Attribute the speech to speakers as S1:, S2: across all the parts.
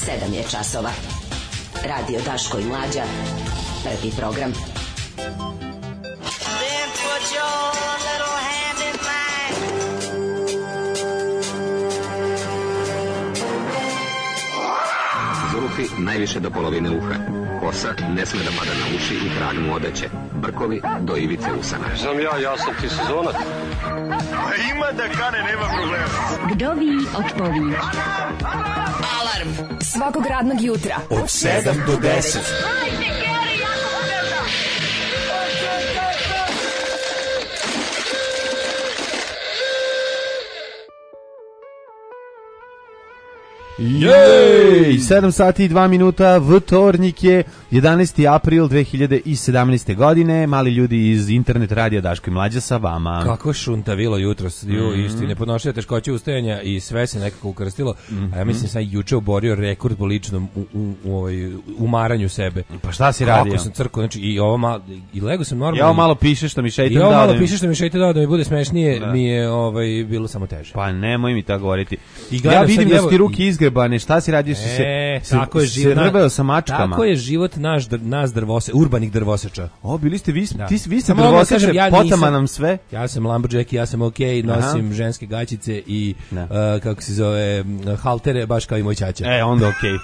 S1: 7 je časova. Radio Daško i Mlađa. Prvi program.
S2: Then put your little hand in mine.
S3: Zurufi najviše do polovine uha. Kosa ne sme da pada na uši i krag mu odeće. Brkovi do ivice usana.
S4: Znam ja sam ti sezonac.
S5: A ima da kane, nema problema.
S6: Vdovi odpovi.
S1: Alarm
S6: Svakog radnog jutra
S7: od 7 do 10.
S8: Jej! 7 sati i 2 minuta, vtornik je 11. april 2017. godine. Mali ljudi iz internet radija Daško i Mlađa sa vama.
S9: Kako šuntavilo jutros, isti nepodnošljive teškoće ustajanja i sve se nekako ukrstilo. A ja mislim sam juče oborio rekord po ličnom umaranju sebe.
S8: Pa šta si radio?
S9: Kako sam crkao, znači i lego sam normalno.
S8: Ja malo piše što mi šeitan
S9: dao.
S8: Ja
S9: malo piše što mi šeitan dao da mi bude smešnije, da. Mi je bilo samo teže.
S8: Pa nemoj mi tako govoriti. Ja vidim da su ti ruke izgrebane, šta si radio?
S9: Tako je život.
S8: Rbeo sa mačkama.
S9: Tako je život nas urbanih drvoseča.
S8: Bili ste vi ste drvoseče, potama nam sve.
S9: Ja sam lumberjack, ja sam okej, nosim ženske gaćice i kako se zove haltere baš kao i moj ćaća.
S8: Onda okej.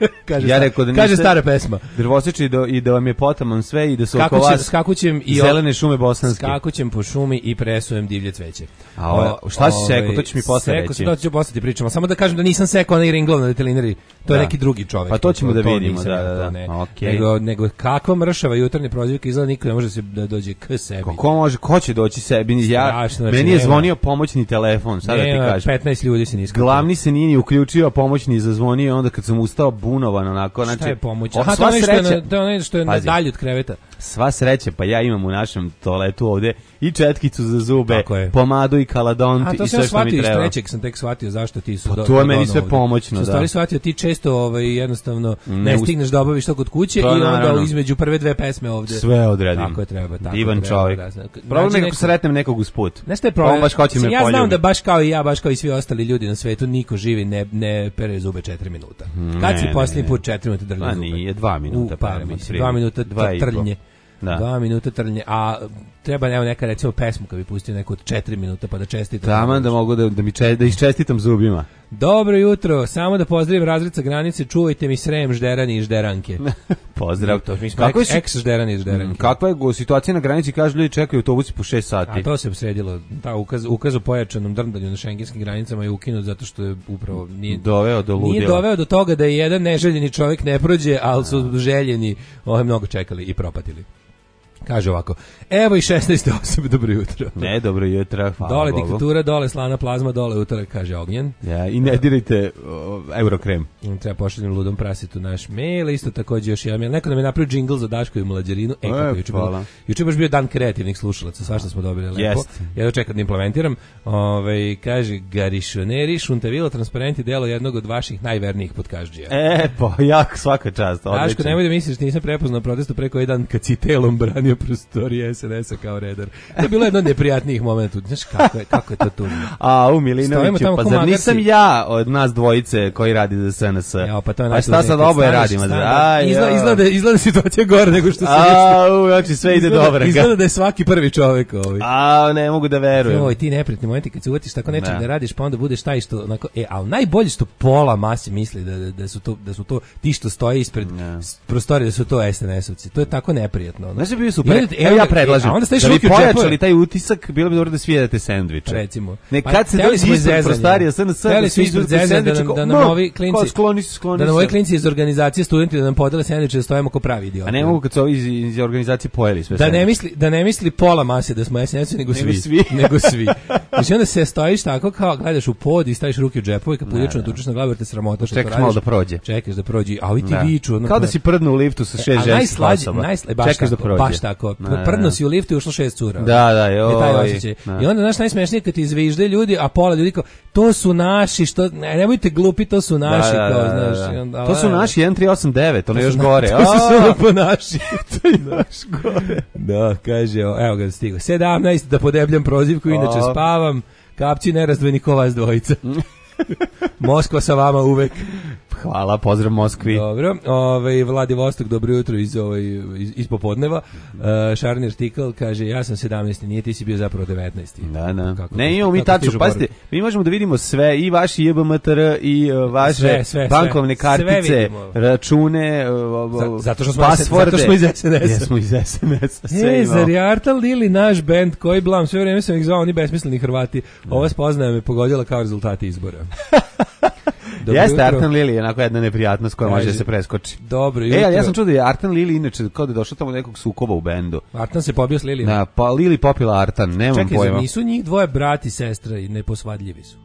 S9: Kaže stara pesma.
S8: Drvoseče i da vam je potaman sve i da su oko vas
S9: skakućem i
S8: zelene šume bosanske.
S9: Skakućem po šumi i presujem divlje cveće.
S8: Šta si sekao? To ćeš mi posle reći.
S9: Sekao, to ću posle ti pričam. Samo da kažem da nisam sekao onaj ringlov na detelinari. To je neki drugi čovjek.
S8: Pa to ćemo da vidimo, da.
S9: Nego kakva mršava jutarnja prozivka izgleda, niko ne može da dođe k sebi.
S8: Ko će doći sebi? Meni je zvonio pomoćni telefon, sada ti kažem.
S9: 15 ljudi se niskao.
S8: Glavni se nije ni uključio, a pomoćni zazvonio, onda kad sam ustao bunovan onako.
S9: Šta je pomoć? Aha, to je ono što je nadalje od kreveta.
S8: Sva sreća, pa ja imam u našem toaletu ovde i četkicu za zube, pomadu i kaladont i sve što mi treba.
S9: Iz trećeg sam tek shvatio zašto ti su
S8: to je meni sve pomoćno, da.
S9: Stvari shvatio, ti često jednostavno ne stigneš da obaviš to kod kuće i onda između prve dve pesme ovde.
S8: Sve odredim.
S9: Tako treba.
S8: Divan čovjek. Problem je kako sretnem nekog usput.
S9: Znaš šta je problem? Ja znam da baš kao i ja, baš kao i svi ostali ljudi na svetu, niko živi ne pere zube 4 minuta. Kad si posljednji put 4 minuta drljao zube?
S8: Nije, 2 minuta.
S9: 2 minuta trljenje. 2 minuta trljenje, a treba neka recimo pesmu kad bi pustio neku od 4 minuta pa da čestitam.
S8: Taman da mogu da isčestitam zubima.
S9: Dobro jutro, samo da pozdravim razred sa granice, čuvajte mi Srem, Žderani i Žderanke.
S8: Pozdrav.
S9: Kako je ex-Žderani i Žderanke?
S8: Kakva je situacija na granici, kažu ljudi čekaju autobusi po 6 sati.
S9: A to se sredilo, ukaz o pojačanom drndanju na šengenskim granicama je ukinut zato što je upravo
S8: doveo do ludila.
S9: Nije doveo do toga da je jedan neželjeni čovjek ne prođe, ali su željeni mnogo čekali i propatili. Kaže ovako, evo i 16. osobe, dobro jutro.
S8: Ne, dobro jutro, hvala
S9: dole
S8: Bogu.
S9: Diktatura, dole slana plazma, dole utorak, kaže Ognjen.
S8: Ja, i ne dirajte Eurokrem.
S9: Treba pošaljem ludom prasitu naš mail, isto također još jedan mail. Neko nam je napravio džingl za Daško i Mlađarinu. Juče baš bio dan kreativnih slušalaca, svašta smo dobili lepo. Ja da čekam da implementiram. Kaže, garišoneri, šuntavilo, transparenti, delo jednog od vaših najvernijih podkažđija.
S8: Jak svaka čast.
S9: Daško, nemoj da misliš, nisam prepoznao protestu preko jedan dan kad si telom branio prostorije SNS-a kao redar. To je bilo jedno od neprijatnijih momenta. Znaš kako je to tužno?
S8: U Milinoviću, pa zar nisam ja od nas dvojice koji radi za SNS?
S9: Pa
S8: šta sad oboje radimo?
S9: Izgleda situacija gore nego što se
S8: znači sve ide dobro.
S9: Izgleda da je svaki prvi čovjek
S8: ne mogu da verujem.
S9: Ti neprijatni momenti kad se uvatiš tako nečeg da radiš, pa onda budeš taj što onako, ali najbolje što pola masi misli da su to ti što stoje ispred prostorije, da su to SNS-ovci. To je tako neprijatno.
S8: Znači bi super. Ja predlažem da bi pojačali taj utisak, bilo bi dobro da svi jedete sendviče.
S9: Recimo.
S8: Kad se dođe ispred prostorija SNS,
S9: da svi izvedu sendviče, da nam ovi klinci iz organizacije studenti da nam podele sendviče, da stojimo ko pravi idioti.
S8: A ne mogu kad su ovi iz organizacije pojeli sve sendviče.
S9: Da ne misli pola mase da smo SNS, nego svi. Znači onda se stojiš tako kao gledaš u pod i staviš ruke u džepove, kad puljačno tučeš na glavu jer te sramota što to radiš.
S8: Čekaš malo da prođe.
S9: Čekaš da prođe, a ovi ti viču.
S8: Kao da si prdnu u liftu sa 6 ženskih osoba. Čekaš da prođe.
S9: Baš tako. Prdno si u liftu i ušlo 6 cura. I onda znaš najsmešnije kad ti izvižde ljudi, a pola ljudi kao to su naši, što nemojte glupi, to su naši, kao znaš.
S8: To su naši 1389, ono još gore.
S9: To su samo po naši. To je naš gore. Da, kaže, evo ga stigo. 17 da podebljam prozivku, inače spavam. Kapci nerazdvojni ko vas dvojica. Moskva sa vama uvek.
S8: Hvala, pozdrav Moskvi.
S9: Dobro, Vladivostok, dobro jutro iz popodneva. Šarni artikl kaže, ja sam 17. Nije, ti si bio zapravo 19.
S8: Da. Ne, imamo mi tačno, pazite, mi možemo da vidimo sve, i vaši JBMTR, i vaše bankovne kartice, račune,
S9: zato što smo
S8: pasvorde.
S9: Iz SNS-a.
S8: Jesmo iz SNS-a.
S9: Zar je Artan Lili naš bend, koji blam, sve vreme sam ih zvao, oni besmisleni Hrvati. Ova spoznaja me pogodila kao rezultati izbora.
S8: Jeste, Artan Lili je onako jedna neprijatnost koja može da se preskoči.
S9: Dobro jutro.
S8: Ali ja sam čuo da je Artan Lili inače kao da je došao tamo nekog sukoba u bendu.
S9: Artan se pobio s Lilijom.
S8: Da, pa Lili popila Artan, nemam pojma.
S9: Čekaj, nisu njih dvoje brat i sestra i neposvadljivi su?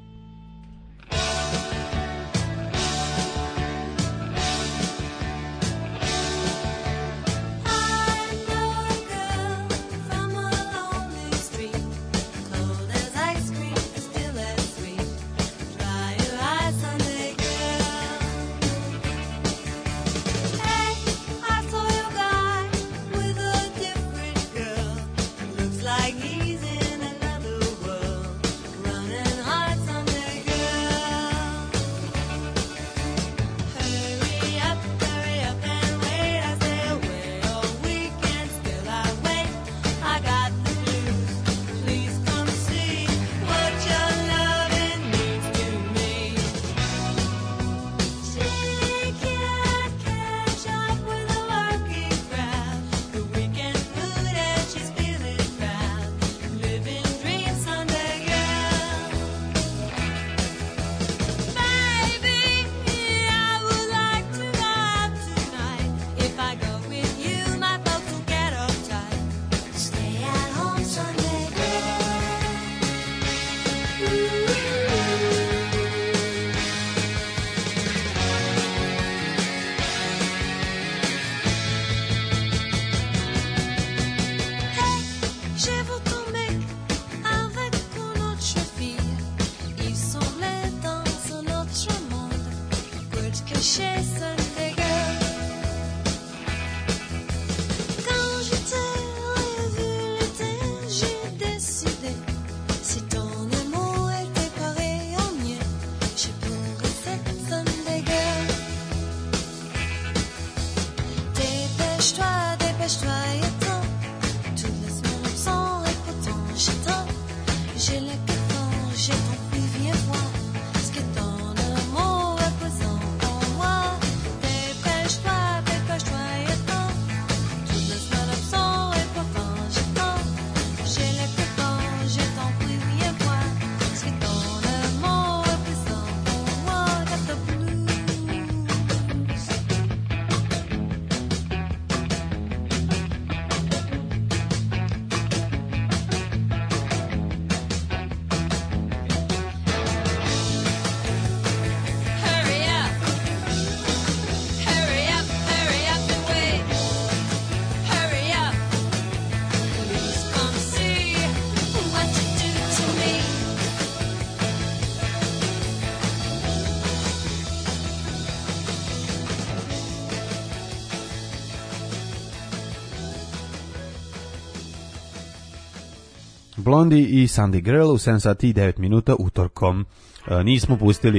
S8: Blondie i Sunday Girl u 7 sati i 9 minuta utorkom. Nismo pustili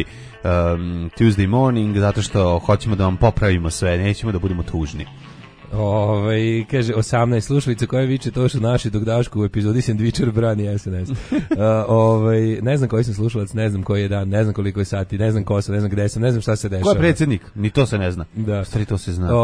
S8: Tuesday Morning zato što hoćemo da vam popravimo sve, nećemo da budemo tužni.
S9: Kaže 18 slušalica koje viče to što naši dok Daško u epizodi Sandvičar brani SNS. Ne znam koji sam slušalac, ne znam koji je dan, ne znam koliko je sati, ne znam ko sam, ne znam gde sam, ne znam šta se dešava.
S8: Ko je predsjednik? Ni to se ne zna.
S9: Da.
S8: Stvari to se zna.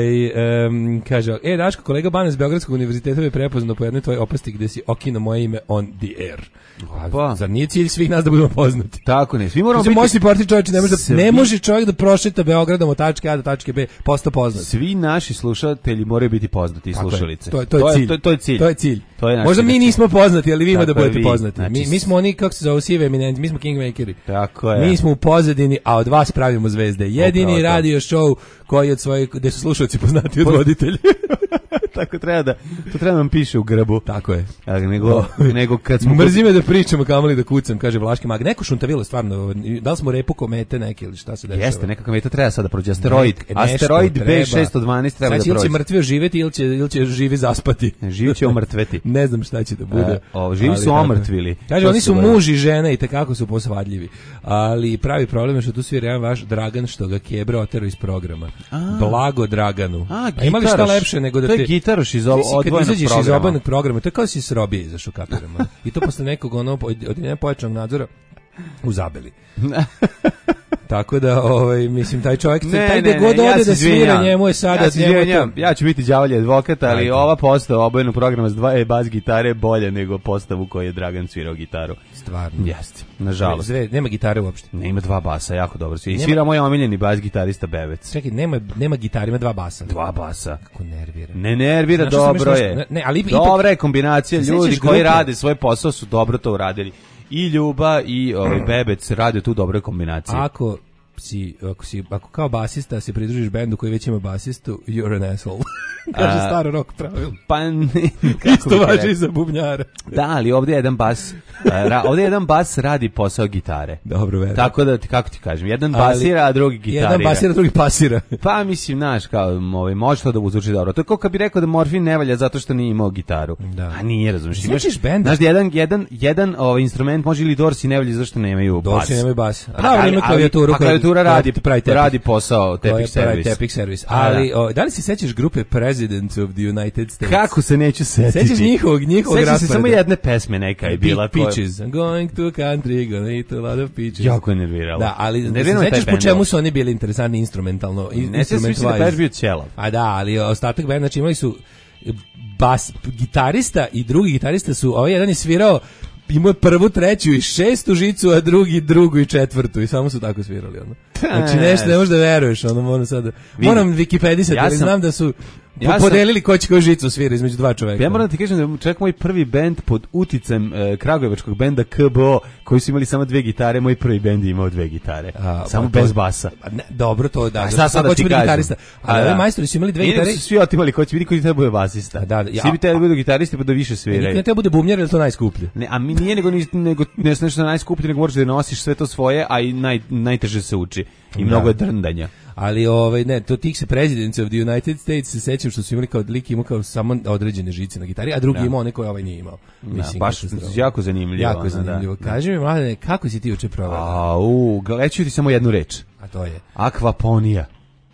S9: Kaže, Daško, kolega Bane s Beogradskog univerziteta je prepoznao po jednoj tvojoj opasti gde si okino moje ime on the air. Pa. Zar nije cilj svih nas da budemo poznati?
S8: Tako ne, svi moramo biti...
S9: Moćni portir čovječe, ne može čovjek da prošeta Beogradom od tačke A do tačke B, posto poznat.
S8: Svi naši slušatelji moraju biti poznati i slušalice.
S9: To je cilj. To je cilj. Možda mi nismo poznati, ali vi ima da budete poznati. Znači, mi smo oni, kako se zove, sive eminenci, mi smo kingmakeri.
S8: Tako je.
S9: Mi smo u pozadini, a od vas pravimo zvezde. Jedini radio show koji od svojih, gde su slušalci poznati od voditelja.
S8: Tako treba da nam piše u grbu.
S9: Tako je.
S8: Nego kad smo
S9: mrzi me da pričamo, kamoli da kucam, kaže Vlaški mag. Neko šuntavilo stvarno. Da li smo repu komete neke ili šta se dešava?
S8: Jeste, neka kometa treba sad da prođe. Asteroid B612 treba da prođe.
S9: Sad će mrtvio živeti ili će živi zaspati.
S8: Živi će omrtveti.
S9: Ne znam šta će da bude.
S8: Živi su omrtvili.
S9: Kaže, oni su muž i žena i tekako su posvadljivi. Ali pravi problem je što tu svira jedan vaš Dragan što ga Kebra oterao iz programa. Blago Draganu. A ima li šta lepše nego da te...
S8: To je gitaroš iz odvojenog programa.
S9: Kad izađeš iz odvojenog programa, to je kao si s robije izašao kapirama. I to posle nekog od pojačanog nadzora u Zabeli. Tako da, mislim, taj čovjek, taj da god ode da svira njemu je sada...
S8: Ja ću biti đavolji advokat, ali ova postava obojenog programa s 2 bas gitare bolje nego postavu koju je Dragan svirao gitaru.
S9: Stvarno.
S8: Jeste, nažalost.
S9: Nema gitare uopšte.
S8: Ne, ima 2 basa, jako dobro. I svira moj omiljeni bas gitarista Bebec.
S9: Čekaj, nema gitare, ima 2 basa.
S8: 2 basa.
S9: Kako nervira.
S8: Ne nervira, dobro je. Dobra je kombinacija, ljudi koji rade svoj posao su dobro to uradili. I Ljuba i Bebec rade tu dobre kombinacije.
S9: Ako kao basista se pridružiš bendu koji već ima basistu, you're an asshole. Kaže staro rock pravilo.
S8: Pa ne.
S9: Isto važi i za bubnjara.
S8: Da, ali ovdje jedan bas radi posao gitare.
S9: Dobro, verujem.
S8: Tako da, kako ti kažem, jedan basira, a drugi gitarira.
S9: Jedan basira, drugi pasira.
S8: Pa mislim, znaš, kao, može to da uzvuči dobro. To je kao kad bi rekao da Morfin ne valja zato što nije imao gitaru.
S9: Da.
S8: A nije, razumiješ.
S9: Sjećaš benda?
S8: Znaš, jedan instrument može ili Dorsi ne valja zato što nemaju bas.
S9: Dorsi nemaju bas. Ali
S8: klavijatura radi posao Tepic Service.
S9: Ali da li se sećaš grupe Presidents of the United States?
S8: Kako se neću setiti?
S9: Sećaš njihovog rasporeda?
S8: Sećaš se samo jedne pesme neka je bila.
S9: Peaches. I'm going to country, gonna eat a lot of peaches.
S8: Jako je nerviralo.
S9: Da, ali sećaš po čemu su oni bili interesantni instrumentalno?
S8: Ne sećaš se da peš bio ćelav.
S9: A da, ali ostatak benda, znači imali su bas, gitarista i drugi gitarista su, ovaj jedan je svirao, imao je prvu, treću i šestu žicu, a drugi drugu i četvrtu i samo su tako svirali ono. Znači nešto ne možeš da veruješ, ono moram Wikipedisati, ali znam da su podelili ko će koju žicu svira između 2 čoveka.
S8: Ja moram da ti kažem da čak moj prvi bend pod uticajem kragujevačkog benda KBO, koji su imali samo 2 gitare, moj prvi bend je imao 2 gitare. Samo bez basa.
S9: Dobro, to da.
S8: Sad
S9: ko će biti gitarista. Ali ovi majstori su imali 2 gitare.
S8: Svi otimali ko će biti, koji treba bude basista. Svi bi trebali da budu gitaristi pa da više sviraju.
S9: Ne treba bude bubnjar, jer to najskuplje.
S8: Ne, a mi nije nego nešto najskuplje, nego moraš da nosiš sve to svoje, a i najteže se uči. I mnogo je drndanja.
S9: Ali to tih se Presidents of the United States se sećam što su imali kao lik imao kao samo određene žice na gitari, a drugi imao one koje nije imao. Mislim,
S8: baš jako zanimljivo.
S9: Jako zanimljivo. Kaži mi, mladene, kako si ti juče proveo?
S8: Reći ti samo jednu reč.
S9: A to je?
S8: Akvaponija.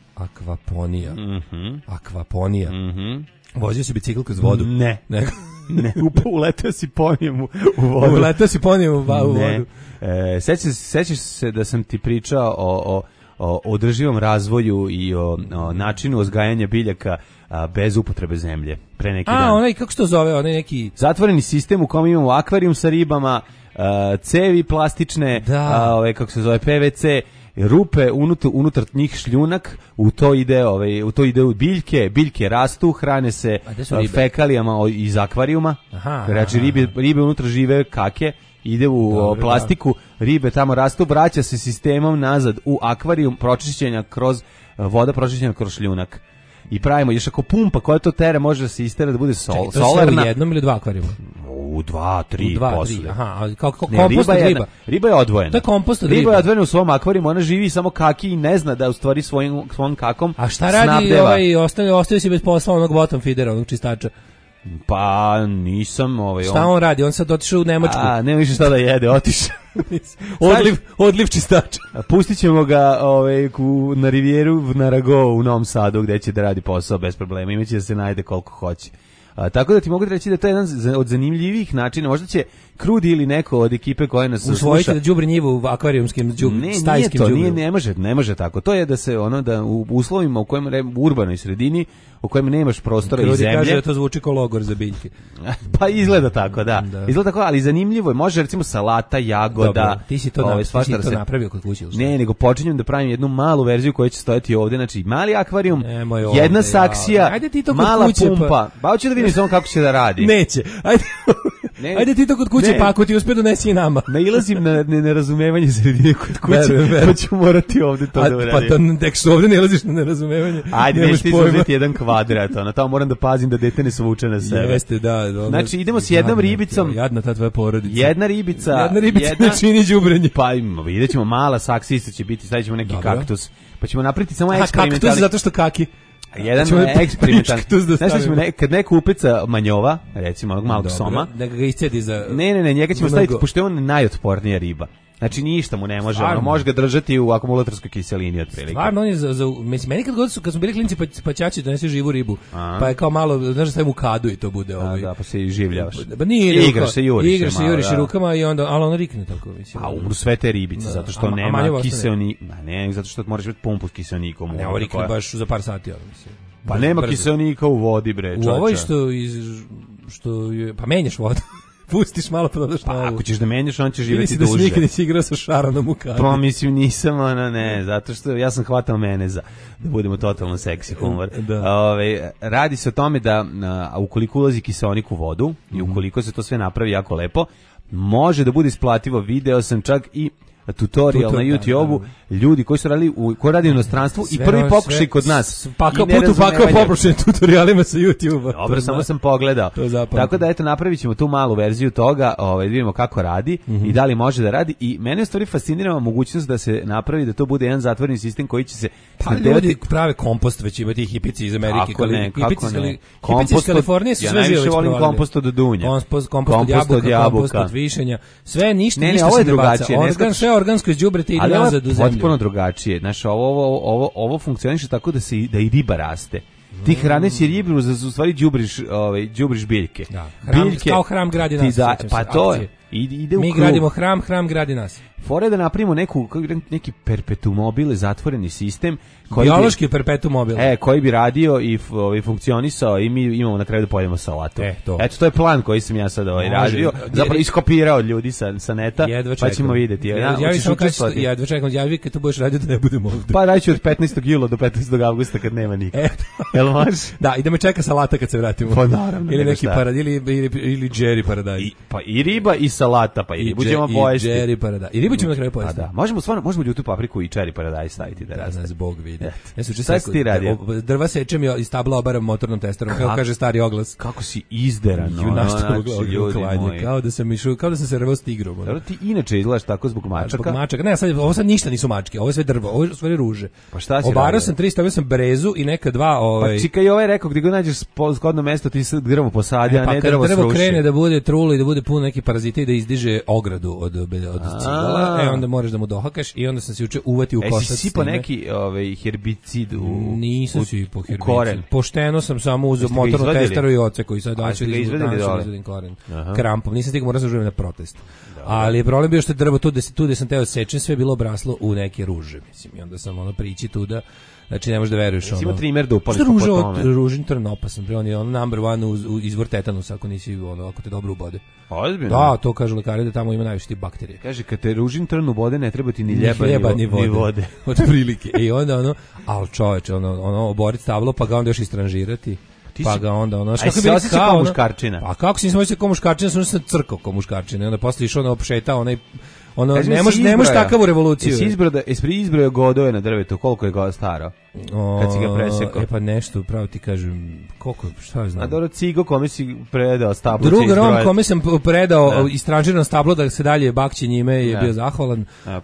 S9: Akvaponija. Vozio si bicikl kroz vodu?
S8: Ne. Uletao si ponijem u vodu.
S9: Uletao si ponijem u vodu.
S8: Sećaš se da sam ti pričao o održivom razvoju i o načinu uzgajanja biljaka bez upotrebe zemlje. Pre neki dan.
S9: Onaj, kako se to zove? Onaj neki...
S8: Zatvoreni sistem u kom imamo akvarijum sa ribama, cevi plastične, kako se zove, PVC, rupe unutar njih šljunak, u to ide biljke rastu, hrane se fekalijama iz akvarijuma. Znači ribe unutra žive kake, ide u plastiku, ribe tamo rastu, vraća se sistemom nazad u akvarijum voda pročišćena kroz šljunak. I pravimo još ako pumpa koja to tere može da se istera da bude solarna.
S9: To je u jednom ili 2 akvarijuma?
S8: U 2, 3 posude.
S9: Aha, kao kompost od riba.
S8: Riba je odvojena.
S9: To je kompost od riba.
S8: Riba je odvojena u svom akvarijumu, ona živi samo kaki i ne zna da u stvari svojim kakom snabdeva.
S9: A šta radi ostavio si bez posla onog bottom feedera, onog čistača?
S8: Pa nisam
S9: Šta on radi? On sad otišao u Nemačku.
S8: Nema više šta da jede, otišao.
S9: Odliv čistača.
S8: Pustit ćemo ga na rivijeru na Rago u Novom Sadu gdje će da radi posao bez problema. Imaće da se najde koliko hoće. Tako da ti mogu reći da to je jedan od zanimljivih načina. Možda će Krudi ili neko od ekipe koja nas sluša.
S9: Usvojite da đubri njivu u akvarijumskim stajskim đubrima.
S8: Ne može tako. To je da se da u uslovima u urbanoj sredini u kojem nemaš prostora i zemlje.
S9: Krudi kaže da to zvuči kao logor za biljke.
S8: Pa izgleda tako, da. Izgleda tako, ali zanimljivo je. Može recimo salata, jagoda.
S9: Dobro, ti si to napravio kod kuće.
S8: Ne, nego počinjem da pravim jednu malu verziju koja će stojati ovdje. Znači mali akvarijum, jedna saksija, mala pumpa. Pa hoću da vidim samo kako će da radi.
S9: Neće. Ajde. Ajde ti to kod kuće, pa ako ti uspe donesi i nama.
S8: Nailazim na nerazumevanje sredine kod kuće, pa ću morati ovde to da uradim.
S9: Pa tek što ovde nailaziš na nerazumevanje.
S8: Ajde, nemaš ti uzeti jedan kvadrat, tamo moram da pazim da dete ne svuče na sebe.
S9: Jeste, da.
S8: Znači, idemo s jednom ribicom.
S9: Jadna ta tvoja porodica.
S8: Jedna ribica
S9: ne čini đubrenje.
S8: Pa vidjet ćemo, mala saksista će biti, stavit ćemo neki kaktus, pa ćemo napraviti samo eksperimentalni.
S9: Kaktus zato što kaki.
S8: Jedan eksperimentalni. Znaš što ćemo, kad neko upeca manjova, recimo onog malog soma,
S9: da ga iscedi za...
S8: Ne, njega ćemo staviti, pošto je on najotpornija riba. Znači ništa mu ne može, može ga držati u akumulatorskoj kiselini otprilike.
S9: Stvarno, on je mislim, meni kad smo bili klinci pa ćaći donese živu ribu, pa je kao malo, znaš da stavim u kadu i to bude
S8: Da, pa se i življavaš.
S9: Pa nije,
S8: igraš se, juriš
S9: rukama i onda, ali on rikne tako, mislim.
S8: A umru sve te ribice, zato što nema kiseonika. Ne, zato što moraš biti pumpu s kiseonikom.
S9: Ne, ovo rikne baš za par sati, mislim.
S8: Pa nema kiseonika u vodi, bre, čoče.
S9: U ovoj što je, pa menjaš vodu. Pustiš malo pa dodaš novu.
S8: Ako ćeš da menjaš, on će živjeti duže.
S9: Mislim da si nikad nisi igrao sa šaranom u kadi.
S8: Pa mislim nisam, ne, zato što ja sam hvatao meneza, da budemo totalno seksi humor. Radi se o tome da ukoliko ulazi kiseonik u vodu i ukoliko se to sve napravi jako lepo, može da bude isplativo. Video sam čak i tutorial na YouTube-u, ljudi koji su radili koji rade u inostranstvu i prvi pokušaj kod nas.
S9: Pakao poprošen tutorialima sa YouTube-a.
S8: Dobro, samo sam pogledao. Tako da eto napravićemo tu malu verziju toga, vidimo kako radi i da li može da radi i mene je stvari fascinira mogućnost da se napravi da to bude jedan zatvoreni sistem koji će se
S9: ljudi prave kompost, već ima tih hipici iz Amerike, hipici iz Kalifornije su sve žive.
S8: Ja volim kompost od dunja.
S9: Kompost od jabuka, kompost od višenja. Sve ništa se ne baca. Sve organsko iz đubreta ide nazad u zemlju.
S8: Ali potpuno drugačije. Znači, ovo funkcioniše tako da i riba raste. Ti hraneći ribu, u stvari đubriš biljke.
S9: Kao hram gradi nas.
S8: Pa to je.
S9: Mi gradimo hram gradi nas.
S8: Fore da napravimo neki perpetuum zatvoreni sistem
S9: biološki perpetuum mobile.
S8: Koji bi radio i funkcionisao i mi imamo na kraju da pojedemo salatu. Eto, to je plan koji sam ja sad radio. Zapravo iskopirao od ljudi sa neta, pa ćemo vidjeti.
S9: Jedva čekam, javi kad to budeš radio da ne budemo ovdje.
S8: Pa radiću od 15. jula do 15. avgusta kad nema nikog. Jel može?
S9: Da, i da me čeka salata kad se vratimo.
S8: Pa naravno.
S9: Ili neki ili Jerry paradajz.
S8: Pa i riba i salata, pa i ribu ćemo pojesti.
S9: I Jerry paradajz. I ribu ćemo na kraju pojesti.
S8: Da, možemo ljutu papriku i cherry paradajz staviti da raste.
S9: Nas Bog vidi. Ja se
S8: drva
S9: sečem i iz tabla obaram motornom testerom, kako kaže stari oglas.
S8: Kako si izderan,
S9: kao da sam se rvao s tigrom.
S8: Dobro, ti inače izgledaš tako zbog mačaka.
S9: Ne, ovo sad ništa nisu mačke, ovo je sve drvo, ovo je sve ruže.
S8: Pa šta si
S9: obarao sam 3, stavio sam brezu i neka dva
S8: Pa čika i ovaj rekao, gdje god nađeš zgodno mesto, ti se drvo posadi, a ne drvo sruši.
S9: Pa kad drvo krene da bude trulo i da bude puno nekih parazita i da izdiže ogradu od cigala, onda moraš da mu dohakaš i onda sam se juče uvatio u koštac.
S8: Si sipao neki herbicid
S9: nisam sipao herbicid. Pošteno sam samo uzeo motornu testeru i oceku i sad daću da izvedim koren krampom. Nisam stigao, morao sam živim na protest. Ali je problem bio što je drvo tu gde sam teo sečem, sve je bilo obraslo u neke ruže, mislim, i onda sam prići tu da, znači ne možeš da veruješ
S8: ono. Ima trimer da upališ po tome.
S9: Ružin trn opasan, on je number one u izvor tetanusa ako nisi, ako te dobro ubode.
S8: Ozbiljno?
S9: Da, to kažu lekari da tamo ima najviše tih bakterije.
S8: Kaže, kad te ružin trn ubode, ne treba ti ni ljeba, ni vode.
S9: Od prilike. I onda al čoveče, oboriti stablo, pa ga onda još istranžirati. Pa ga onda
S8: kako bi osjećao kao muškarčina.
S9: Pa kako si osjećao kao muškarčina, sam crkao kao muškarčina. Onda posle išao šetao ne može takavu revoluciju.
S8: Jesi izbrojao godove na drvetu, koliko je god staro? Kad si ga presekao?
S9: Pa nešto, pravo ti kažem, koliko, šta znam.
S8: A dobro, cigo kome si predao stablo?
S9: Drugi rom kome sam predao istražirano stablo da se dalje bakće njime je bio zahvalan.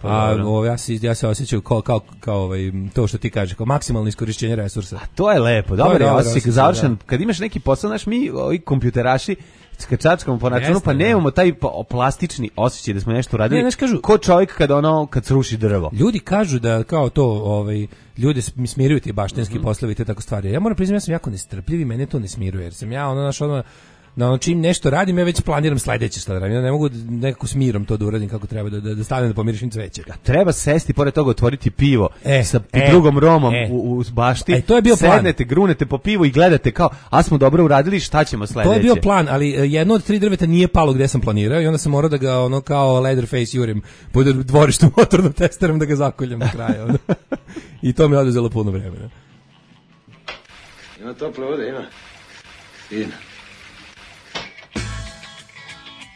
S9: Ja se osjećao kao to što ti kaže, kao maksimalno iskorišćenje resursa.
S8: A to je lepo, dobar je osjećaj, završen. Kad imaš neki posao, znaš, mi ovi kompjuteraši skačačkamo po računu, pa nemamo taj plastični osjećaj da smo nešto radili. Ko čovjek kad sruši drvo.
S9: Ljudi kažu da kao to, ljudi smiruju ti baštenski poslovi i te tako stvari. Ja moram priznati, ja sam jako nestrpljiv i mene to ne smiruje, jer sam ja čim nešto radim, ja već planiram sledeće šta da radim. Ja ne mogu nekako s mirom to da uradim kako treba, da stavim da pomirišim cveće.
S8: Treba sesti, pored toga otvoriti pivo sa drugom romom u bašti.
S9: To je bio plan.
S8: Sednete, grunete po pivu i gledate kao, a smo dobro uradili, šta ćemo sledeće.
S9: To je bio plan, ali jedno od 3 drveta nije palo gde sam planirao i onda sam morao da ga kao Leatherface jurim po dvorištu motornom testerom da ga zakoljam na kraju. I to mi je oduzelo puno vremena.
S7: Ima tople vode, ima. Fino.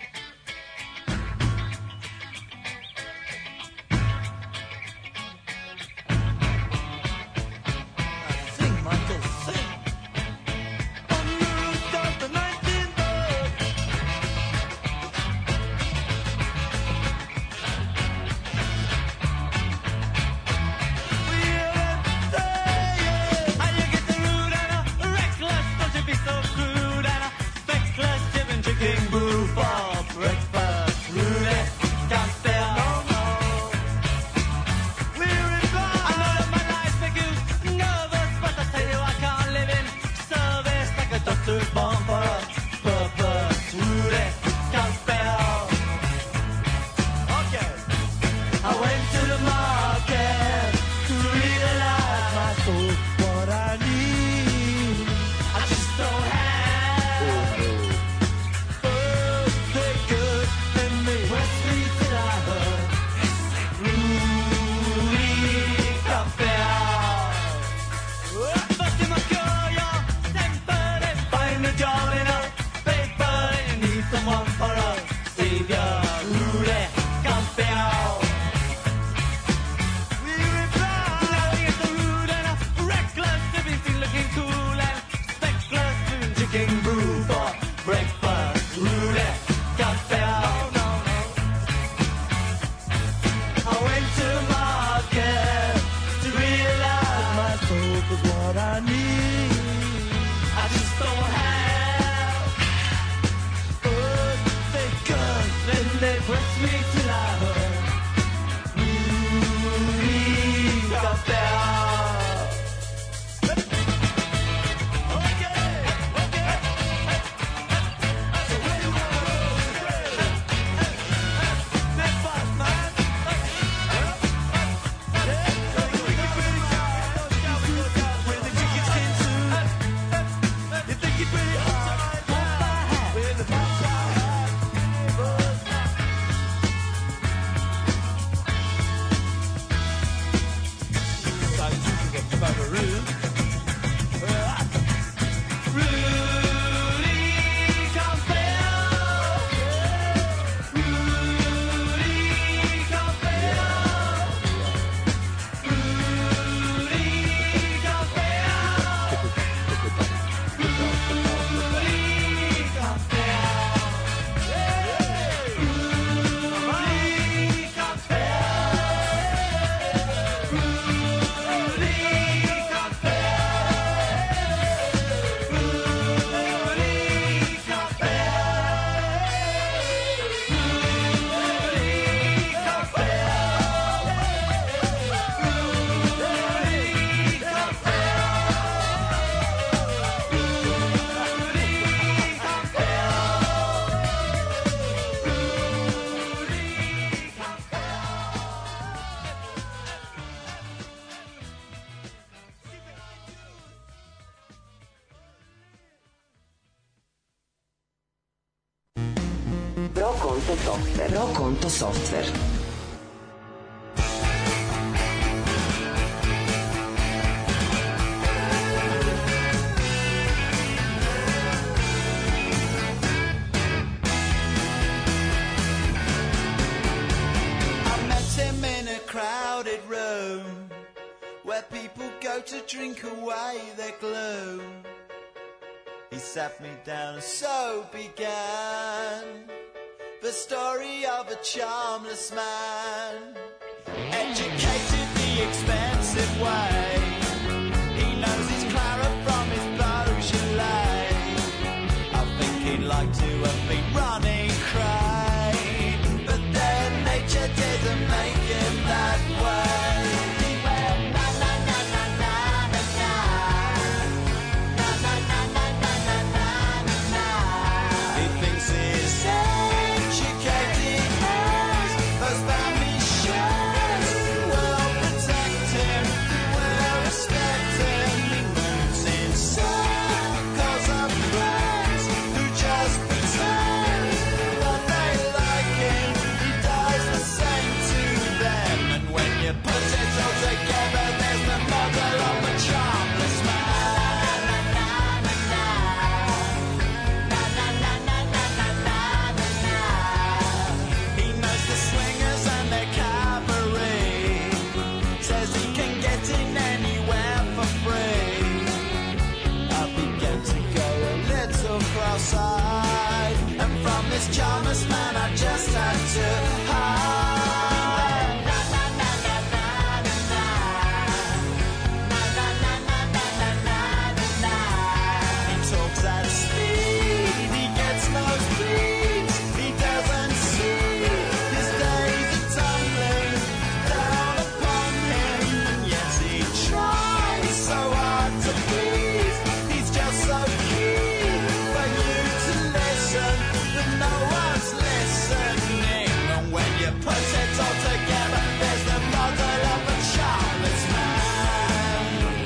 S1: Pro Konto software.
S7: Crowded room where people go to drink away their gloom. He sat me down and so began the story of a charmless man, educated the expensive way. He knows his Clara from his Beaujolais. I think he'd like to have been running cray, but then nature didn't make him that way. He went na na na na na na na na na na na na na na na. He thinks he's educated as those family shows will protect him, will respect him. He moves in circles of friends who just pretend that they like him. He does the same to them, and when you put it all together, there's the model of a charmless man. Na na na na na na na na na na na na. He knows the swingers and their cabaret, says he can get in anywhere for free. I began to go a little cross-eyed, and from this charmless man I just had to hide. Na na na na na na na na na na na na na na. He talks at speed, he gets no speed, he doesn't see his days are tumbling down upon him, and yet he tries so hard to please. He's just so keen for you to listen, but no one's listening. And when you put it all together, there's the model of a charmless man.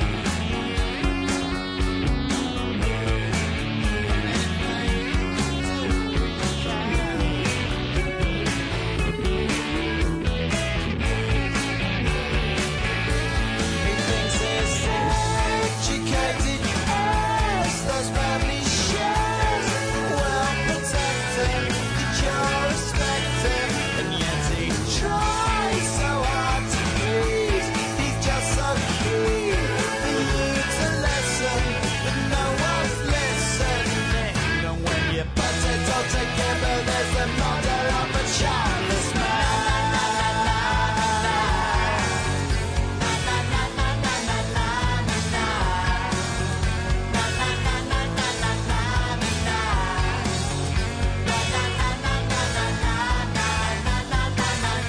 S7: He thinks he's educated as those family shares will protect him, did you respect him? And yet he tries so hard to please. He's just so keen for you to listen, but no one's listening. And when you put it all together, there's the model of a charmless man. Na na na na na na na na na na na na. Na na na na na na na na na. Na na na na na na na na na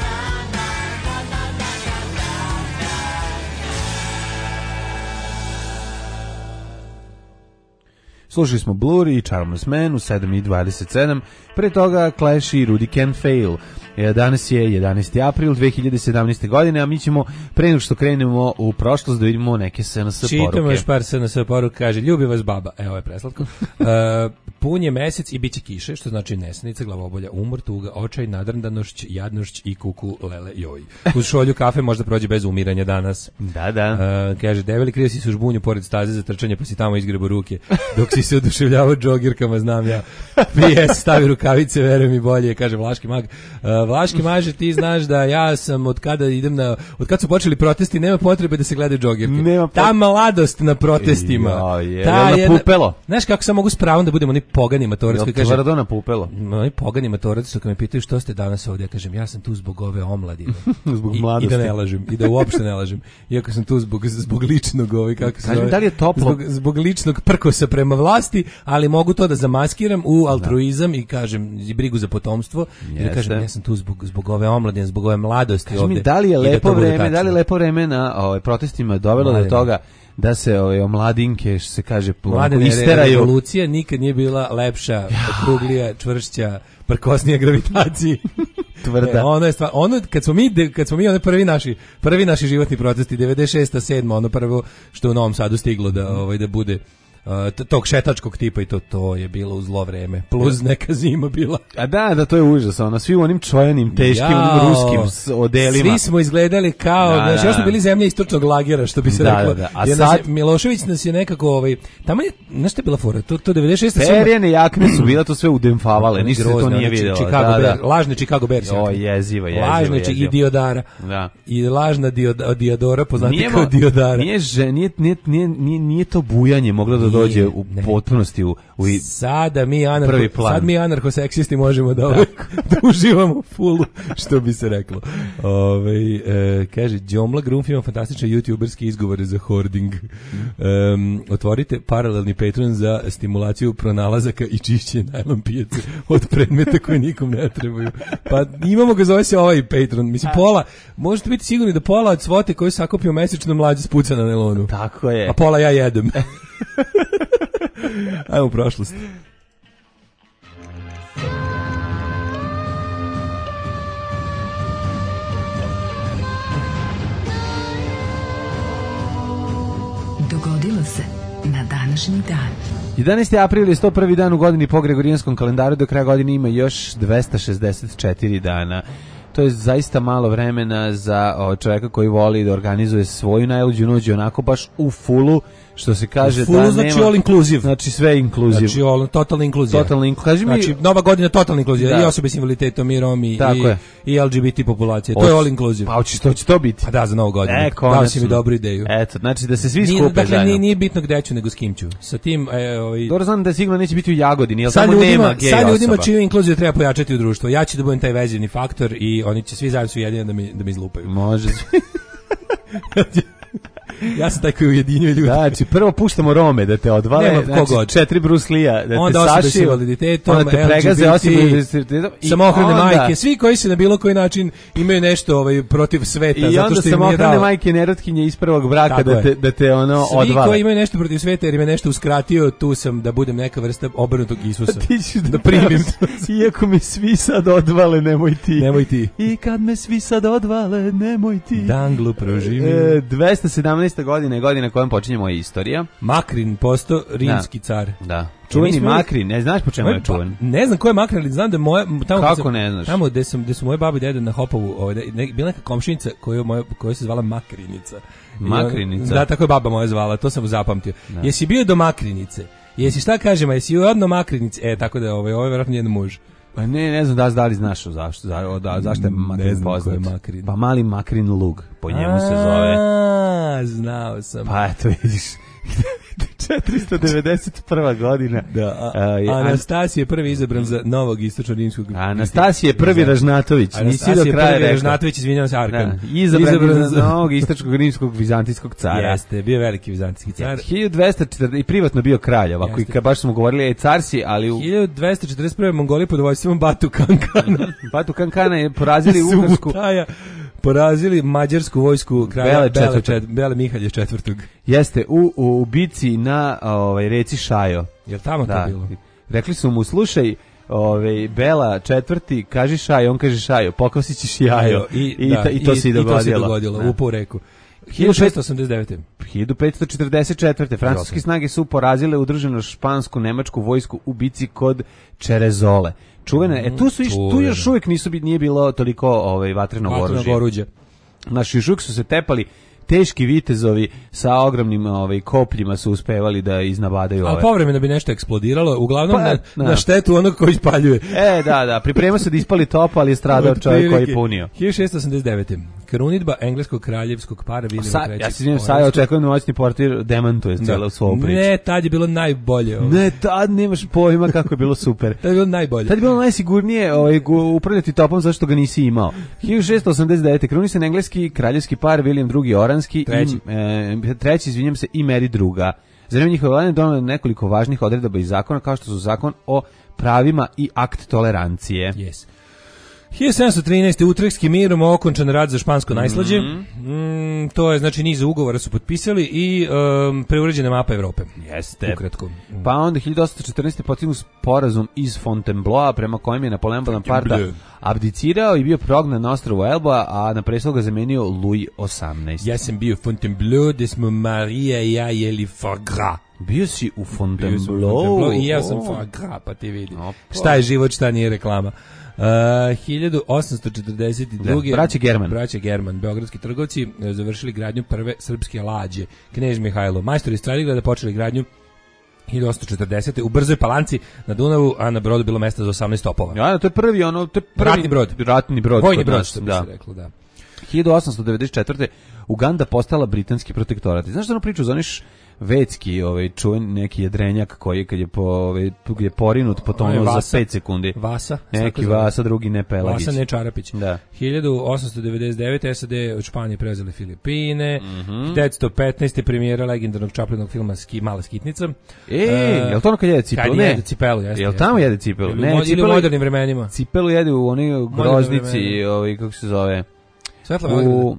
S8: Slušali smo Blur i Charmless Man u 7:27. Pre toga Clash i Rudy Can Fail. Danas je 11. april 2017. godine, a mi ćemo pre nego što krenemo u prošlost da vidimo neke SNS poruke.
S9: Čitamo još par SNS poruka, kaže, ljubi vas baba. Evo je preslatko. Pun je mesec i bit će kiše, što znači nesanica, glavobolja, umor, tuga, očaj, nadrndanošć, jadnošć i kuku, lele, joj. Uz šolju kafe možda prođe bez umiranja danas.
S8: Da, da.
S9: Kaže, debeli krio si se u žbunju pored staze za trčanje, pa si tamo izgrebo ruke. Dok si se oduševljavao džogirkama, znam ja. PS, stavi rukavice, veruj mi bolje, kaže Vlaški mag. Vlaški maže, ti znaš da ja sam od kada su počeli protesti, nema potrebe da se gledaju džogirke. Ta mladost na protestima.
S8: Pupelo.
S9: Znaš kako sam mogu s pravom da budemo oni pogani matorac koji kaže.
S8: Tvrdo na pupelo.
S9: Oni pogani matorac što kad me pitaju što ste danas ovdje, ja kažem ja sam tu zbog ove omladine.
S8: Zbog mladosti.
S9: I da ne lažem, i da uopšte ne lažem. Iako sam tu zbog ličnog kako se
S8: zove. Da li je toplo?
S9: Zbog ličnog prkosa prema vlasti, ali mogu to da zamaskiram u altruizam i kažem i brigu za potomstvo. I da kažem ja sam tu zbog ove omladine, zbog ove mladosti ovdje.
S8: Da li je lepo vreme na protestima dovelo do toga da se omladinke, što se kaže, isteraju.
S9: Revolucija nikad nije bila lepša, okruglija, čvršća, prkosnija gravitaciji.
S8: Tvrda.
S9: Ono kad smo mi one prvi naši životni protesti 96. 7. ono prvo što u Novom Sadu stiglo da bude tog šetačkog tipa i to je bilo u zlo vreme. Plus neka zima bila.
S8: A da, to je užas. Ono, svi u onim čojenim, teškim, ruskim odelima.
S9: Svi smo izgledali kao, znači, još smo bili zemlja istočnog lagera, što bi se reklo.
S8: Da. A sad
S9: Milošević nas je nekako, tamo je, znaš što je bila fora? To 96.
S8: Perijane jakne su bila to sve udemfavale, ništa se to nije videlo.
S9: Lažni Chicago Bears.
S8: O, jezivo.
S9: Lažni i Diodara.
S8: Da.
S9: I lažna Diodora, poznati kao Diodara.
S8: Nije to bujanje moglo da dođe u potpunosti u
S9: sada mi anarcho-seksisti možemo da uživamo fullu, što bi se reklo. Kaže, Đomla Grunf ima fantastične youtuberske izgovore za hoarding. Otvorite paralelni Patreon za stimulaciju pronalazaka i čišćenje najlon pijace od predmeta koje nikom ne trebaju. Pa imamo ga, zove se ovaj Patreon. Mislim, pola, možete biti sigurni da pola od svote koju sakupio mesečno mlađe spuca na nelonu.
S8: Tako je.
S9: A pola ja jedem. Ajmo u prošlost.
S6: Dogodilo se na današnji dan.
S8: 11. april je 101. dan u godini po Gregorijanskom kalendaru, do kraja godine ima još 264 dana. To je zaista malo vremena za čovjeka koji voli da organizuje svoju najluđu noć onako baš u fullu, što se kaže
S9: full,
S8: da
S9: znači
S8: nema...
S9: all inclusive.
S8: Znači sve inclusive.
S9: Znači totalna inkluzija.
S8: Znači
S9: nova godina totalna inkluzija. I osobe s invaliditetom, i Romi, i LGBT populacije. To je all inclusive.
S8: Pa će to biti.
S9: Pa da, za novu godinu.
S8: Dao
S9: si mi dobru ideju.
S8: Eto, znači da se svi skupe zajedno.
S9: Dakle, nije bitno gde ću, nego s kim ću. Sa tim...
S8: Dobro znam da sigurno neće biti u Jagodini, jer tamo nema gej osoba.
S9: Sad ljudima čiju inkluziju treba pojačati u društvu. Ja ću da budem taj vezivni faktor i oni će svi zajedno su jedini da me izlupaju.
S8: Može.
S9: Ja sam taj koji ujedinjuje ljudi.
S8: Znači, prvo puštamo Rome da te odvale, znači 4 Bruslija da te sašiju,
S9: onda
S8: te pregaze LGBT,
S9: samohrane majke, svi koji se na bilo koji način imaju nešto protiv sveta.
S8: I onda samohrane majke nerotkinje iz prvog braka da te ono odvale.
S9: Svi koji imaju nešto protiv sveta jer me nešto uskratio, tu sam da budem neka vrsta obrnutog Isusa.
S8: Ti ćeš da primim. Iako me svi sad odvale, nemoj ti. I kad me svi sad odvale, nemoj ti.
S9: Danglu proživim.
S8: 217. godina je godina kojom počinje moja istorija.
S9: Makrin postao rimski car.
S8: Da. Čuveni Makrin, ne znaš po čemu je čuven?
S9: Ne znam ko je Makrin, ali znam da moja...
S8: Kako ne znaš?
S9: Tamo gde su moje babi i dede na Hopovu, bila neka komšinica koja se zvala Makrinica.
S8: Makrinica?
S9: Da, tako je baba moja zvala, to sam zapamtio. Jesi bio do Makrinice? Jesi šta kažem, a jesi odno Makrinice? Tako da ovo je vjerojatno njen muž.
S8: Pa ne znam da li znaš zašto je Makrin poznat. Pa mali Makrin lug, po njemu se zove.
S9: Znao sam.
S8: Pa eto vidiš. 491. godina.
S9: Da, Anastasije je prvi izabran za novog istočno-rimskog.
S8: Anastasije prvi Ražnatović. Nisi do kraja rekao.
S9: Ražnatović, izvinjavam se, Arkan.
S8: Izabran za novog istočno-rimskog vizantijskog cara.
S9: Jeste, bio veliki vizantijski car.
S8: 1240 i privatno bio kralj, ovako i baš smo govorili car si, ali u
S9: 1241. Mongoli pod vojstvom Batu Kankana.
S8: Batu Kankana je porazili Ugarsku.
S9: Porazili mađarsku vojsku kralja Bele Mihalja IV.
S8: Jeste, u bici na reci Šajo.
S9: Jel tamo to bilo?
S8: Rekli su mu, slušaj, Bela IV, kaži Šajo, on kaže Šajo, pokosit ćeš jajo. I to se i dogodilo.
S9: Upao u reku. 1689.
S8: 1544. Francuske snage su porazile udruženu špansku nemačku vojsku u bici kod Čerezole. Čuvene, tu još uvijek nije bilo toliko vatrenog oružja. Naši još uvijek su se tepali, teški vitezovi sa ogromnim kopljima su uspevali da iznabadaju
S9: A povremeno bi nešto eksplodiralo, uglavnom na štetu onog koji ispaljuje.
S8: Da, priprema se da ispali top, ali je stradao čovjek koji je punio.
S9: 1689. Krunidba engleskog kraljevskog para Williama III.
S8: Ja se izvinjam, sad očekujem da moćni portir demantuje cijelo svoju priču.
S9: Ne, tad je bilo najbolje.
S8: Ne, tad nemaš pojma kako je bilo super.
S9: Tad je bilo najbolje.
S8: Tad je bilo najsigurnije upravljati topom zašto ga nisi imao. 1689. krunisan engleski kraljevski par William II. Oranski treći, izvinjam se, i Mary II. Za vreme njihove vladavine donelo nekoliko važnih odredaba i zakona, kao što su zakon o pravima i akt tolerancije.
S9: Yes. 1713. Utrechtski mirom okončan rad za špansko najslađe. To je, znači, niz ugovora su potpisali i preuređena mapa Evrope.
S8: Jeste.
S9: Ukratko.
S8: Pa onda 1814. postignut sporazum iz Fontainebleau prema kojem je Napoleon Bonaparte abdicirao i bio prognan na ostrvu Elba, a na prestol ga zamenio Louis XVIII.
S9: Ja sam bio Fontainebleau, gde smo Marija i ja jeli foie gras.
S8: Bio si u Fontainebleau.
S9: I ja sam pa ti vidi. Šta je život, šta nije reklama. 1842. Braće German, beogradski trgovci, završili gradnju prve srpske lađe. Knez Mihajlo. Majstori iz Carigrada počeli gradnju 1840. u Brzoj Palanci na Dunavu, a na brodu bilo mesta za 18 topova.
S8: Ja, to je prvi ratni brod.
S9: Vojni brod, što bi se reklo, da.
S8: 1894. Uganda postala britanski protektorat. Znaš da ono priču za oniš Vecki, čuven neki jedrenjak koji kad je je porinut potonuo za 5 sekundi.
S9: Vasa.
S8: Neki Vasa, drugi ne Pelagić.
S9: Vasa, ne Čarapić.
S8: Da.
S9: 1899. SAD od Španije preuzeli Filipine. 1915. premijera legendarnog Čaplinog filma Mala skitnica.
S8: Je li to ono kad jede cipelu?
S9: Kad jede cipelu, jeste.
S8: Je li tamo jede cipelu?
S9: Ne, ili u modernim vremenima.
S8: Cipelu jede u onoj groznici, kako se zove?
S9: Svetla Vagrada.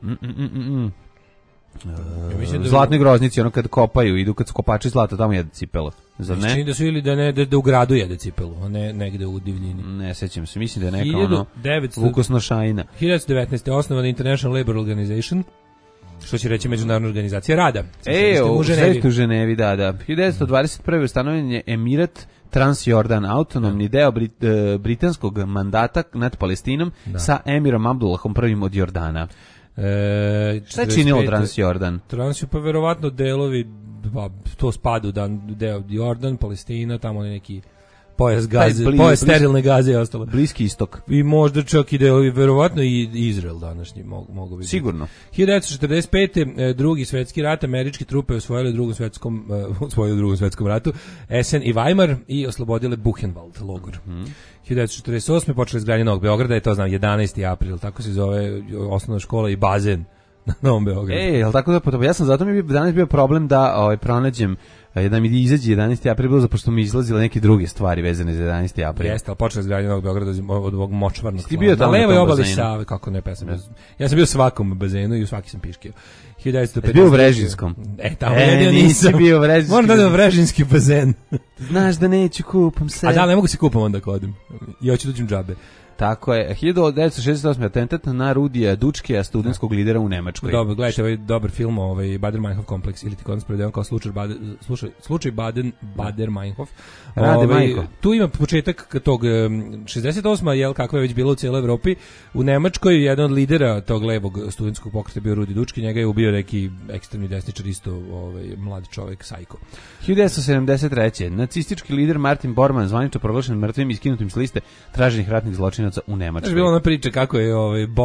S8: Zlatnoj groznici, ono kad kopaju, idu kad su kopači zlata, tamo jede cipelu. Zar ne?
S9: Čini da su ili da u gradu jede cipelu, a ne negde u divljini.
S8: Ne sećam se, mislim da je neka Vukosnošajina.
S9: 1919. osnovana International Labour Organization, što će reći Međunarodna organizacija rada.
S8: U Ženevi, da. 1921. ustanovljen je Emirat Transjordan, autonomni deo britanskog mandata nad Palestinom sa emirom Abdullahom I od Jordana. Šta je činilo Transjordan?
S9: Transjordan, pa verovatno delovi, to spadu deo Jordan, Palestina, tamo neki pojas gaze, pojas sterilne gaze i ostalo.
S8: Bliski istok.
S9: I možda čak i delovi, verovatno i Izrael današnji mogu biti.
S8: Sigurno.
S9: 1945. Drugi svetski rat, američke trupe osvojile u Drugom svetskom ratu Essen i Weimar i oslobodile Buchenwald logor. 1948. počeli izgradnja Novog Beograda, je to znam 11. april, tako se zove osnovna škola i bazen na Novom Beogradu.
S8: Jel tako da, ja sam zato mi danas bio problem da pronađem da mi izađe 11. april, bilo zapošto mi izlazile neke druge stvari vezane za 11. april.
S9: Jeste, ali počeli izgradnja Novog Beograda od ovog močvarnog
S8: slava. Na
S9: levoj obali Save, kako ne, ja sam bio u svakom bazenu i u svaki sam piškio. 1950.
S8: Bio u Vrežinskom.
S9: Tamo jedino nisam.
S8: Bio u Vrežinskom.
S9: Moram da idem u Vrežinski bazen.
S8: Znaš da neću kupam se.
S9: A da, ne mogu se kupam onda kodim. I hoću dođem džabe.
S8: Tako je. 1968. atentat na Rudija Dučkija, studentskog lidera u Nemačkoj.
S9: Dobro, gledajte ovaj dobar film, Bader-Meinhof kompleks, ili ti kod nas predajem kao slučaj Bader-Meinhof. Tu ima početak tog 68. jel kakva je već bilo u cijeloj Evropi. U Nemačkoj jedan od lidera tog levog studentskog pokreta bio Rudi Dučki, njega je ubio neki ekstremni desničar, isto mlad čovjek, sajko.
S8: 1973. nacistički lider Martin Bormann zvanično proglašen mrtvim i skinutim s liste traženih ratnih zločinaca u Nemačkoj.
S9: Znači, bila ona priča kako je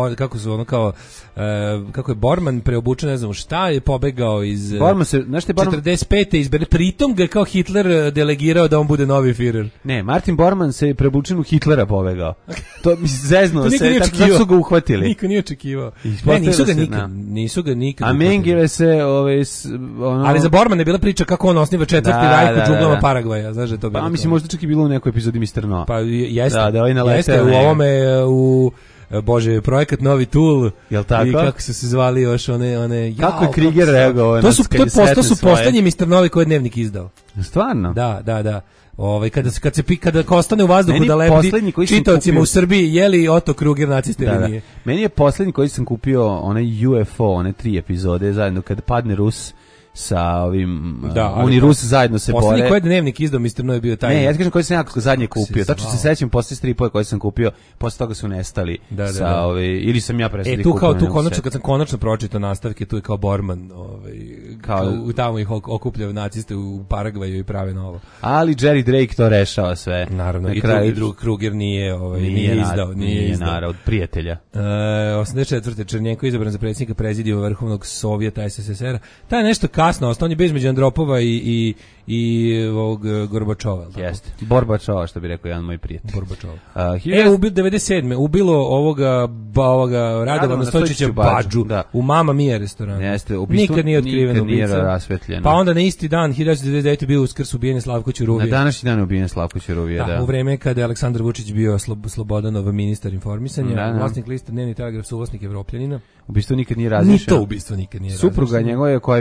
S9: kako je Bormann preobučen, ne znam šta, je pobegao iz 45. iz Berlina. Pritom ga kao Hitler delegirao da on bude novi Führer.
S8: Ne, Martin Bormann se preobučen u Hitlera pobegao. To mi zeznuo se, tako su ga uhvatili.
S9: Niko nije očekivao. Nisu ga nikad.
S8: A Mengele se
S9: ali za Bormann je bila priča kako on osniva četvrti rajh u džunglama Paragvaja, znaš da je to bilo.
S8: Pa mislim možda čak i bilo u nekoj epizodi Mr. No.
S9: Pa jeste, u ovome projekat Novi Tool.
S8: Jel tako?
S9: I kako su se zvali još one
S8: kako je Krieger reagovao?
S9: To su poslednji Mr. Novi koji je Dnevnik izdao.
S8: Stvarno?
S9: Da. Kada ostane u vazduhu da lebdi čitaocima u Srbiji, je li Otto Kruger nacista ili nije?
S8: Meni je poslednji koji sam kupio onaj UFO, one 3 epizode zajedno kad padne Rus sa ovim oni Rusi zajedno se bore.
S9: Poslednji koji je Dnevnik izdao, Mr. No je bio taj.
S8: Ne, ja ti kažem koji sam jako zadnje kupio. Tačno se sećam posle stripova koje sam kupio, posle toga su nestali sa ili sam ja prestao da kupujem.
S9: Tu konačno kad sam konačno pročitao nastavke, tu je kao Bormann, kao tamo ih okuplja naciste u Paragvaju i prave novo.
S8: Ali Jerry Drake to rešava sve.
S9: Naravno, i drug Kruger nije izdao.
S8: Od prijatelja.
S9: 84. Černjenko izabran za predsjednika Prezidijuma Vrhovnog Sovjeta SSSR. Taj nešto kasno, on je bez među Andropova i ovog Gorbačova.
S8: Jeste. Borbačova, što bi rekao jedan moj prijatelj.
S9: Borbačova. 97. ubilo ovoga Radovana Stojčića Badžu u Mama Mia restoranu.
S8: Jeste,
S9: nikad nije otkriven ubica.
S8: Rasvetljeno.
S9: Pa onda na isti dan 1999. bio Uskrs ubijen Slavko Ćuruvija.
S8: Na današnji dan je ubijen Slavko Ćuruvija, da.
S9: U vreme kada je Aleksandar Vučić bio Slobodanov ministar informisanja, vlasnik lista Dnevni Telegraf, suvlasnik Evropljanina.
S8: Ubistvo nikad nije razrešeno.
S9: Ni to ubistvo nikad nije razrešeno.
S8: Supruga njegova koja je bila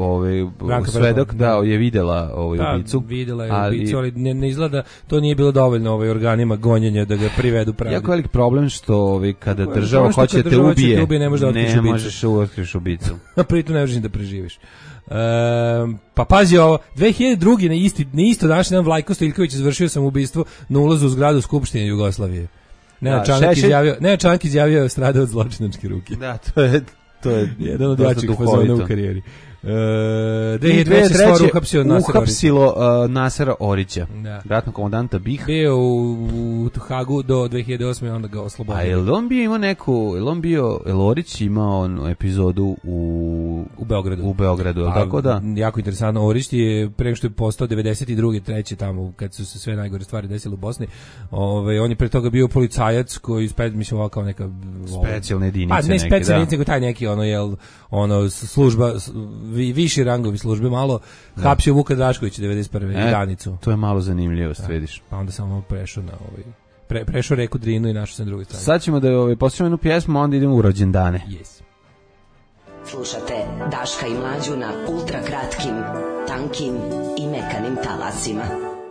S8: svedok je videla ubicu.
S9: Videla je ubicu, ali ne izgleda, to nije bilo dovoljno organima gonjenja da ga privedu pravdi.
S8: Jako velik problem što kada država hoće te ubije, ne možeš otkriš ubicu.
S9: A pritom ne možeš da preživiš. Pa pazi ovo, 2002. na isto današnji dan Vlajko Stojiljković izvršio samoubistvo na ulazu u zgradu Skupštine Jugoslavije. Nenad Čanak izjavio strada od zločinačke ruke.
S8: Da, to je
S9: jedan od jačih fazona u karijeri. 2003.
S8: uhapsilo Nasera Orića, ratnog komandanta BiH.
S9: Bio u Hagu do 2008. onda ga oslobodio.
S8: A je Orić imao epizodu u Beogradu, tako da?
S9: Jako interesantno, Orić je pre nego što je postao 92. treće tamo, kad su se sve najgore stvari desile u Bosni, on je pre toga bio policajac koji mislim ovako kao neka
S8: specijalne jedinice.
S9: Pa ne specijalne jedinice, nego taj neki služba, viši rangovi službe, malo hapsio Vuka Draškovića 91. Danicu.
S8: To je malo zanimljivo, vidiš.
S9: Pa onda samo prešao na prešao reku Drinu i našao se na drugoj strani.
S8: Sad ćemo da poslušamo jednu pjesmu, onda idemo u rođendane.
S9: Yes.
S1: Slušate Daška i Mlađu na ultra kratkim, tankim i mekanim talasima.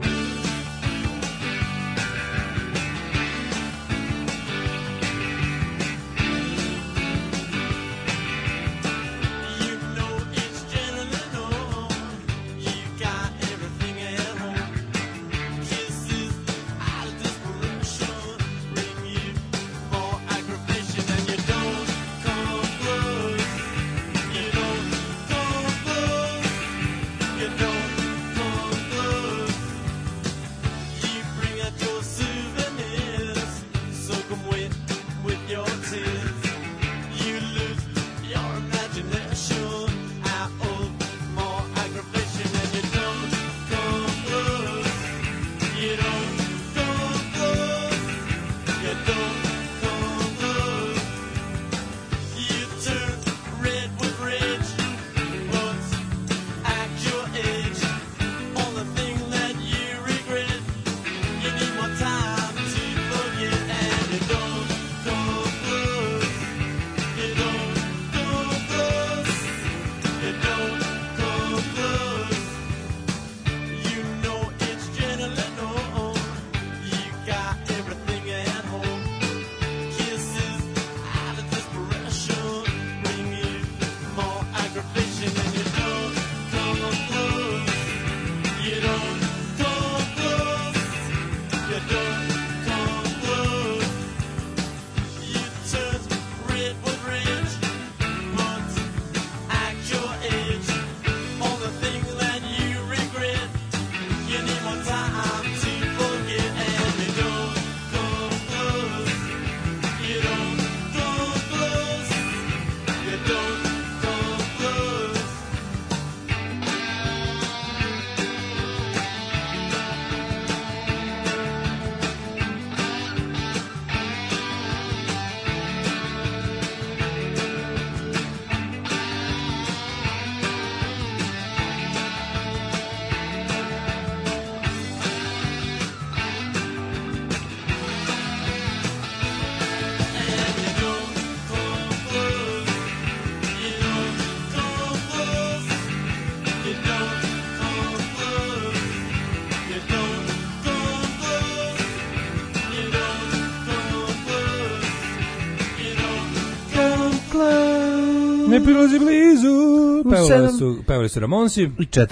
S9: Ne prilazi blizu. Pevali su Ramonsi.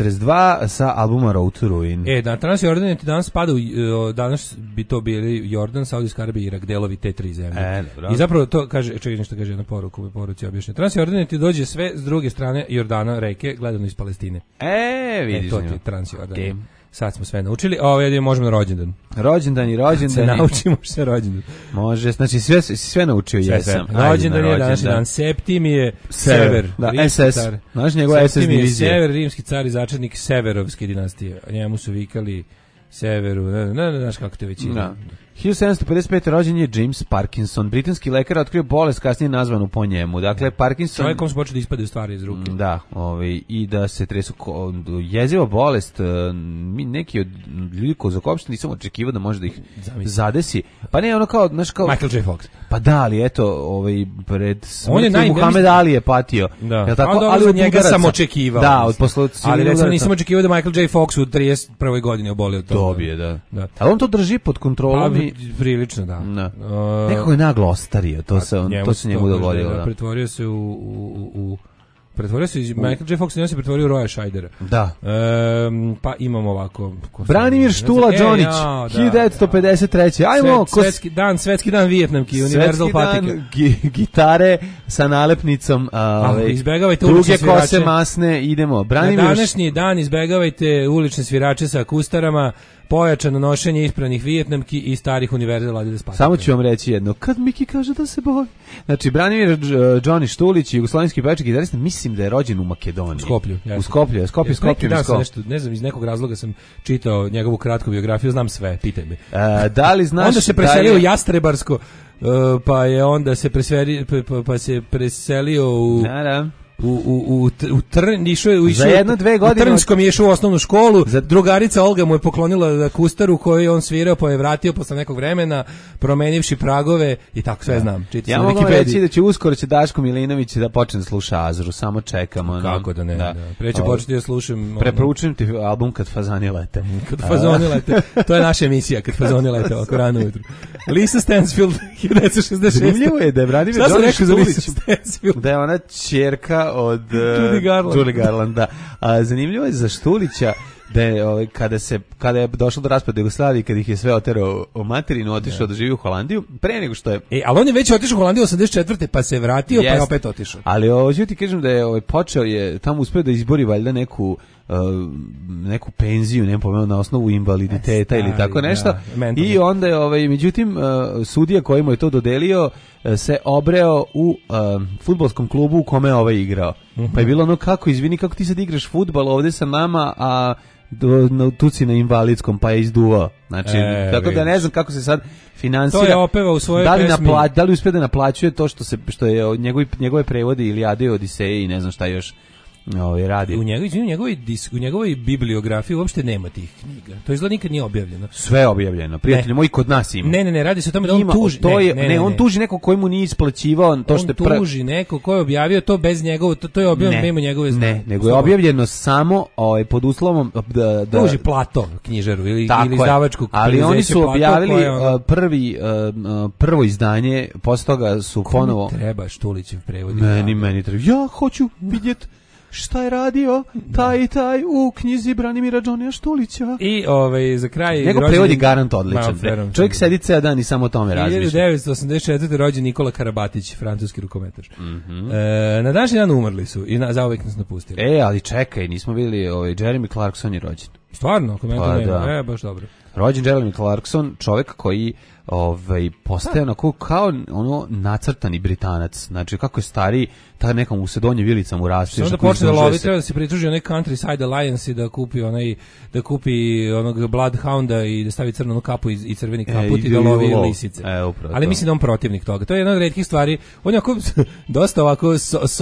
S8: 42 sa albuma Road to Ruin.
S9: Danas Jordan ti danas spada danas bi to bili Jordan, Saudijska Arabija i Irak, delovi te tri zemlje. I zapravo to kaže, čekaj nešto kaže na poruku, u poruci objašnjeno. Transjordan ti dođe sve s druge strane Jordana reke, gledano iz Palestine.
S8: Vidiš.
S9: To ti je Transjordan. Okay. Sad smo sve naučili. Možemo na rođendan.
S8: Rođendan.
S9: Se naučimo što je rođendan.
S8: Može, znači sve naučio jesam.
S9: Rođendan je današnji dan. Septimije Sever.
S8: Da, SS. Znaš njegova SS divizija.
S9: Sever, rimski car i začetnik Severovske dinastije. Njemu su vikali Severu, ne znaš kako te već ide.
S8: 1755. rođen je James Parkinson, britanski lekar, otkrio bolest kasnije nazvanu po njemu. Dakle, Parkinson...
S9: Čovjekom se počeo da ispadaju stvari iz ruke.
S8: Da, i da se tresu jeziva bolest, neki od ljudi koji zakopšteni nisam očekivao da može da ih zadesi. Pa ne, ono kao, znaš, kao...
S9: Michael J. Fox.
S8: Pa da, ali eto, pred smrti Muhammed Ali je patio.
S9: Da.
S8: Je tako?
S9: Ali od njega sam očekivao.
S8: Da, od
S9: ali recimo nisam očekivao da Michael J. Fox u 31. godini oboli od toga.
S8: Dobije, da. Ali on to drži pod kontrolom.
S9: Prilično, da.
S8: Nekako je naglo ostario, to se njemu dogodilo.
S9: Da, pretvorio se Michael J. Fox se pretvorio u Roya Scheidera.
S8: Da.
S9: Pa imamo ovako...
S8: Branimir Štula Đonić, 1953. Ajmo,
S9: svetski dan Vijetnamki, Universal patika.
S8: Svetski dan gitare sa nalepnicom
S9: izbegavajte
S8: duge kose masne, idemo.
S9: Na današnji dan izbegavajte ulične svirače sa kustarama, pojačano nošenje ispranih Vijetnamki i starih Universal Adidas patika.
S8: Samo ću vam reći jedno, kad Miki kaže da se boji. Znači, Branimir Đoni Štulić, jugoslovenski pevač i gitarista, mislim da je rođen u Makedoniji.
S9: Skoplju.
S8: U Skoplju.
S9: Ne znam, iz nekog razloga sam čitao njegovu kratku biografiju, znam sve, pitaj me.
S8: Da li znaš...
S9: Onda se preselio u Jastrebarsko, pa je onda se preselio u... u
S8: za 1-2 godine
S9: u Trnskom je išao u osnovnu školu, drugarica Olga mu je poklonila kustaru koju on svirao, pa je vratio posle nekog vremena, promenivši pragove i tako sve znam.
S8: Ja mogu reći da će uskoro Daško Milinović da počne da sluša Azru, samo čekamo.
S9: Kako da ne, da. Pre ću početi da slušam.
S8: Preporučujem ti album Kad fazoni lete.
S9: Kad fazoni lete, to je naša emisija, Kad fazoni lete, ovako rano ujutru. Lisa Stansfield, 1966.
S8: Zanimljivo je da je Branimir Đoni Štulić, da je ona ćerka od Julie Garland, da. Zanimljivo je za Štulića da je kada je došlo do raspada Jugoslavije, kad ih je sve oterao o materinu, otišao da živi u Holandiju, pre nego što je...
S9: ali on je već otišao u Holandiju 84. pa se vratio, pa je opet otišao.
S8: Ali hoću ti kažem da je počeo je tamo uspeo da izbori valjda neku penziju, ne pomenuo, na osnovu invaliditeta ili tako nešto. I onda je međutim sudija koji mu je to dodelio se obreo u fudbalskom klubu u kome je igrao. Pa je bilo ono, kako ti sad igraš fudbal ovde sa nama, a tu si na invalidskom, pa je izduvao. Znači, tako da ne znam kako se sad finansira.
S9: To je opeva u svojoj pesmi.
S8: Da li uspije da naplaćuje to što je njegove prevode Ilijade i Odiseje i ne znam šta još radi.
S9: U njegovoj bibliografiji uopšte nema tih knjiga. To izgleda nikad nije objavljeno.
S8: Sve je objavljeno. Prijatelji moji, kod nas ima.
S9: Ne, radi se o tome da on tuži.
S8: On tuži nekog koji mu nije isplaćivao to što je
S9: tuži nekog koji je objavio to bez njegovog, to je objavljeno mimo njegove znanje.
S8: Ne, nego je objavljeno samo pod uslovom da
S9: tuži Plato knjižaru ili izdavačku.
S8: Ali oni su objavili prvo izdanje, posle toga su ponovo.
S9: Kome treba Štulićev prevod?
S8: Meni treba. Ja hoću vidjeti šta je radio taj u knjizi Branimira Đonija Štulića.
S9: I za kraj...
S8: Njegov prevod je garant odličan. Čovjek sedi ceo dan i samo o tome razmišlja.
S9: 1984. rođen Nikola Karabatić, francuski rukometaš. Na današnji dan umrli su i zauvek nas napustili.
S8: Ali čekaj, nismo vidjeli, Jeremy Clarkson je rođen.
S9: Stvarno, komentar nema. Baš dobro.
S8: Rođen Jeremy Clarkson, čovjek koji postaje onako kao nacrtani Britanac. Znači, kako je stariji, ta neka mu se donje vilica mu raste.
S9: Onda počne da lovi, treba da se pridruži onaj Countryside Alliance i da kupi onog Bloodhounda i da stavi crnu kapu i crveni kaput i da lovi lisice. Ali mislim da on protivnik toga. To je jedna od retkih stvari. On je ako dosta ovako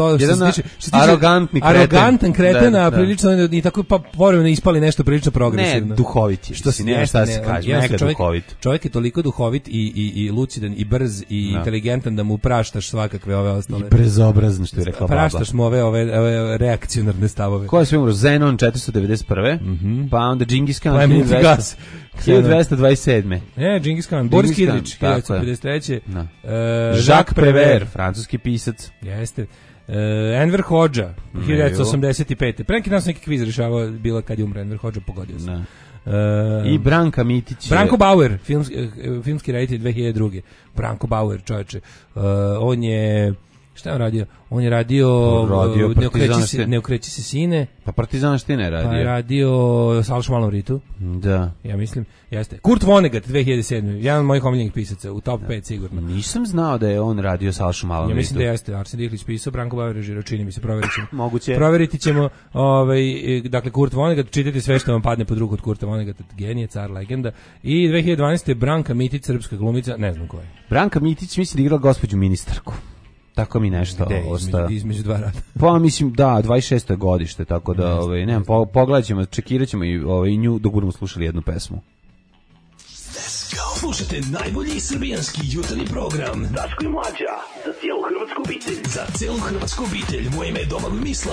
S9: arogantan kreten, a prilično i tako pa povremeno ispali nešto prilično progresivno.
S8: Ne, duhovit je. Što si nema šta se kaže, mega duhovit.
S9: Čovjek je toliko duhovit i lucidan i brz i inteligentan da mu praštaš svakakve ove ostale.
S8: I brezobrazno, što je rekla baba.
S9: Praštaš mu ove reakcionarne stavove.
S8: Ko je sve umro? Zenon 491. Pa onda Džingis Khan 1227.
S9: Džingis Khan. Boris Kidrić 1953.
S8: Jacques Prévert, francuski pisac.
S9: Jeste. Enver Hodža 1985. Pre neki dan sam neki kviz rešavao, bilo kad je umro Enver Hodža, pogodio sam.
S8: I Branka Mitić.
S9: Branko Bauer, filmski reditelj 2002. Branko Bauer, čovječe. On je Šta je on radio? On je radio Ne okreći se sine.
S8: Pa Partizanštine je radio.
S9: Pa je radio Salš malom Ritu.
S8: Da.
S9: Ja mislim, jeste. Kurt Vonnegut 2007. Jedan od mojih omiljenih pisaca, u top 5 sigurno.
S8: Nisam znao da je on radio Salšu malom Ritu.
S9: Ja mislim da jeste. Arsen Dihlić pisao, Branko Bauer režirao, čini mi se, proverit ćemo.
S8: Moguće.
S9: Proveriti ćemo, dakle, Kurt Vonnegut, čitajte sve što vam padne pod ruku od Kurta Vonnegutta, genije, car, legenda. I 2012. Branka Mitić, srpska glumica, ne znam ko je.
S8: Branka Mitić mislim da igrala gospođu ministarku. Tako mi nešto ostaje.
S9: Između dva rada.
S8: Pa mislim da 26. godište, tako da nemam, pogledaćemo, čekiraćemo i nju dok budemo slušali jednu pesmu.
S10: Slušajte najbolji srbijanski jutarnji program Daško i Mlađa, za cijelu hrvatsku obitelj. Za cijelu hrvatsku obitelj, moje ime je Domagoj Mislav.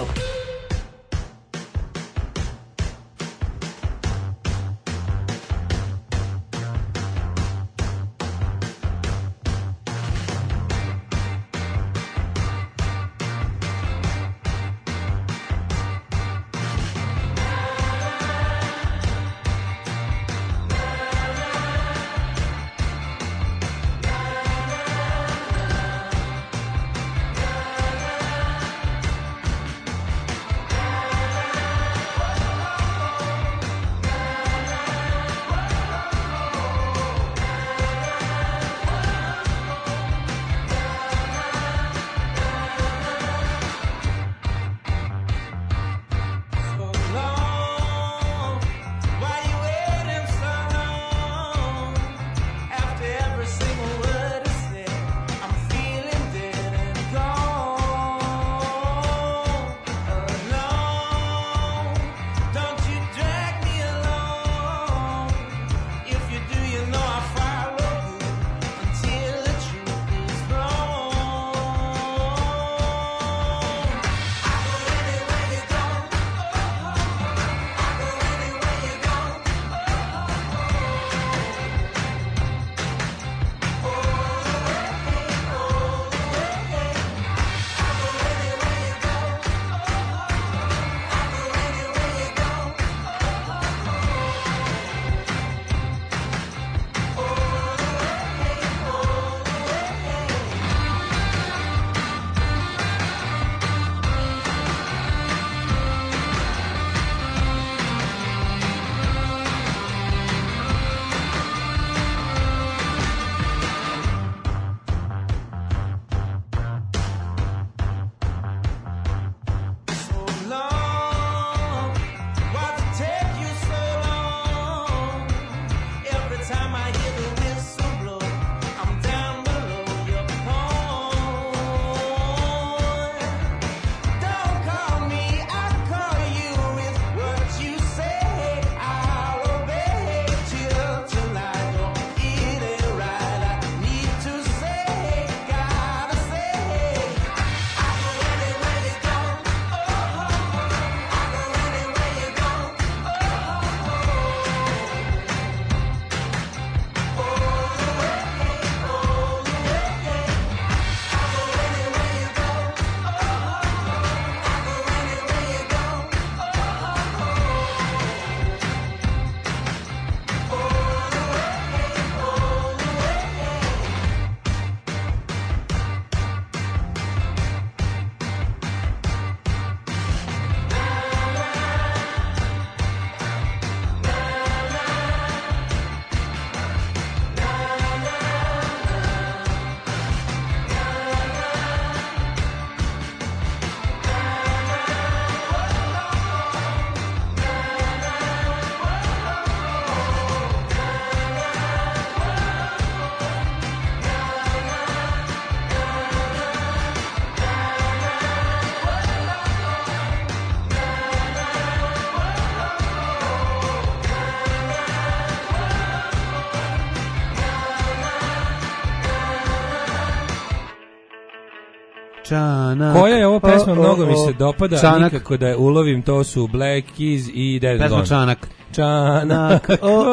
S8: Čanak.
S9: Koja je ovo pesma, mnogo mi se dopada, Čanak. Nikako da je ulovim, to su Black Keys i Dead
S8: Pesma
S9: Gone.
S8: Čanak.
S9: Čanak,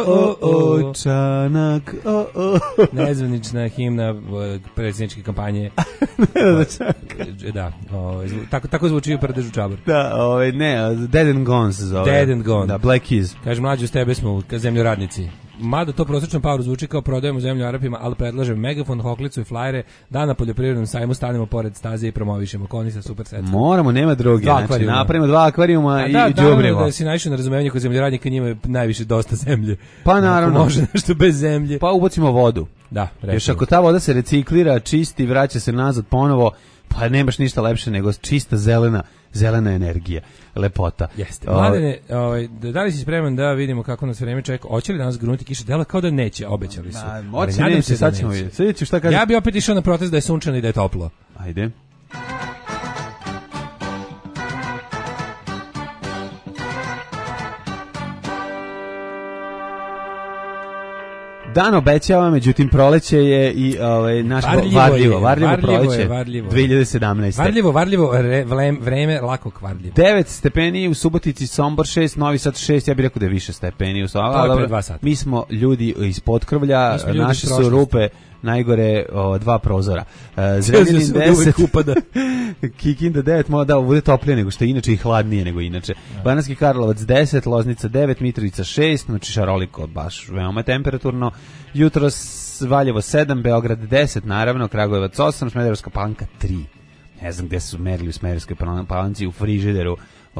S8: Čanak,
S9: nezvanična himna predsjedničke kampanje. Da, tako zvuči u Prdežu Čabar.
S8: Da, ne, Dead and Gone se zove.
S9: Dead and Gone.
S8: Da, Black Keys.
S9: Kaže, mlađi, uz tebe smo zemljoradnici. mada to prosječnom pauru zvuči kao prodajemo zemlju Arapima, ali predlažem megafon, hoklicu i flajere, da na poljoprivrednom sajmu stanemo pored staze i promovišemo konisa super set.
S8: Moramo, nema druge, znači napravimo 2 akvarijuma i đubrivo.
S9: Da si naišao na razumevanje kod zemljoradnika, njima je najviše dosta zemlje.
S8: Pa naravno.
S9: Ako može nešto bez zemlje.
S8: Pa ubacimo vodu.
S9: Da,
S8: još ako ta voda se reciklira, čisti, vraća se nazad ponovo, pa nemaš ništa lepše nego čista zelena energija, lepota.
S9: Jeste. Mladene, da li si spreman da vidimo kako nas vreme čeka? Hoće li danas grunuti kiša? Dela kao da neće, obećali su.
S8: Neće, sad ćemo vidjeti. Šta kaže?
S9: Ja bi opet išao na protest da je sunčano i da je toplo.
S8: Ajde. Dan obećava, međutim proleće je i naš varljivo proleće. 2017.
S9: Varljivo vreme lako kvarljivo.
S8: 9 stepeni u Subotici, Sombor 6, Novi Sad 6, ja bih rekao da je više stepeni u Sombor. Mi smo ljudi iz Podkrvlja, naše su rupe najgore 2 prozora. Zrenjanin 10, Kikinda 9, da bude toplije nego što je inače i hladnije nego inače. Banatski Karlovac 10, Loznica 9, Mitrovica 6, znači šaroliko, baš veoma temperaturno. Jutros Valjevo 7, Beograd 10, naravno, Kragujevac 8, Smederevska Palanka 3. Ne znam gde su merili u Smederevskoj Palanci, u frižideru.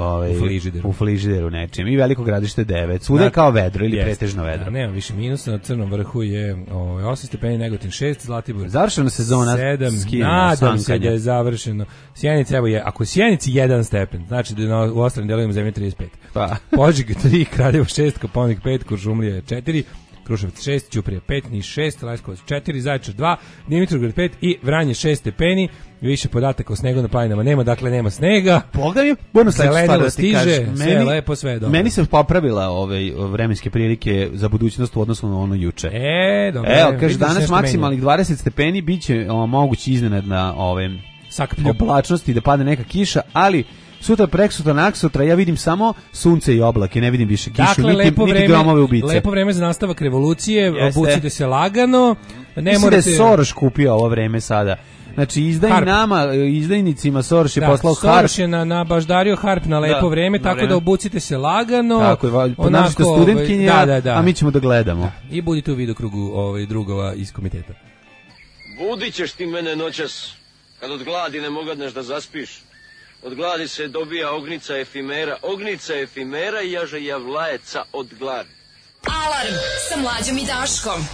S8: U frižideru nečim. I Veliko Gradište 9. Svuda je kao vedro ili pretežno vedro.
S9: Nema više minusa, na Crnom vrhu je 8 stepeni, Negotin 6, Zlatibor
S8: završena sezona
S9: 7, nadam se da je završeno. Sjenica, evo je, ako u Sjenici 1 stepen, znači da u ostalim delovima zemlje 35.
S8: Pa.
S9: Požega 3, Kraljevo 6, Kopaonik 5, Kuršumlija 4, Kruševac 6, Ćuprija 5, Niš 6, Leskovac 4, Zaječar 2, Dimitrovgrad 5 i Vranje 6 stepeni. Više podataka o snegu na planinama nema, dakle nema snega.
S8: Pogledaj, budno
S9: zelenilo stiže, sve je lepo, sve je dobro.
S8: Meni se popravila vremenske prilike za budućnost u odnosu na ono juče.
S9: Dobro.
S8: Evo, kaže, danas maksimalnih 20 stepeni, bit će mogući iznenadna oblačnosti da padne neka kiša, ali sutra, preksutra, naksutra, ja vidim samo sunce i oblake, ne vidim više kišu,
S9: dakle,
S8: niti gromove ubice.
S9: Lepo vreme za nastavak revolucije, obucite se lagano.
S8: Mislim da je Soros kupio ovo vreme sada. Znači, izdajnicima Soros je poslao harp.
S9: Soros je baždario harp na lepo vreme, tako da obucite se lagano.
S8: Tako je, ponašite studentkinje, a mi ćemo da gledamo.
S9: Da. I budite u vidokrugu drugova iz komiteta.
S4: Budit ćeš ti mene noćas, kad od gladi ne mogadneš da zaspiš. Od gladi se dobija ognica efimera i jaže javlajeca od gladi.
S6: Alarm sa Mlađom i Daškom.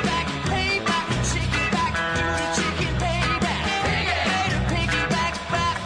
S7: Back,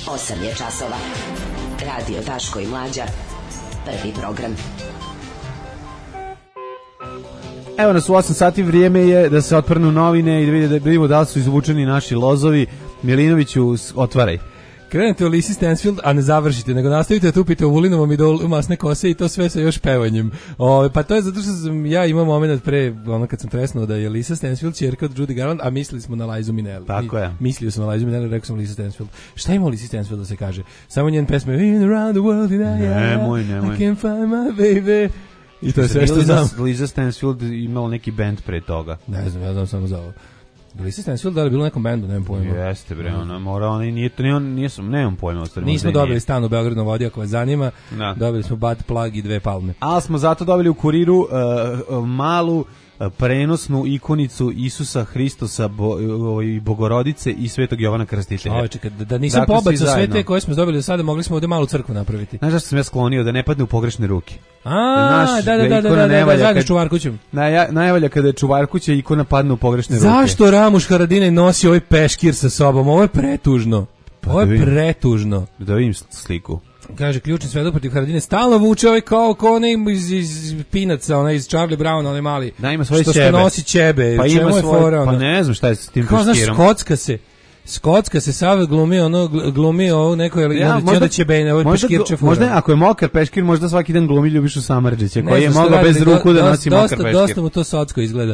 S1: 8 je časova. Radio Daško i Mlađa. Prvi program.
S8: Evo nas u 8 sati, vrijeme je da se otprnu novine i da vidimo da li su izvučeni naši lozovi. Milinoviću, otvaraj.
S9: Krenete u Lisi Stansfield, a ne završite, nego nastavite da tupite u Vulinovom idolu masne kose i to sve sa još pevanjem. Pa to je zato što sam ja imao moment pre, ono kad sam tresnuo da je Lisa Stansfield ćerka od Judy Garland, a mislili smo na Liza Minnelli.
S8: Tako je.
S9: Mislio sam na Liza Minnelli, rekao sam Lisa Stansfield. Šta ima u Lisi Stansfield da se kaže? Samo njen pesme In around the world in
S8: nemoj.
S9: I can't find my baby. I to je sve što znam.
S8: Lisa Stansfield imala neki band pre toga.
S9: Ne znam, ja znam samo za ovo. Lisa Stansfield da li bilo u nekom bendu, nemam pojma.
S8: Jeste bre, ona mora, ona nije to, nemam pojma.
S9: Nismo dobili stan u Beogradu na vodi, ako vas zanima. Da. Dobili smo bad plug i 2 palme.
S8: Ali smo zato dobili u Kuriru malu prenosnu ikonicu Isusa Hristosa, Bogorodice i Svetog Jovana Krstitelja.
S9: Čovječe, da nisam pobacao sve te koje smo dobili do sada, mogli smo ovdje malu crkvu napraviti.
S8: Znaš zašto sam ja sklonio? Da ne padne u pogrešne ruke.
S9: Da, zajedno s Čuvarkućem.
S8: Najvalja kada je Čuvarkuća ikona padne u pogrešne ruke.
S9: Zašto Ramuš Haradinaj nosi ovaj peškir sa sobom? Ovo je pretužno. Ovo je pretužno.
S8: Da vidim sliku.
S9: Kaže, ključni svedok protiv Haradine stalno vuče ovaj kao onaj iz Pinaca, onaj iz Charlie Brown, onaj mali.
S8: Da, ima svoje
S9: što
S8: ćebe.
S9: Što nosi ćebe.
S8: Pa ima svoje, pa ne znam šta je s tim peškirom.
S9: Skotska se sav glumi ovo neko onda će bene, ovo peškirče fura.
S8: Možda ako je mokar peškir, možda svaki dan glumi Ljubišu Samardžića, koji je mogao bez ruku da nosi mokar peškir.
S9: Dosta mu to socko izgleda.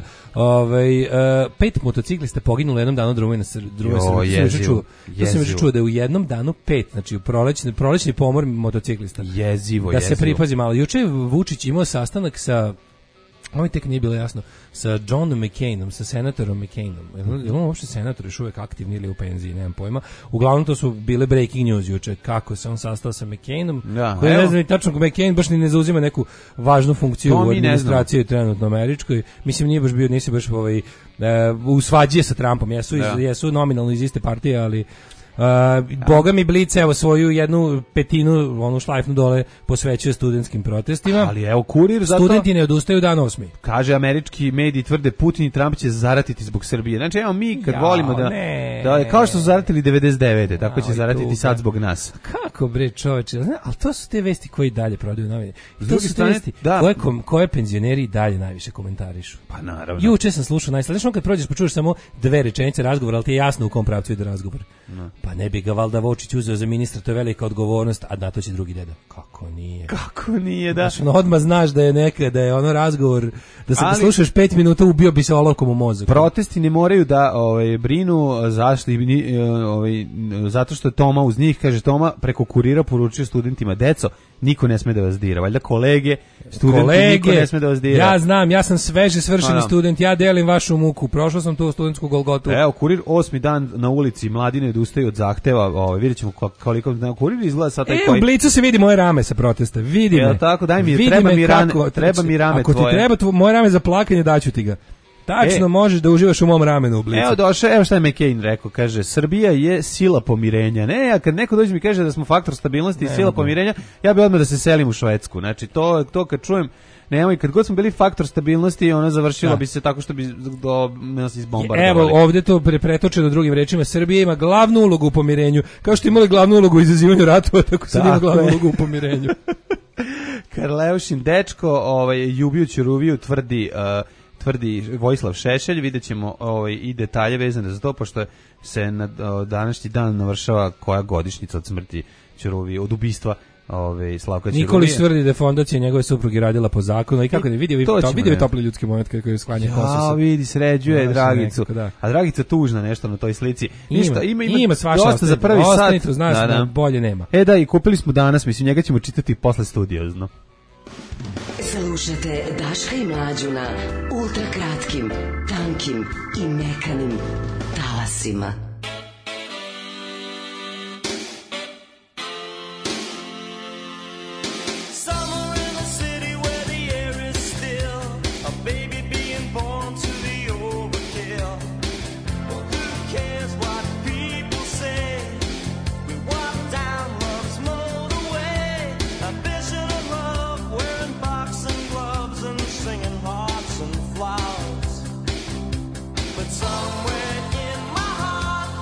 S9: 5 motociklista poginulo jednom danu drugoj na drugoj. To sam još čuo da je u jednom danu 5, znači u prolećni pomor motociklista.
S8: Jezivo.
S9: Da se pripazi malo. Juče je Vučić imao sastanak sa, ovo tek nije bilo jasno, sa Johnom McCainom, sa senatorom McCainom. Je on uopšte senator još uvijek aktivni ili u penziji, nemam pojma. Uglavnom to su bile breaking news juče, kako se on sastao sa McCainom, koji ne znam i tačno, McCain baš ni ne zauzima neku važnu funkciju u administraciji trenutno američkoj. Mislim, nisi baš u svađi sa Trumpom, jesu nominalno iz iste partije, ali Boga mi Blic, evo svoju 1/5 onu šlajfnu dole posvećuje studentskim protestima.
S8: Ali evo Kurir zato
S9: studenti ne odustaju dan 8.
S8: Kaže američki mediji tvrde Putin i Trump će zaratiti zbog Srbije. Znači evo mi kad volimo da kao što su zaratili 99. tako će zaratiti sad zbog nas.
S9: Kako bre čoveče, ali to su te vesti koje dalje prodaju novine. To su te vesti koje penzioneri dalje najviše komentarišu.
S8: Pa naravno.
S9: Juče sam slušao najslednije kad prođeš pa čuješ samo 2 rečenice razgovora, ali ti je jasno u kom pravcu ide razgovor. No. Pa ne bi ga valjda Vučić uzeo za ministra, to je velika odgovornost, a na to će drugi deda. Kako nije, da. Znači, odmah znaš da je ono razgovor, da se slušaš 5 minuta ubio bi se olovkom u mozak.
S8: Protesti ne moraju da brinu zato što je Toma uz njih, kaže Toma, preko Kurira poručuje studentima, deco, niko ne sme da vas dira, valjda kolege, studenti, niko ne sme da vas dira.
S9: Ja znam, ja sam sveže svršeni student, ja delim vašu muku, prošao sam tu studentsku golgotu.
S8: Evo, Kurir 8. dan na ulici, mladine odustaju od zahteva, vidjet ćemo koliko Kurir izgleda sad taj koji...
S9: U Blicu se vidi moje rame sa protesta, vidi me.
S8: Tako, daj mi, treba mi rame
S9: ako
S8: tvoje.
S9: Ako ti treba moje rame za plakanje, daću ti ga. Tačno možeš da uživaš u mom ramenu u Blicu.
S8: Evo šta je McCain rekao, kaže, Srbija je sila pomirenja. Ne, a kad neko dođe mi kaže da smo faktor stabilnosti i sila pomirenja, ja bih odmah da se selim u Švedsku. Znači, to kad čujem, nemoj, kad god smo bili faktor stabilnosti, ona završila bi se tako što bi nas izbombardovali.
S9: Evo, ovdje to pretočeno drugim rečima, Srbija ima glavnu ulogu u pomirenju. Kao što imali glavnu ulogu u izazivanju ratova, tako sad ima glavnu ulogu u pomirenju.
S8: Karleušin dečko, Ljubiju Ćuruviju tvrdi Vojislav Šešelj, vidjet ćemo i detalje vezane za to, pošto se na današnji dan navršava koja godišnjica od smrti Ćuruvije, od ubistva Slavka Ćuruvije.
S9: Nikolić tvrdi da je fondacija njegove supruge radila po zakonu i kako ne vidio topli ljudski moment kako je sklanja kosu.
S8: Vidi, sređuje Dragicu. A Dragica tužna nešto na toj slici. Ima
S9: svašta
S8: dosta za prvi sat.
S9: Znaš, bolje nema.
S8: Da, i kupili smo danas, mislim, njega ćemo čitati posle studiozno.
S1: Slušate Daška i Mlađu na ultrakratkim, tankim i mekanim talasima.
S7: Somewhere in my heart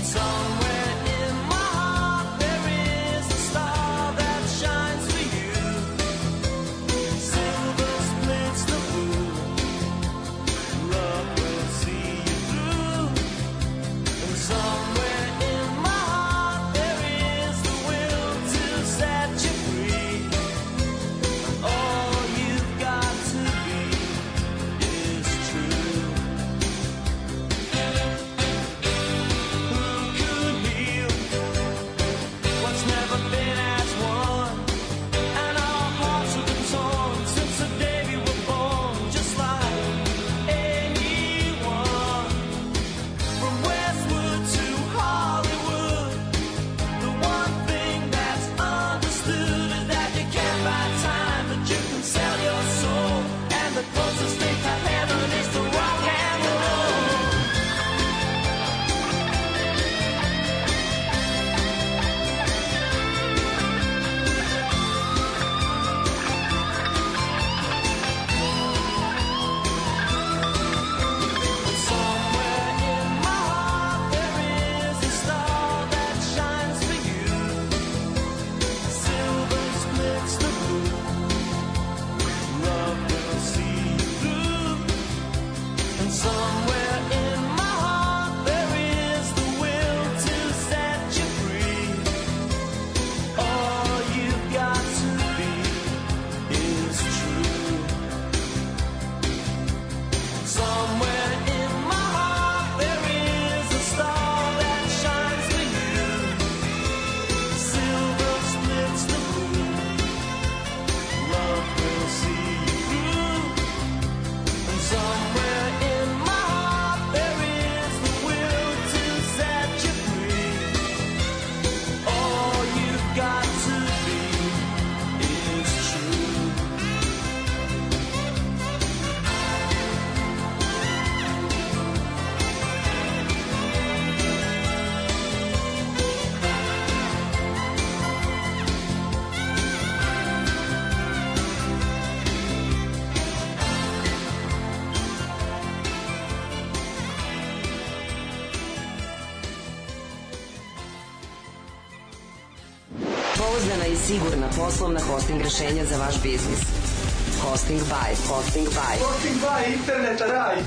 S1: Pouzdana i sigurna poslovna hosting rešenja za vaš biznis. Hosting by. Hosting by.
S11: Hosting by interneta raj.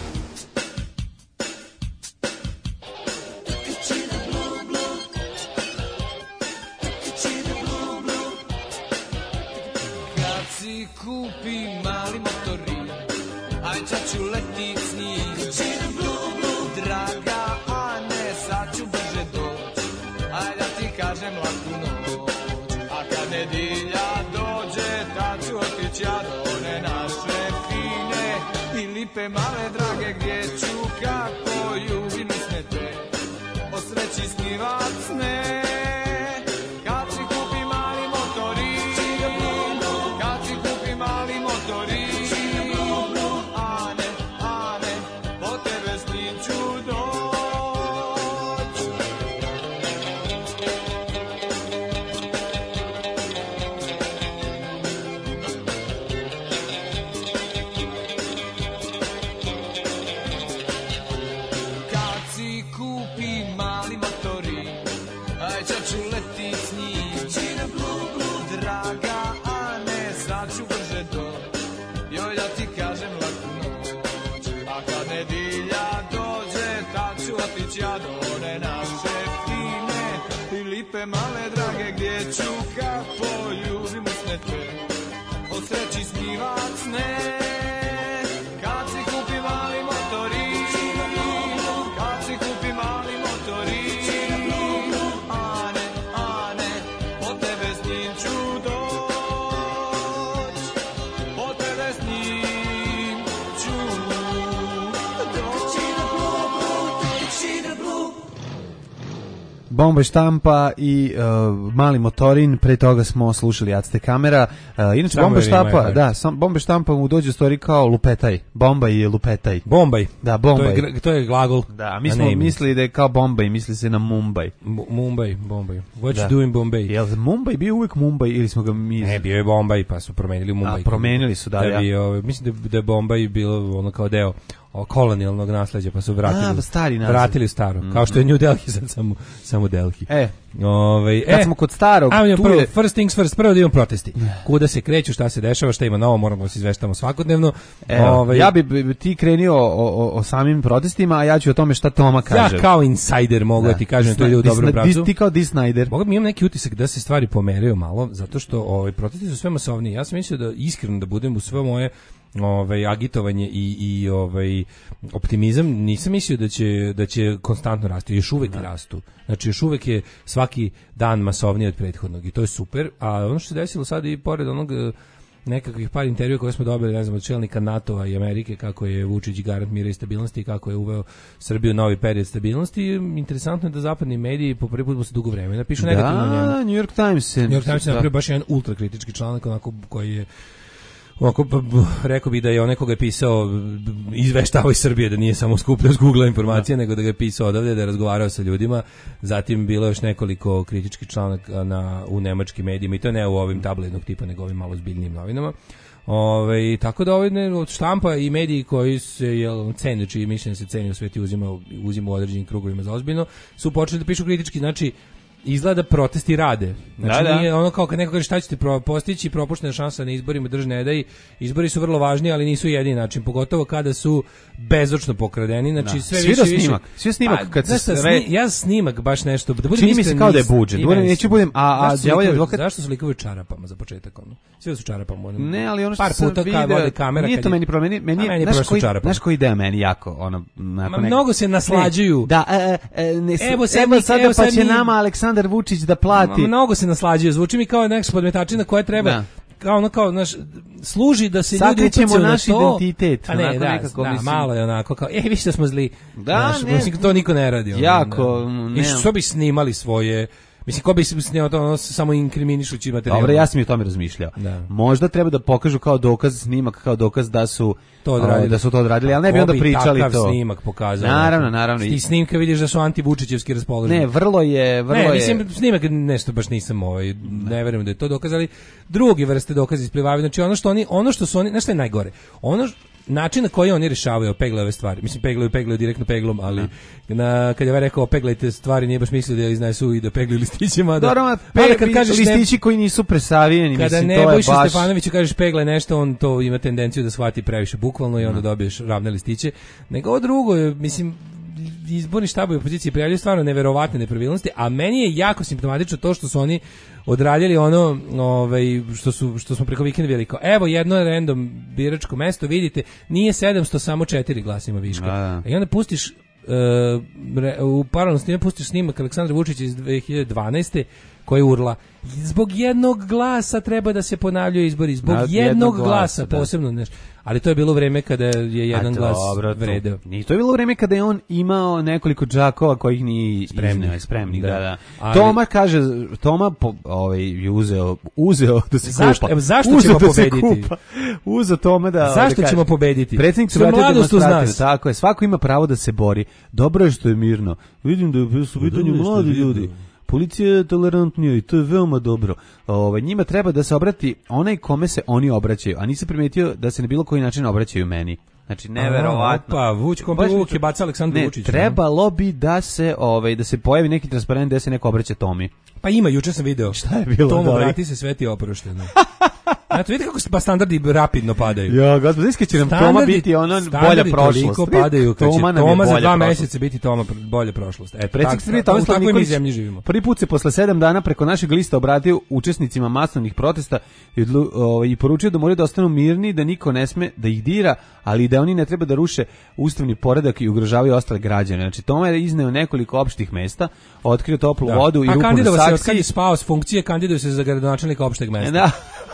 S12: Kad si kupi mali motorin, aj ću letit s njim. Draga Ane, sad ću brže doć, aj da ti kažem laku noć. A kad nedilja dođe, tad ću otić ja do one naše fine i lipe male drage, gdje ću kako ljubim usnete, o sreći snivat sne. Kad si kupi mali motorin, kad si kupi mali motorin, Ane, Ane, po tebe s njim ću doć. Kad si kupi mali motorin, aj ću letit s njim. Draga Ane, sad ću brže doć, joj da ti kažem laku noć. A kad nedilja dođe, tad ću otić ja do one naše fine i lipe male drage, gdje ću kako ljubim usnete, o sreći snivat sne. Kad si kupi mali motorin, kad si kupi mali motorin, Ane, Ane, po tebe s njim ću doć, po tebe s njim ću
S8: Bomba štampa i mali motorin, pre toga smo slušali Jacte kamera. Inače bomba štampa, da, bomba štampa mu dođe u stvari kao lupetaj. Bomba i lupetaj.
S9: Bombaj.
S8: Da, Bombaj.
S9: To je glagol.
S8: Da, mi smo mislili da je kao Bombaj, misli se na Mumbai.
S9: Mumbai, Bombay. What you do in Bombay?
S8: Jel Mumbai bio uvijek Mumbai ili smo ga mi...
S9: Ne, bio je Bombay, pa su promenili u Mumbai.
S8: A, promenili su, da,
S9: ja. Mislim da je Bombay bilo ono kao deo kolonijalnog nasleđa, pa su vratili u staro.
S8: Mm-hmm.
S9: Kao što je New Delhi, sad samo Delhi.
S8: Kad smo kod starog,
S9: first things first, prvo da imamo protesti. Kuda se kreću, šta se dešava, šta ima novo, moramo da se izveštamo svakodnevno.
S8: Ja bi ti krenio o samim protestima, a ja ću o tome šta Toma kaže.
S9: Ja kao insider mogu da ti kažem, to je u dobrom pravcu.
S8: Ti kao Disneyder.
S9: Mogu mi imam neki utisak da se stvari pomeraju malo, zato što protesti su sve masovniji. Ja sam mislio da iskreno da budem u sve moje agitovanje i optimizam, nisam mislio da će konstantno rasti, još uvek rastu. Znači još uvek je svaki dan masovniji od prethodnog i to je super, a ono što se desilo sad i pored onog nekakvih par intervjua koje smo dobili, ne znam, od čelnika NATO-a i Amerike, kako je Vučić garant mira i stabilnosti i kako je uveo Srbiju novi period stabilnosti, interesantno je da zapadni mediji po prvi put posle dugo vremena pišu negativno o njemu.
S8: Da, New York Times je
S9: napravio baš jedan ultrakritički članak, onako koji je rekao bih da je onaj koga je pisao izveštavao iz Srbije, da nije samo skupljao s Google informacije, nego da ga je pisao odavde, da je razgovarao sa ljudima. Zatim bilo još nekoliko kritičkih članaka u nemačkim medijima, i to ne u ovim tabloidnog tipa, nego ovim malo zbiljnijim novinama. Tako da od štampa i mediji koji se cene, čiji mišljenje se ceni u sveti uzima u određenim krugovima za ozbiljno, su počeli da pišu kritički. Znači izgleda protesti rade. Znači nije ono kao kad neko kaže šta ćete postići, propuštena šansa na izborima, drž ne daj. Izbori su vrlo važni, ali nisu jedini način, pogotovo kada su bezočno pokradeni. Znači sve više.
S8: Svi snimak kad se
S9: ja snimak baš nešto. Da budem
S8: čini mi se kao da je budžet. Neću budem
S9: zašto su likovi u čarapama za početak ono. Svi su čarapama.
S8: Ne, ali ono što
S9: par puta kad vode kamera.
S8: Nije to meni problem, meni znaš koji ideja meni jako ono
S9: mnogo se naslađuju.
S8: Da, evo sad pa će nama Aleksandar Vučić da plati.
S9: Mnogo se naslađuje, zvuči mi kao neka podmetačina koja treba kao naš služi da se ljudi upucaju na
S8: naš identitet.
S9: A ne, da, malo je onako kao, vi što smo zli. Mislim, to niko ne radi.
S8: Jako,
S9: ne. I što bi snimali svoje... Mislim, ko bi snimao to samo inkriminišući materijal.
S8: Dobro, ja sam i o tome razmišljao. Možda treba da pokažu kao dokaz snimak, kao dokaz da su to odradili, ali ne bi onda pričali to.
S9: Takav snimak pokazao.
S8: Naravno.
S9: I snimka vidiš da su antivučićevski raspoloženi.
S8: Ne, vrlo je.
S9: Mislim, snimak nešto baš nisam ne verujem da je to dokaz, ali drugi vrste dokaza isplivavaju. Znači ono što su oni, znaš šta je najgore? Način na koji oni rešavaju peglaju ove stvari. Mislim, peglaju direktno peglom, ali kad je rekao peglajte stvari, nije baš mislio da je iznesu i da peglaju listićima.
S8: Kad kažeš listići koji nisu presavijeni,
S9: kada
S8: mislim,
S9: to je baš... Kada
S8: Nebojša
S9: Stefanoviću kažeš peglaj nešto, on to ima tendenciju da shvati previše bukvalno i onda dobiješ ravne listiće. Nego ovo drugo je, mislim, izborni štabovi opozicije prijavljaju stvarno neverovatne nepravilnosti, a meni je jako simptomatično to što su oni odradili ono što smo preko vikenda vidjeli kao evo jedno random biračko mesto, vidite, nije 700, samo 4 glasa ima viška. I onda pustiš u paralelnom snimak pustiš snimak Aleksandra Vučića iz 2012. koji urla zbog jednog glasa treba da se ponavljaju izbori, zbog jednog glasa posebno nešto. Ali to je bilo vreme kada je jedan glas vredeo.
S8: To je bilo vreme kada je on imao nekoliko džakova kojih ni spremni. Da. Toma je uzeo da se kupa.
S9: Zašto ćemo pobediti?
S8: Uzeo Toma da...
S9: Zašto ćemo pobediti?
S8: Predsjednik se vratio demonstracije. Tako je, svako ima pravo da se bori. Dobro je što je mirno. Vidim da su pitanju mladi ljudi. Policija je tolerantnija i to je veoma dobro. Njima treba da se obrati onaj kome se oni obraćaju, a nisam primetio da se na bilo koji način obraćaju meni. Znači, neverovatno.
S9: Vuk je baca Aleksandru Vučiću.
S8: Trebalo bi da se pojavi neki transparent gde se neko obraća Tomi.
S9: Pa ima, juče sam video.
S8: Šta je bilo?
S9: Tomo, vrati se, sve ti je oprošteno. Eto, vidite kako standardi rapidno padaju.
S8: Ja, gospodin, će nam Toma biti bolja prošlost.
S9: Toliko padaju, kad će Toma za 2 meseca biti Toma bolja prošlost.
S8: Predsjednik Srbije Tomislav Nikolić prvi put se posle 7 dana preko našeg lista obratio učesnicima masovnih protesta i poručio da moraju da ostanu mirni, da niko ne sme da ih dira, ali da oni ne treba da ruše ustavni poredak i ugrožavaju ostale građane. Znači, Toma je izneo nekoliko opštih mesta, otkrio toplu vodu i rupu na saksiji.
S9: Od kad je spao s funkcije, kandiduje se za gradonačelnika opšteg mesta.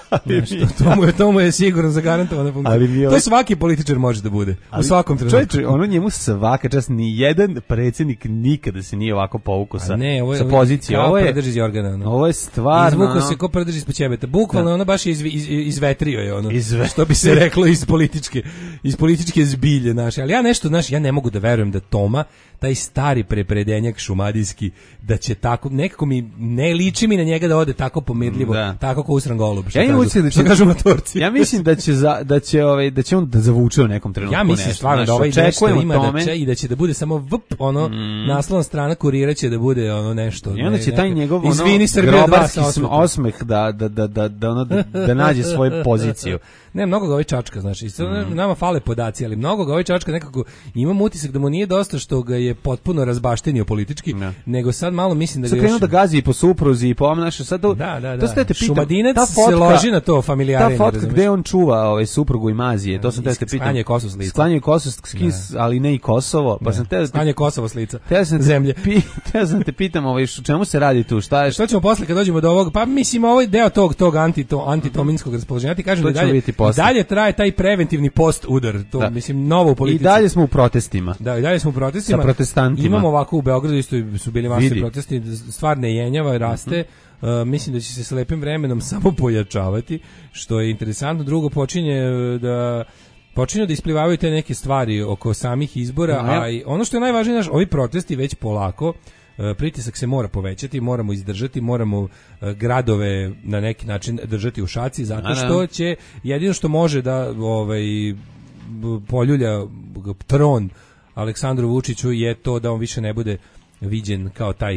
S9: To mu je sigurno zagarantovana funkcija. To svaki političar može da bude. U svakom trenutku.
S8: Čovječe, njemu svaka čast, ni jedan predsjednik nikada se nije ovako povukao sa pozicije. Ovo je stvarno.
S9: Izvukao se ko prdeži ispod ćebeta. Bukvalno ono baš je izvetrio je ono. Što bi se reklo iz političke zbilje naše. Ali ja ne mogu da verujem da Toma, taj stari prepredenjak šumadijski, da će tako, nekako mi ne liči mi na njega da ode tako pomirljivo, tako kao usran golub.
S8: Ja imam utisak da će
S9: kažu matorci.
S8: Ja mislim da će on da zavuče u nekom trenutku.
S9: Ja mislim stvarno da ovaj nešto ima i da će da bude samo naslovna strana Kurira će da bude ono nešto.
S8: I onda će taj njegov
S9: grobarski
S8: osmeh da nađe svoju poziciju.
S9: Ne, mnogo ga ovaj čačka, znači, nama fale podaci, ali mnogo ga ovaj čačka nekako, imam utisak da mu nije dosta što ga je potpuno razbaštenio politički, nego sad malo mislim da ga
S8: sad krenuo da gazi i po supruzi i po omnaše, sad to ste te pitam,
S9: Šumadinac se loži na to familijarenje.
S8: Ta fotka gde on čuva suprugu i mazije, to sam te pitam.
S9: Sklanje Kosovo s lica.
S8: Sklanje Kosovo ali ne i Kosovo, pa sam te
S9: sklanje Kosovo s lica.
S8: Zemlje. Te sam te pitam, čemu se radi tu, šta je?
S9: Što ćemo posle kad dođemo do ovog? Pa mislim ovaj deo tog antitominskog raspoloženja, ti kažem da dalje traje taj preventivni post udar, to mislim novo u politici.
S8: I dalje smo u protestima.
S9: Da, i dalje smo u protestima.
S8: Sa protestantima.
S9: Imamo ovako u Beogradu isto su bili masovni protesti, stvar ne jenjava, raste. Mislim da će se s lepim vremenom samo pojačavati, što je interesantno. Drugo, počinju da isplivavaju te neke stvari oko samih izbora, a ono što je najvažnije, ovi protesti već polako, pritisak se mora povećati, moramo izdržati, moramo gradove na neki način držati u šaci, zato što će jedino što može da poljulja tron Aleksandru Vučiću je to da on više ne bude viđen kao taj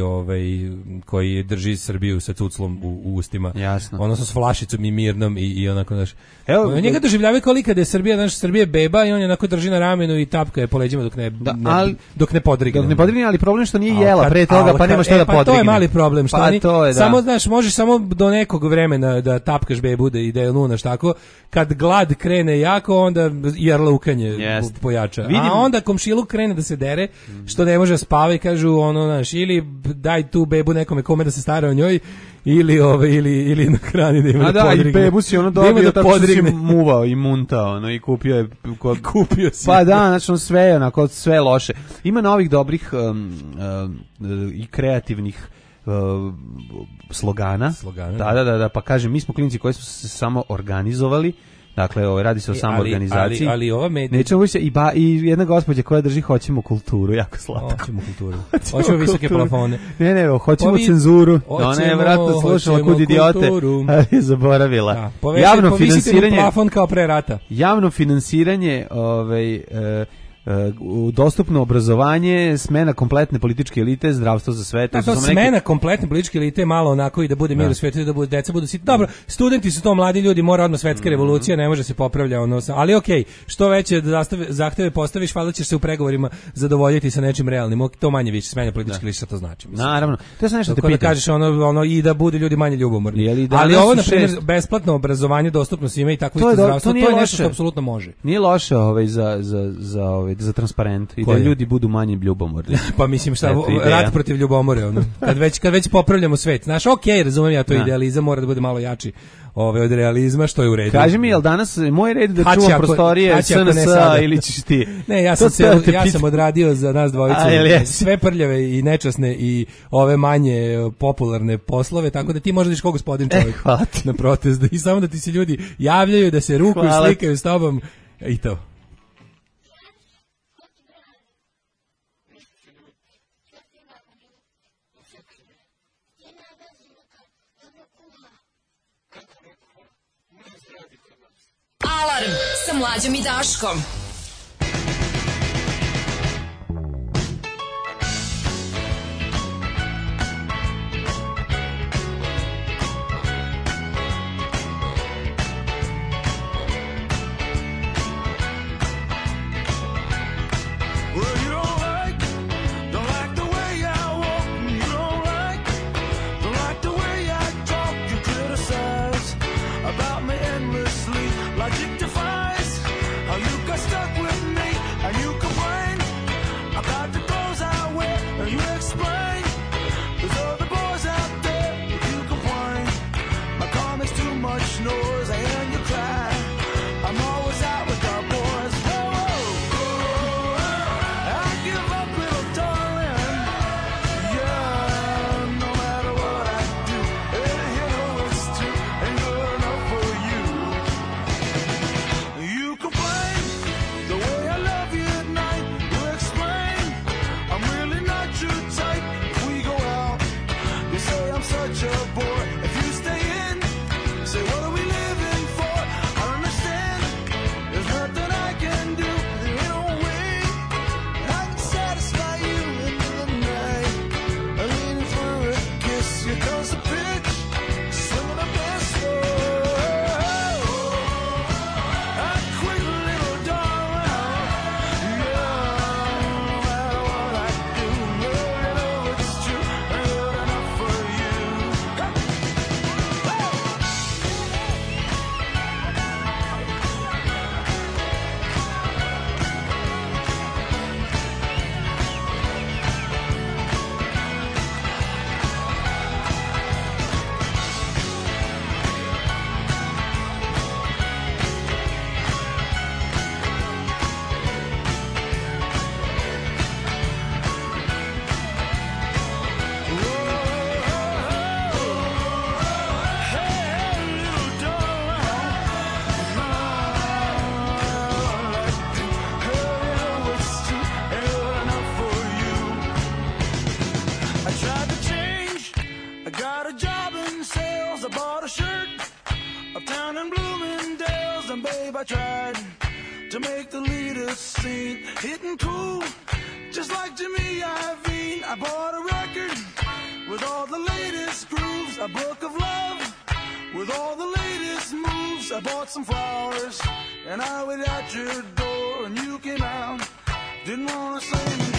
S9: koji drži Srbiju sa cuclom u ustima.
S8: Jasno.
S9: Odnosno s flašicom i mirnom i onako, znaš. Evo, njega doživljavaju kao lika da je Srbija, znaš, Srbija beba i on je onako drži na ramenu i tapka je po leđima dok ne podrigne.
S8: Dok ne podrigne, ali problem što nije jela pre toga, pa nema šta da podrigne.
S9: Pa to je mali problem, što samo, znaš, možeš samo do nekog vremena da tapkaš bebu i da je lunaš tako. Kad glad krene jako, onda jarlukanje pojača. A onda komšiluk krene da se dere, što ne može spava i kažu ono, znaš, ili daj tu bebu nekome kome da se stara o njoj, ili na hrani da ima da podrigne.
S8: A da, i bebu si ono dobio tako što si muvao i muntao, i kupio je...
S9: Kupio si.
S8: Pa da, znači sve onako, sve loše. Ima novih dobrih i kreativnih slogana. Da, pa kažem, mi smo klinci koji smo se samo organizovali. Dakle, radi se o samoorganizaciji.
S9: Ali ova medija...
S8: Nećemo više, i jedna gospođa koja drži hoćemo kulturu, jako slatko.
S9: Hoćemo kulturu. Hoćemo visoke plafone.
S8: Ne, hoćemo cenzuru. Ona je vratno slušala kud idiote, ali je zaboravila.
S9: Povisite mu plafon kao pre rata.
S8: Javno finansiranje, dostupno obrazovanje, smena kompletne političke elite, zdravstvo za sve.
S9: To smena kompletne političke elite malo onako i da bude mir u svijetu, da bude deca budu sitni. Dobro, studenti su to mladi ljudi, mora odmah svetska revolucija, ne može se popravlja ali okej, što veće zahteve postaviš, valjda ćeš se u pregovorima zadovoljiti sa nečim realnim. To manje više smena političke elite, šta to znači?
S8: Naravno. To je nešto te pitam.
S9: Da kažeš ono i da bude ljudi manje ljubomorni. Ali ovo na primjer besplatno obrazovanje, dostupno svima i tako isto zdravstvo, to je nešto što apsolutno može.
S8: Nije loše za transparent i da ljudi budu manje ljubomorni.
S9: Pa mislim šta, rat protiv ljubomore, kad već popravljamo svet. Znaš, okej, razumem ja to, idealizam mora da bude malo jači od realizma, što je u redu.
S8: Kaži mi, jel danas moj red da čuvam prostorije SNS-a ili ćeš ti?
S9: Ne, ja sam odradio za nas dvojicu sve prljave i nečasne i ove manje popularne poslove, tako da ti možda diš kao gospodin čovjek na protest i samo da ti se ljudi javljaju, da se rukuju, slikaju s tobom i to.
S6: Alarm sa Mlađom i Daškom.
S12: Logic defies how you got stuck I bought a record with all the latest grooves, a book of love with all the latest moves. I bought some flowers and I waited at your door and you came out. Didn't want to say me.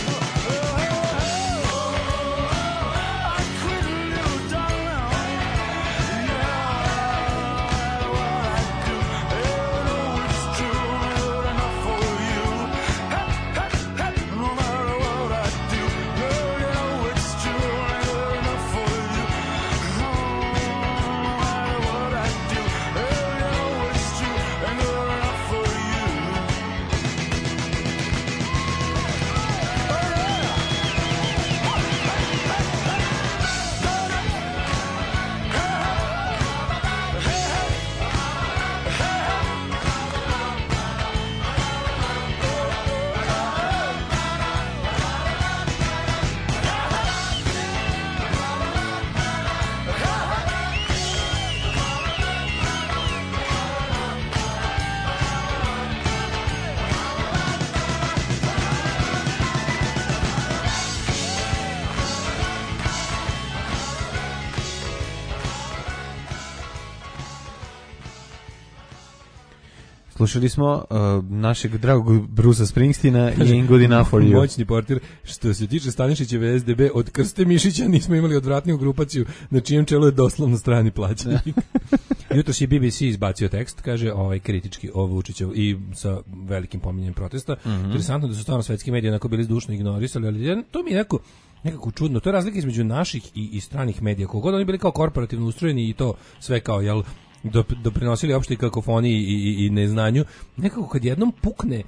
S8: Slušali smo našeg dragog Brusa Springsteena i Ain't Good Enough for You.
S9: Moćni portir. Što se tiče Stanišićeve SDB, od Krste Mišića nismo imali odvratniju grupaciju na čijem čelu je doslovno strani plaćenik. Jutros je BBC izbacio tekst, kaže kritički o Vučićevu i sa velikim pominjanjem protesta. Interesantno da su stvarno svetski mediji onako bili zdušno ignorisali, ali to mi je nekako čudno. To je razlika između naših i stranih medija. Kogod oni bili kao korporativno ustrojeni i to sve kao, jel, doprinosili opštoj kakofoniji i neznanju, nekako kad jednom pukne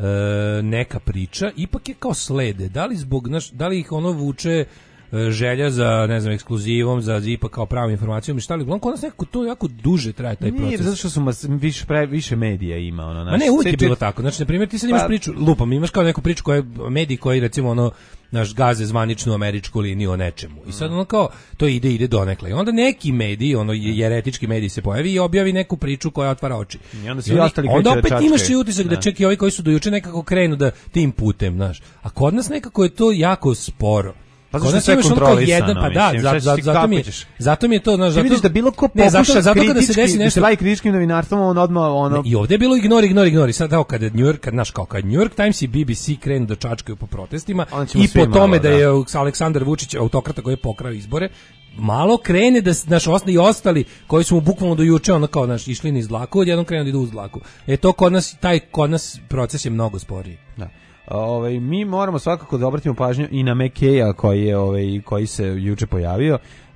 S9: neka priča, ipak je kao slede. Da li ih ono vuče želja za, ne znam, ekskluzivom, za ipak kao pravom informacijom i šta li, kod nas nekako to jako duže traje taj proces.
S8: Nije, zato što su više medija ima. Ono,
S9: ma ne, uvijek je bilo tako. Znači, na primjer, ti sad imaš priču, lupam, imaš kao neku priču koja mediji koji, recimo, ono, naš gaze zvaničnu američku liniju o nečemu. I sad ono kao, to ide donekle. I onda neki mediji, ono, jeretički mediji se pojavi i objavi neku priču koja otvara oči.
S8: I onda svi ostali
S9: onda opet imaš i utisak da čak i ovi koji su do juče nekako krenu da tim putem, znaš. A kod nas nekako je to jako sporo.
S8: Pa zašto sve kontrolisano?
S9: Pa da, zato mi je to, znaš,
S8: zato... Ti vidiš da bilo ko pokuša kritički, da se bavi kritičkim novinarstvom, on odmah, ono...
S9: I ovdje je bilo ignori. Sad, evo, kad New York Times i BBC krenu da čačkaju po protestima i po tome da je Aleksandar Vučić autokrata koji je pokrao izbore, malo krene da, znaš, i ostali koji su mu bukvalno do juče, ono kao, znaš, išli niz dlaku, odjednom krenu da idu uz dlaku. To kod nas proces je mnogo sporiji.
S8: Da. Mi moramo svakako da obratimo pažnju i na McKay-a koji se juče pojavio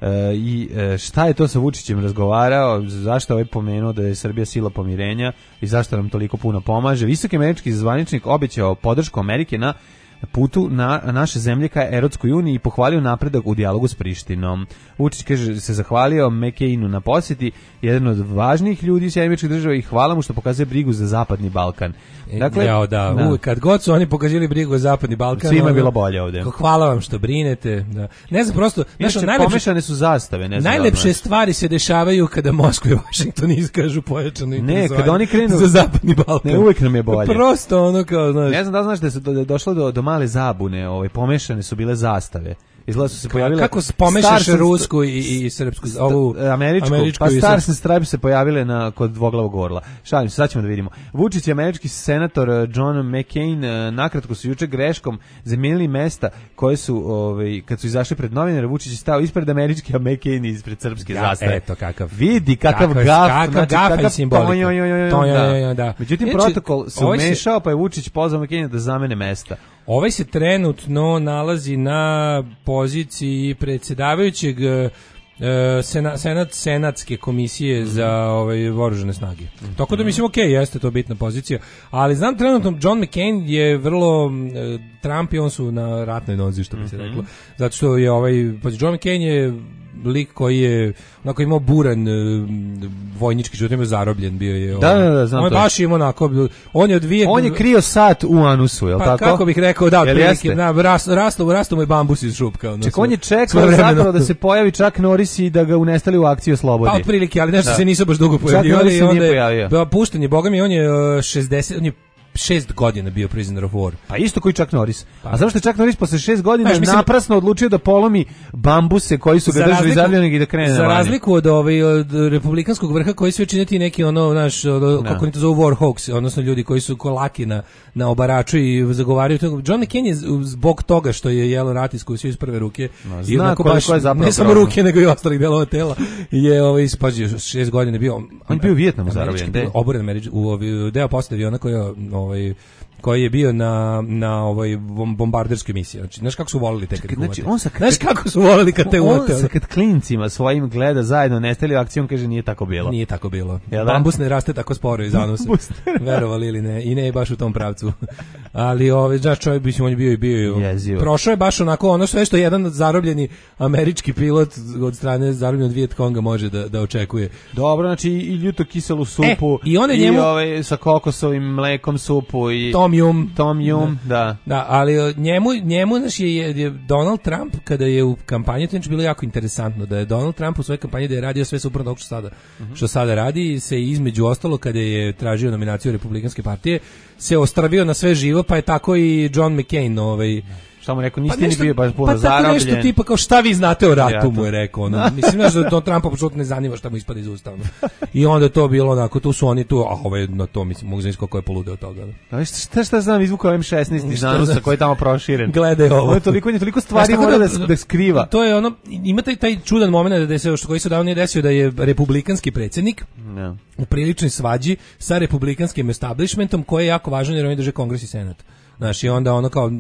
S8: i šta je to sa Vučićem razgovarao, zašto je pomenuo da je Srbija sila pomirenja i zašto nam toliko puno pomaže. Visoki američki zvaničnik obećao podršku Amerike na putu na naše zemlje ka Erotskoj uniji i pohvalio napredak u dijalogu s Prištinom. Vučić, kaže, se zahvalio McCainu na posjeti, jedan od važnijih ljudi Sjedinjenih Američkih Država, i hvala mu što pokazuje brigu za Zapadni Balkan.
S9: Dakle, kad god su oni pokazali brigu za Zapadni Balkan,
S8: svima je bilo bolje ovdje.
S9: Hvala vam što brinete. Da. Ne znam, prosto,
S8: pomešane su zastave. Ne znam,
S9: najlepše stvari se dešavaju kada Moskva i Washington iskažu pojačano
S8: interesovanje. Ne, kada oni krenu
S9: za Zapadni Balkan.
S8: Ne, uvijek nam je bolje.
S9: Prosto ono kao, znaš.
S8: Ne znam da znaš da je došlo do male zabune, pomešane su bile zastave. Izgleda su se pojavile...
S9: Kako pomešaš rusku i srpsku, ovu američku
S8: pa Stars and Stripes se pojavile kod dvoglavog orla. Šalim se, sad ćemo da vidimo. Vučić i američki senator John McCain nakratko su juče greškom zamenili mesta koje su, kad su izašli pred novinare, Vučić je stao ispred američke, a McCain ispred srpske zastave.
S9: Eto, kakav.
S8: Vidi, kakav gaf.
S9: Kakav simbolika.
S8: Da. Međutim, protokol se umešao, pa je Vučić pozvao McCaina da zamene mesta.
S9: Ovaj se trenutno nalazi na poziciji predsjedavajućeg senatske komisije za oružane snage. Tako da mislim, jeste to bitna pozicija, ali znam trenutno John McCain je vrlo Trump i on su na ratnoj nozi, što bi se reklo. Zato što je John McCain je lik koji je onako imao buran vojnički život, imao zarobljen bio je.
S8: Da, znam.
S9: On je baš imao onako, on je
S8: krio sat u anusu, je li tako?
S9: Kako bih rekao, da, prilike, rasto mu je bambus iz šupka.
S8: On je čekao zapravo da se pojavi čak Norris i da ga unestali u akciju Slobodi.
S9: Pa otprilike, ali nešto se nisu baš dugo pojavljivali. Čak Norris se nije pojavio. Pušten je, boga mi, on je 60, on je 6 godina bio prisoner of war.
S8: Pa isto koji Chuck Norris. A zašto je Chuck Norris posle 6 godina naprasno odlučio da polomi bambuse koji su ga držali zarobljenog i da krene na
S9: Za razliku od republikanskog vrha koji sve čine ti neki kako oni to zovu war hawks, odnosno ljudi koji su kolaki na obaraču i zagovaraju to. John McCain je zbog toga što je jelo rat iskusio iz prve ruke i onako baš ne samo ruke nego i ostalih delova tela je ispazio 6 godina bio.
S8: On bio u Vijetnamu zarobljen.
S9: Oboren u deo posle aviona koji je bio na bombarderskoj misiji. Znači, znaš kako su volili te znaš kako su volili kad te uvate?
S8: On se kad klincima svojim gleda zajedno nestali u akciju, on kaže nije tako bilo.
S9: Nije tako bilo. Bambus ne raste tako sporo iz anusa. Verovali ili ne. I ne baš u tom pravcu. Ali znaš, čovjek on je bio prošao je baš onako ono sve što jedan zarobljeni američki pilot od strane zarobljenog Viet Konga može da očekuje.
S8: Dobro, znači i ljuto kiselu supu
S9: i on je njemu
S8: sa kokosovim mlekom supu i Tom Yum, da.
S9: Da, ali njemu znači je Donald Trump kada je u kampanji, to je bilo jako interesantno da je Donald Trump u svojoj kampanji da je radio sve suprotno od što sada radi, se između ostalo kada je tražio nominaciju Republikanske partije se ostravio na sve živo, pa je tako i John McCain
S8: Šta mu rekao, niste ni bio baš puno zarobljen.
S9: Pa tako nešto tipa kao šta vi znate o ratu, mu je rekao. Mislim da to Trumpa apsolutno ne zanima šta mu ispada iz usta. I onda je to bilo onako, tu su oni tu, na to mislim, mogu znači kako je poludeo toga.
S8: Šta znam, izvukao M16 iz Nanusa koji je tamo proširen.
S9: Gledaj ovo.
S8: On je toliko stvari mora da skriva.
S9: To je ono, ima taj čudan moment koji se davno nije desio da je republikanski predsjednik u priličnoj svađi sa republikanskim establishmentom koji je jako važan jer oni drže Kongres i Senat. Znaš, i onda ono kao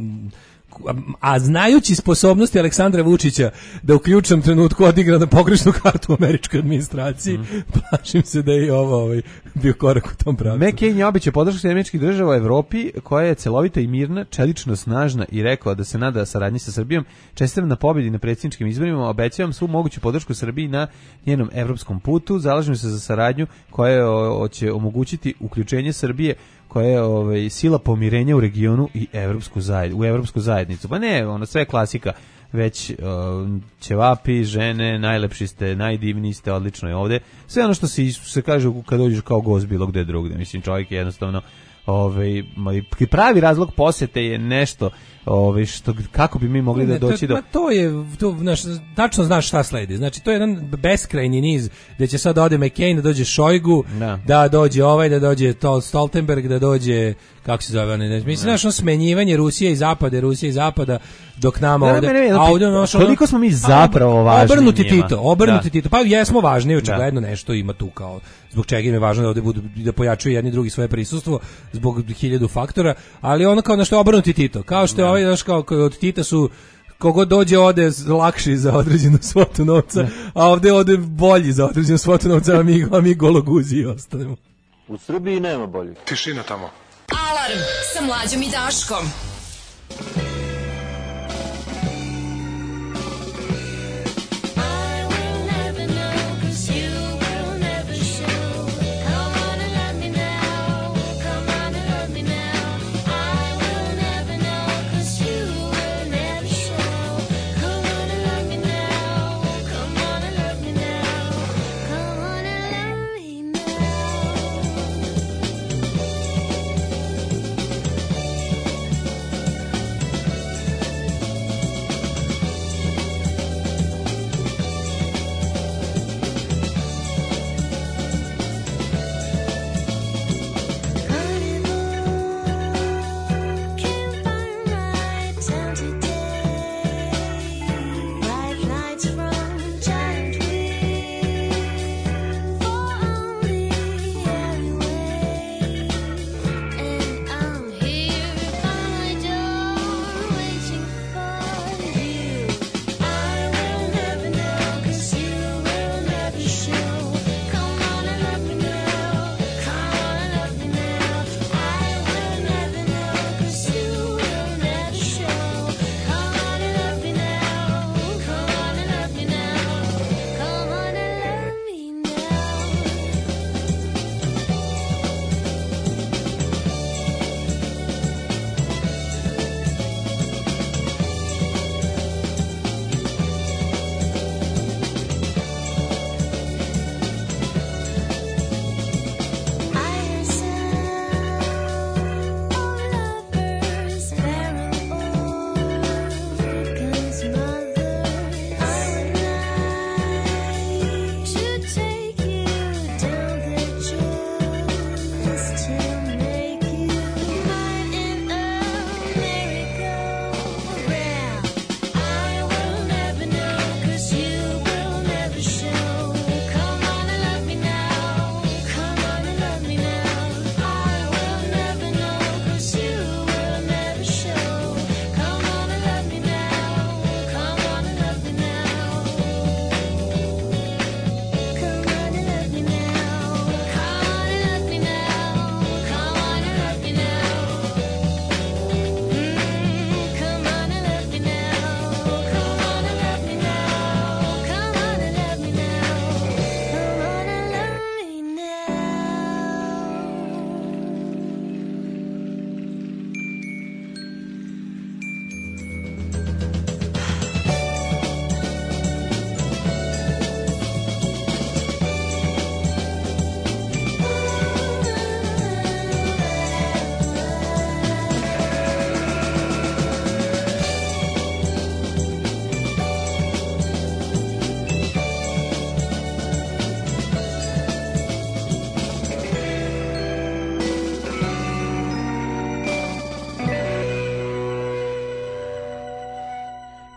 S9: a znajući sposobnosti Aleksandra Vučića da u ključnom trenutku odigra na pogrešnu kartu u američkoj administraciji, plašim se da je i ovo bio korak u tom pravcu.
S8: McCain je obećao podršku američkih država u Evropi koja je celovita i mirna, čelično snažna i rekao da se nada saradnji sa Srbijom. Čestitam na pobjedi na predsjedničkim izborima, obećavam svu moguću podršku Srbiji na njenom evropskom putu, zalažem se za saradnju koja će omogućiti uključenje Srbije koja je sila pomirenja u regionu i u evropsku zajednicu. Pa ne, sve klasika, već ćevapi, žene, najlepši ste, najdivniji ste, odlično je ovde. Sve ono što se kaže kad dođeš kao gost bilo gde drugde. Mislim, čovjek je jednostavno pravi razlog posete je nešto što kako bi mi mogli da doći do
S9: tačno znaš šta sledi. Znači to je jedan beskrajni niz gde će sad ode McCain, da dođe Šojgu, da dođe da dođe Stoltenberg, da dođe kako se zove, mislim znaš smenjivanje Rusije i zapada dok nama ovde
S8: koliko smo mi zapravo važni
S9: obrnuti Tito, pa jesmo važni, očigledno nešto ima tu kao zbog čega im je važno da ovde budu da pojačaju jedni drugi svoje prisustvo zbog 1000 faktora, ali ono kao nešto obrnuti Tito, kao što je znaš kao od Tita su kogo dođe ode lakši za određenu svotu novca, a ovde ode bolji za određenu svotu novca, a mi gologuzi ostanemo.
S13: U Srbiji nema bolji.
S10: Tišina tamo.
S6: Alarm sa Mlađom i Daškom.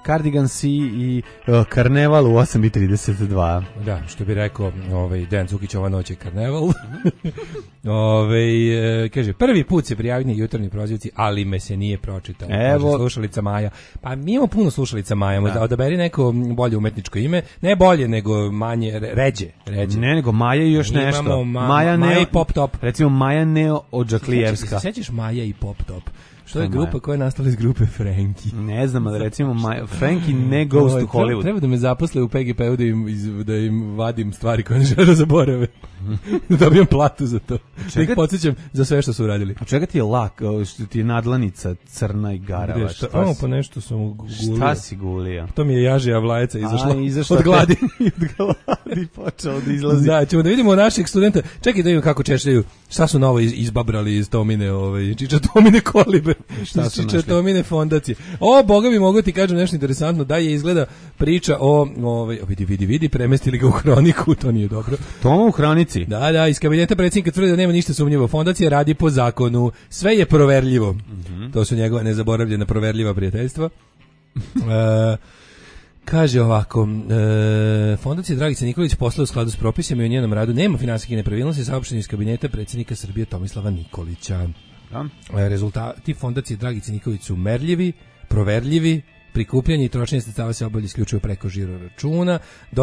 S8: Cardigans i Karneval u 8:32.
S9: Da, što bi rekao Dejan Cukić, ova noć je Karneval. Kaže, prvi put se prijavio jutarnji prozivci, ali me se nije pročitao.
S8: Evo.
S9: Kaže, slušalica Maja. Pa mi imamo puno slušalica Maja, možda odaberi neko bolje umetničko ime. Ne bolje, nego manje, ređe.
S8: Ne, nego Maja i još nešto.
S9: Maja i Pop Top.
S8: Recimo Maja Neo Odžaklijevska.
S9: Sećaš Maja i Pop Top? Što je grupa koja je nastala iz grupe Frankie?
S8: Ne znam, ali recimo Frankie ne goes to Hollywood.
S9: Treba da me zaposle u PGP-u da im vadim stvari koje ne žele da zaborave. Da dobijem platu za to. Da ih podsjećam za sve što su uradili.
S8: A čega ti je lak, što ti je nadlanica crna i garava?
S9: Pa nešto sam gulio.
S8: Šta si gulio?
S9: To mi je Jažija Vlajeca izašla od gladi.
S8: Od gladi počeo da izlazi.
S9: Da, ćemo da vidimo naših studenta. Čekaj da vidim kako češljaju. Šta su novo izbabrali iz Tomine, Čičatomine kolibe. Čičatomine fondacije. Boga mi mogu ti kažem nešto interesantno, da je izgleda priča o vidi, premestili ga u Hroniku, to nije dobro.
S8: Toma u Hronici?
S9: Da, iz kabineta predsjednika tvrde da nema ništa sumnjivo. Fondacija radi po zakonu. Sve je proverljivo. To su njegova nezaboravljena proverljiva prijateljstva. Kaže ovako, Fondacija Dragice Nikolić posla u skladu s propisima i u njenom radu nema finansijskih nepravilnosti, saopšteno iz kabineta predsjednika Srbije Tomislava Nikolića. Rezultati Fondacije Dragice Nikolić su merljivi, proverljivi, prikupljanje i trošenje sredstava se obavlja isključivo preko žiro računa.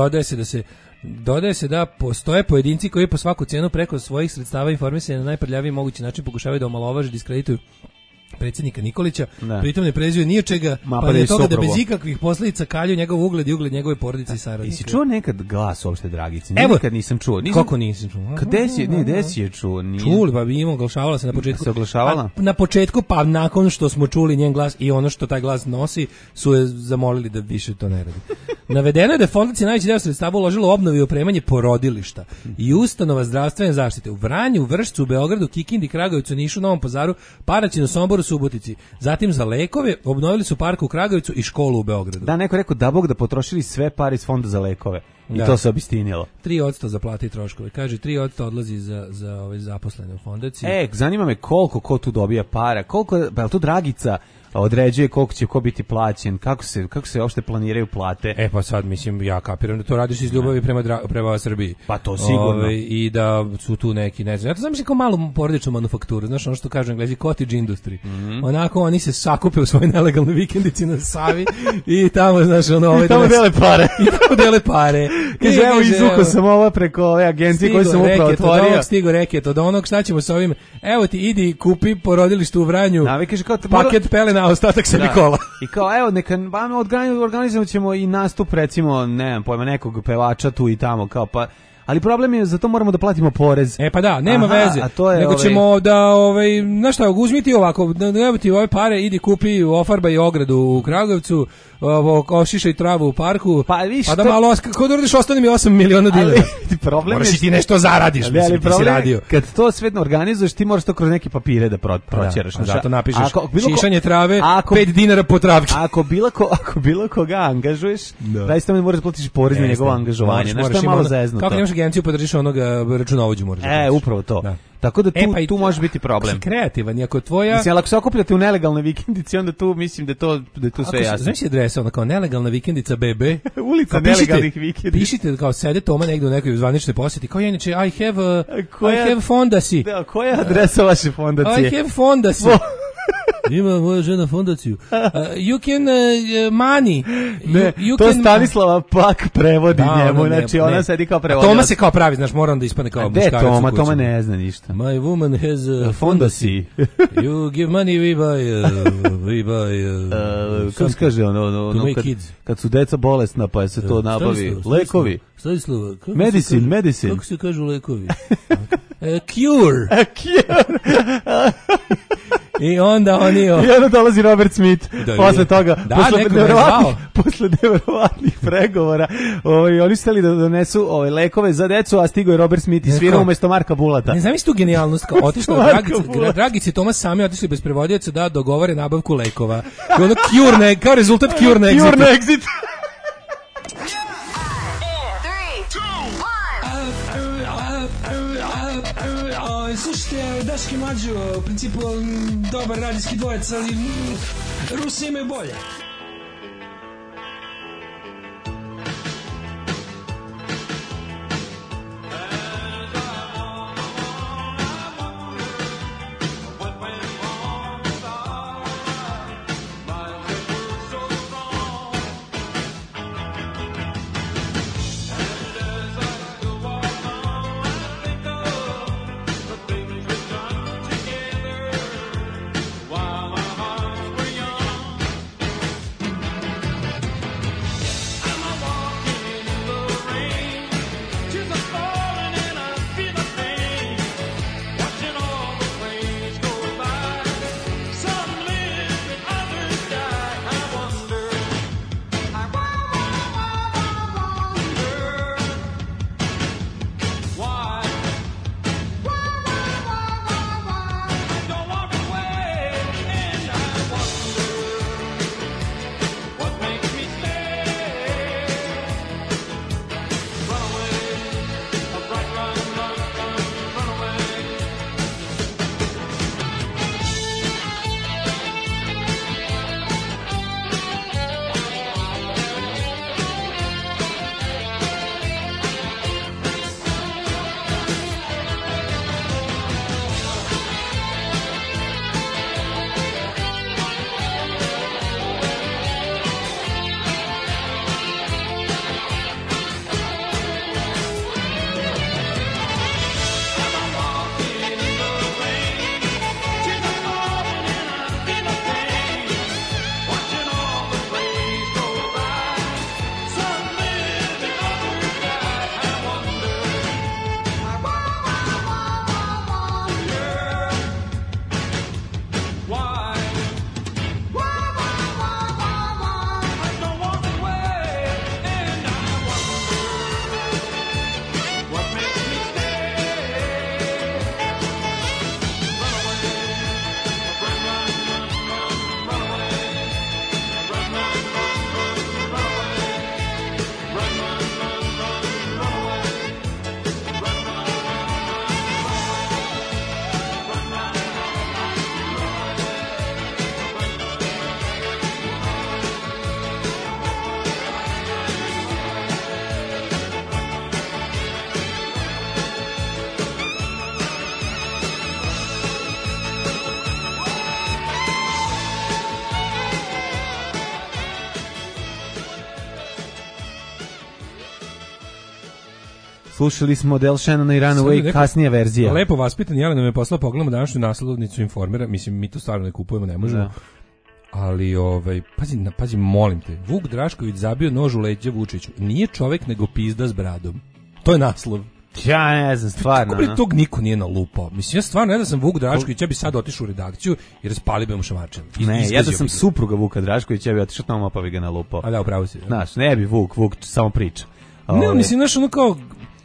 S9: Dodaje se da postoje pojedinci koji po svaku cijenu preko svojih sredstava informisanja na najprljaviji mogući način pokušavaju da omalovaže, diskredituju predsjednika Nikolića, pritom ne prezio ni od čega, pa je toga da bez ikakvih posljedica kalju njegov ugled i ugled njegove porodice i saradnika.
S8: Jesi čuo nekad glas uopšte Dragice? Nikad nisam čuo.
S9: Kako nisam čuo?
S8: Gde si je čuo?
S9: Čuli, pa bi imao, oglašavala se na početku.
S8: Se oglašavala?
S9: Na početku, pa nakon što smo čuli njen glas i ono što taj glas nosi, su je zamolili da više to ne radi. Navedeno je da je Fondacija najveći deo sredstava uložila u obnovu i opremanje porodilišta i ustanova zdravstvene zaštite u Vranju, Vršcu, Beogradu, Kikindi, Kragujevcu, Nišu, Novom Pazaru, Paraćinu, Somboru, Subotici. Zatim za lekove obnovili su park u Kragujevcu i školu u Beogradu.
S8: Da, neko rekao da Bog da potrošili sve pare iz fonda za lekove. I to se obistinilo.
S9: 3% za plate i troškove. Kaže, 3% odlazi za ove zaposlene u fondaciji.
S8: Zanima me koliko ko tu dobija para. Pa je to Dragica određuje koliko će ko biti plaćen, kako se uopšte planiraju plate.
S9: Pa sad, mislim, ja kapiram da to radiš iz ljubavi prema Srbiji.
S8: Pa to sigurno.
S9: I da su tu neki, ne znam, ja to znam kao malu porodičnu manufakturu, znaš ono što kažu Englezi, cottage industry. Onako, oni se sakupe u svojoj nelegalnoj vikendici na Savi i tamo, znaš,
S8: I tamo dele pare.
S9: I tamo dele pare.
S8: Kaže, evo izvukao sam ovo preko ove agencije koje sam upravo otvorio.
S9: Stigo reket od onog, šta ćemo sa ovim? Evo ti, idi, kupi porodilište u Vranju, paket pelena, a ostatak se Nikola.
S8: I kao, evo, neka organizovat ćemo i nastup, recimo, nekog pevača tu i tamo, kao pa... Ali problem je, za to moramo da platimo porez.
S9: Pa da, nema veze. Nego ćemo da, znaš šta, uzmi ti ovako, evo ti ove pare, idi kupi ofarbaj ogradu u Kragujevcu, ošišaj travu u parku, pa da malo, kako da uradiš, ostane mi 8 miliona dinara. Moraš i ti nešto zaradiš, mislim, ti si radio.
S8: Kad to sve organizuješ, ti moraš to kroz neke papire da proćeraš.
S9: Zato napišeš šišanje trave, 5 dinara po travki.
S8: Ako bilo koga angažuješ, zaista moraš da platiš porez na njegovo angažovanje. Znaš, to je malo zeznuto.
S9: Kako nemaš agenciju, podržiš onoga računovođu, moraš.
S8: Upravo to. Tako da tu može biti problem.
S9: Kreativan, iako tvoja...
S8: Mislim, ako se okupljate u nelegalne vikendici, onda tu mislim da je to sve jasno.
S9: Znaš je adresa, ono kao nelegalna vikendica BB?
S8: Ulica nelegalnih vikendica.
S9: Pišite kao sede Toma negdje u nekoj zvaničnoj posjeti, kao inače, I have fondasi.
S8: Da, koja je adresa vaše fondacije?
S9: I have fondasi. Ima moja žena fondaciju. You can money.
S8: To Stanislava Pak prevodi njemu, znači ona sedi kao prevodilac.
S9: Toma se kao pravi, znaš, moram da ispadne kao muškarac.
S8: Toma ne zna ništa.
S9: My woman has fondacy. You give money, we buy
S8: kako se kaže ono, kad su deca bolesna pa se to nabavi. Lekovi.
S9: Stanislava.
S8: Medicine.
S9: Kako se kažu lekovi? Cure. I onda oni...
S8: I onda dolazi Robert Smith posle toga, posle nevjerovatnih pregovora. Oni su hteli da donesu lekove za decu, a stigo je Robert Smith i svirao umjesto Marka Bulata.
S9: Ne znam istu genijalnost, kao otišla Dragica i Tomas sami otišli bez prevodioca da dogovore nabavku lekova. I ono kao rezultat Cure Exit.
S12: Slušajte, Daški Mlađo, u principu dobar radijski dvojec, ali Rusi imaju bolje.
S8: Slušali smo Del Shannona i Runaway, kasnija verzija.
S9: Lepo vaspitan Jelena me poslala, pogledamo današnju naslovnicu Informera, mislim, mi to stvarno ne kupujemo, ne možemo. Da. Ali, pazi, molim te, Vuk Drašković zabio nož u leđa Vučiću. Nije čovek, nego pizda s bradom. To je naslov.
S8: Ja ne znam, stvarno.
S9: Kako bi tog niko nije nalupao? Mislim, ja stvarno, da sam Vuk Drašković, ja bi sad otišao u redakciju i raspalio bi mu šamačan.
S8: Ne, ja da sam supruga Vuka Draškovića, ja bi otišao tamo pa bi ga nalupao.
S9: A da, upravo si.
S8: Znaš, ne bi Vuk samo priča.
S9: Ne, mislim, znaš, ono kao...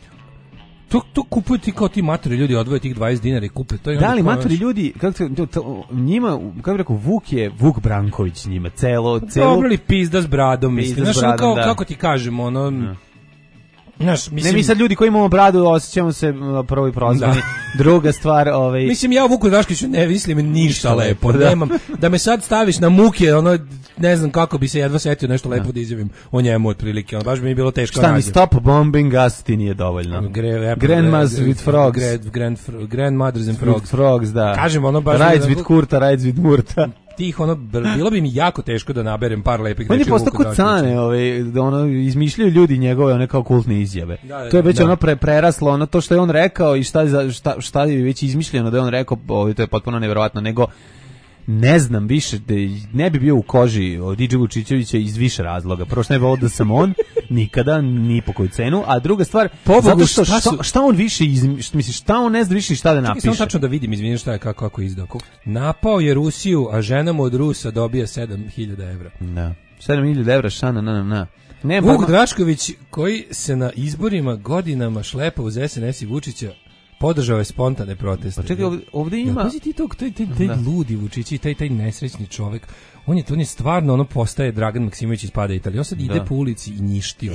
S9: To kupuju ti kao ti matori ljudi, odvoje tih 20 dinara i kupe to.
S8: Da li matori ljudi, njima, kako bih rekao, Vuk Branković njima, celo...
S9: Dobro li pizda s bradom, mislim, znaš, ono kao, kako ti kažemo, ono... Znaš, mislim,
S8: ne, mi sad ljudi koji imamo bradu osjećamo se prvo i prozvani. Druga stvar,
S9: mislim, ja u Vuku Draškoviću ne mislim ništa lepo. Nemam, da me sad staviš na muke, ono, ne znam kako bi se jedva setio nešto lepo da izjavim o njemu otprilike. Ono, baš bi mi bilo teško.
S8: Šta mi stop bombing us ti nije dovoljno. Grandmas with frogs.
S9: Grandmothers and frogs.
S8: Frogs, da.
S9: Kažem, ono baš...
S8: Rides with Kurta, rides with Murta.
S9: Tih, ono, bilo bi mi jako teško da naberem par lepih
S8: reči. On je postao kod Cane, da ono, izmišljaju ljudi njegove, one kao kultne izjave. To je već ono preraslo, ono to što je on rekao i šta je već izmišljeno da je on rekao, to je potpuno nevjerovatno, nego ne znam više, ne bi bio u koži od DJ Vučićevića iz više razloga. Prvo što ne bi volio da sam on, nikada, ni po koju cenu, a druga stvar, zato što šta on više, šta on ne zna više šta da napiše.
S9: Čekaj, samo tačno da vidim, izvini šta je, kako je izdao. Napao je Rusiju, a ženama od Rusa dobija 7.000 evra.
S8: Da, 7.000 evra, šana.
S9: Vuk Drašković, koji se na izborima godinama šlepa uz SNS i Vučića, podržao je spontane proteste.
S8: Pa čekaj, ovdje ima...
S9: Pazi ti to, taj ludi Vučići, taj nesrećni čovjek, on je stvarno, ono postaje Dragan Maksimović iz Pada Italije. On sad ide po ulici i ništi.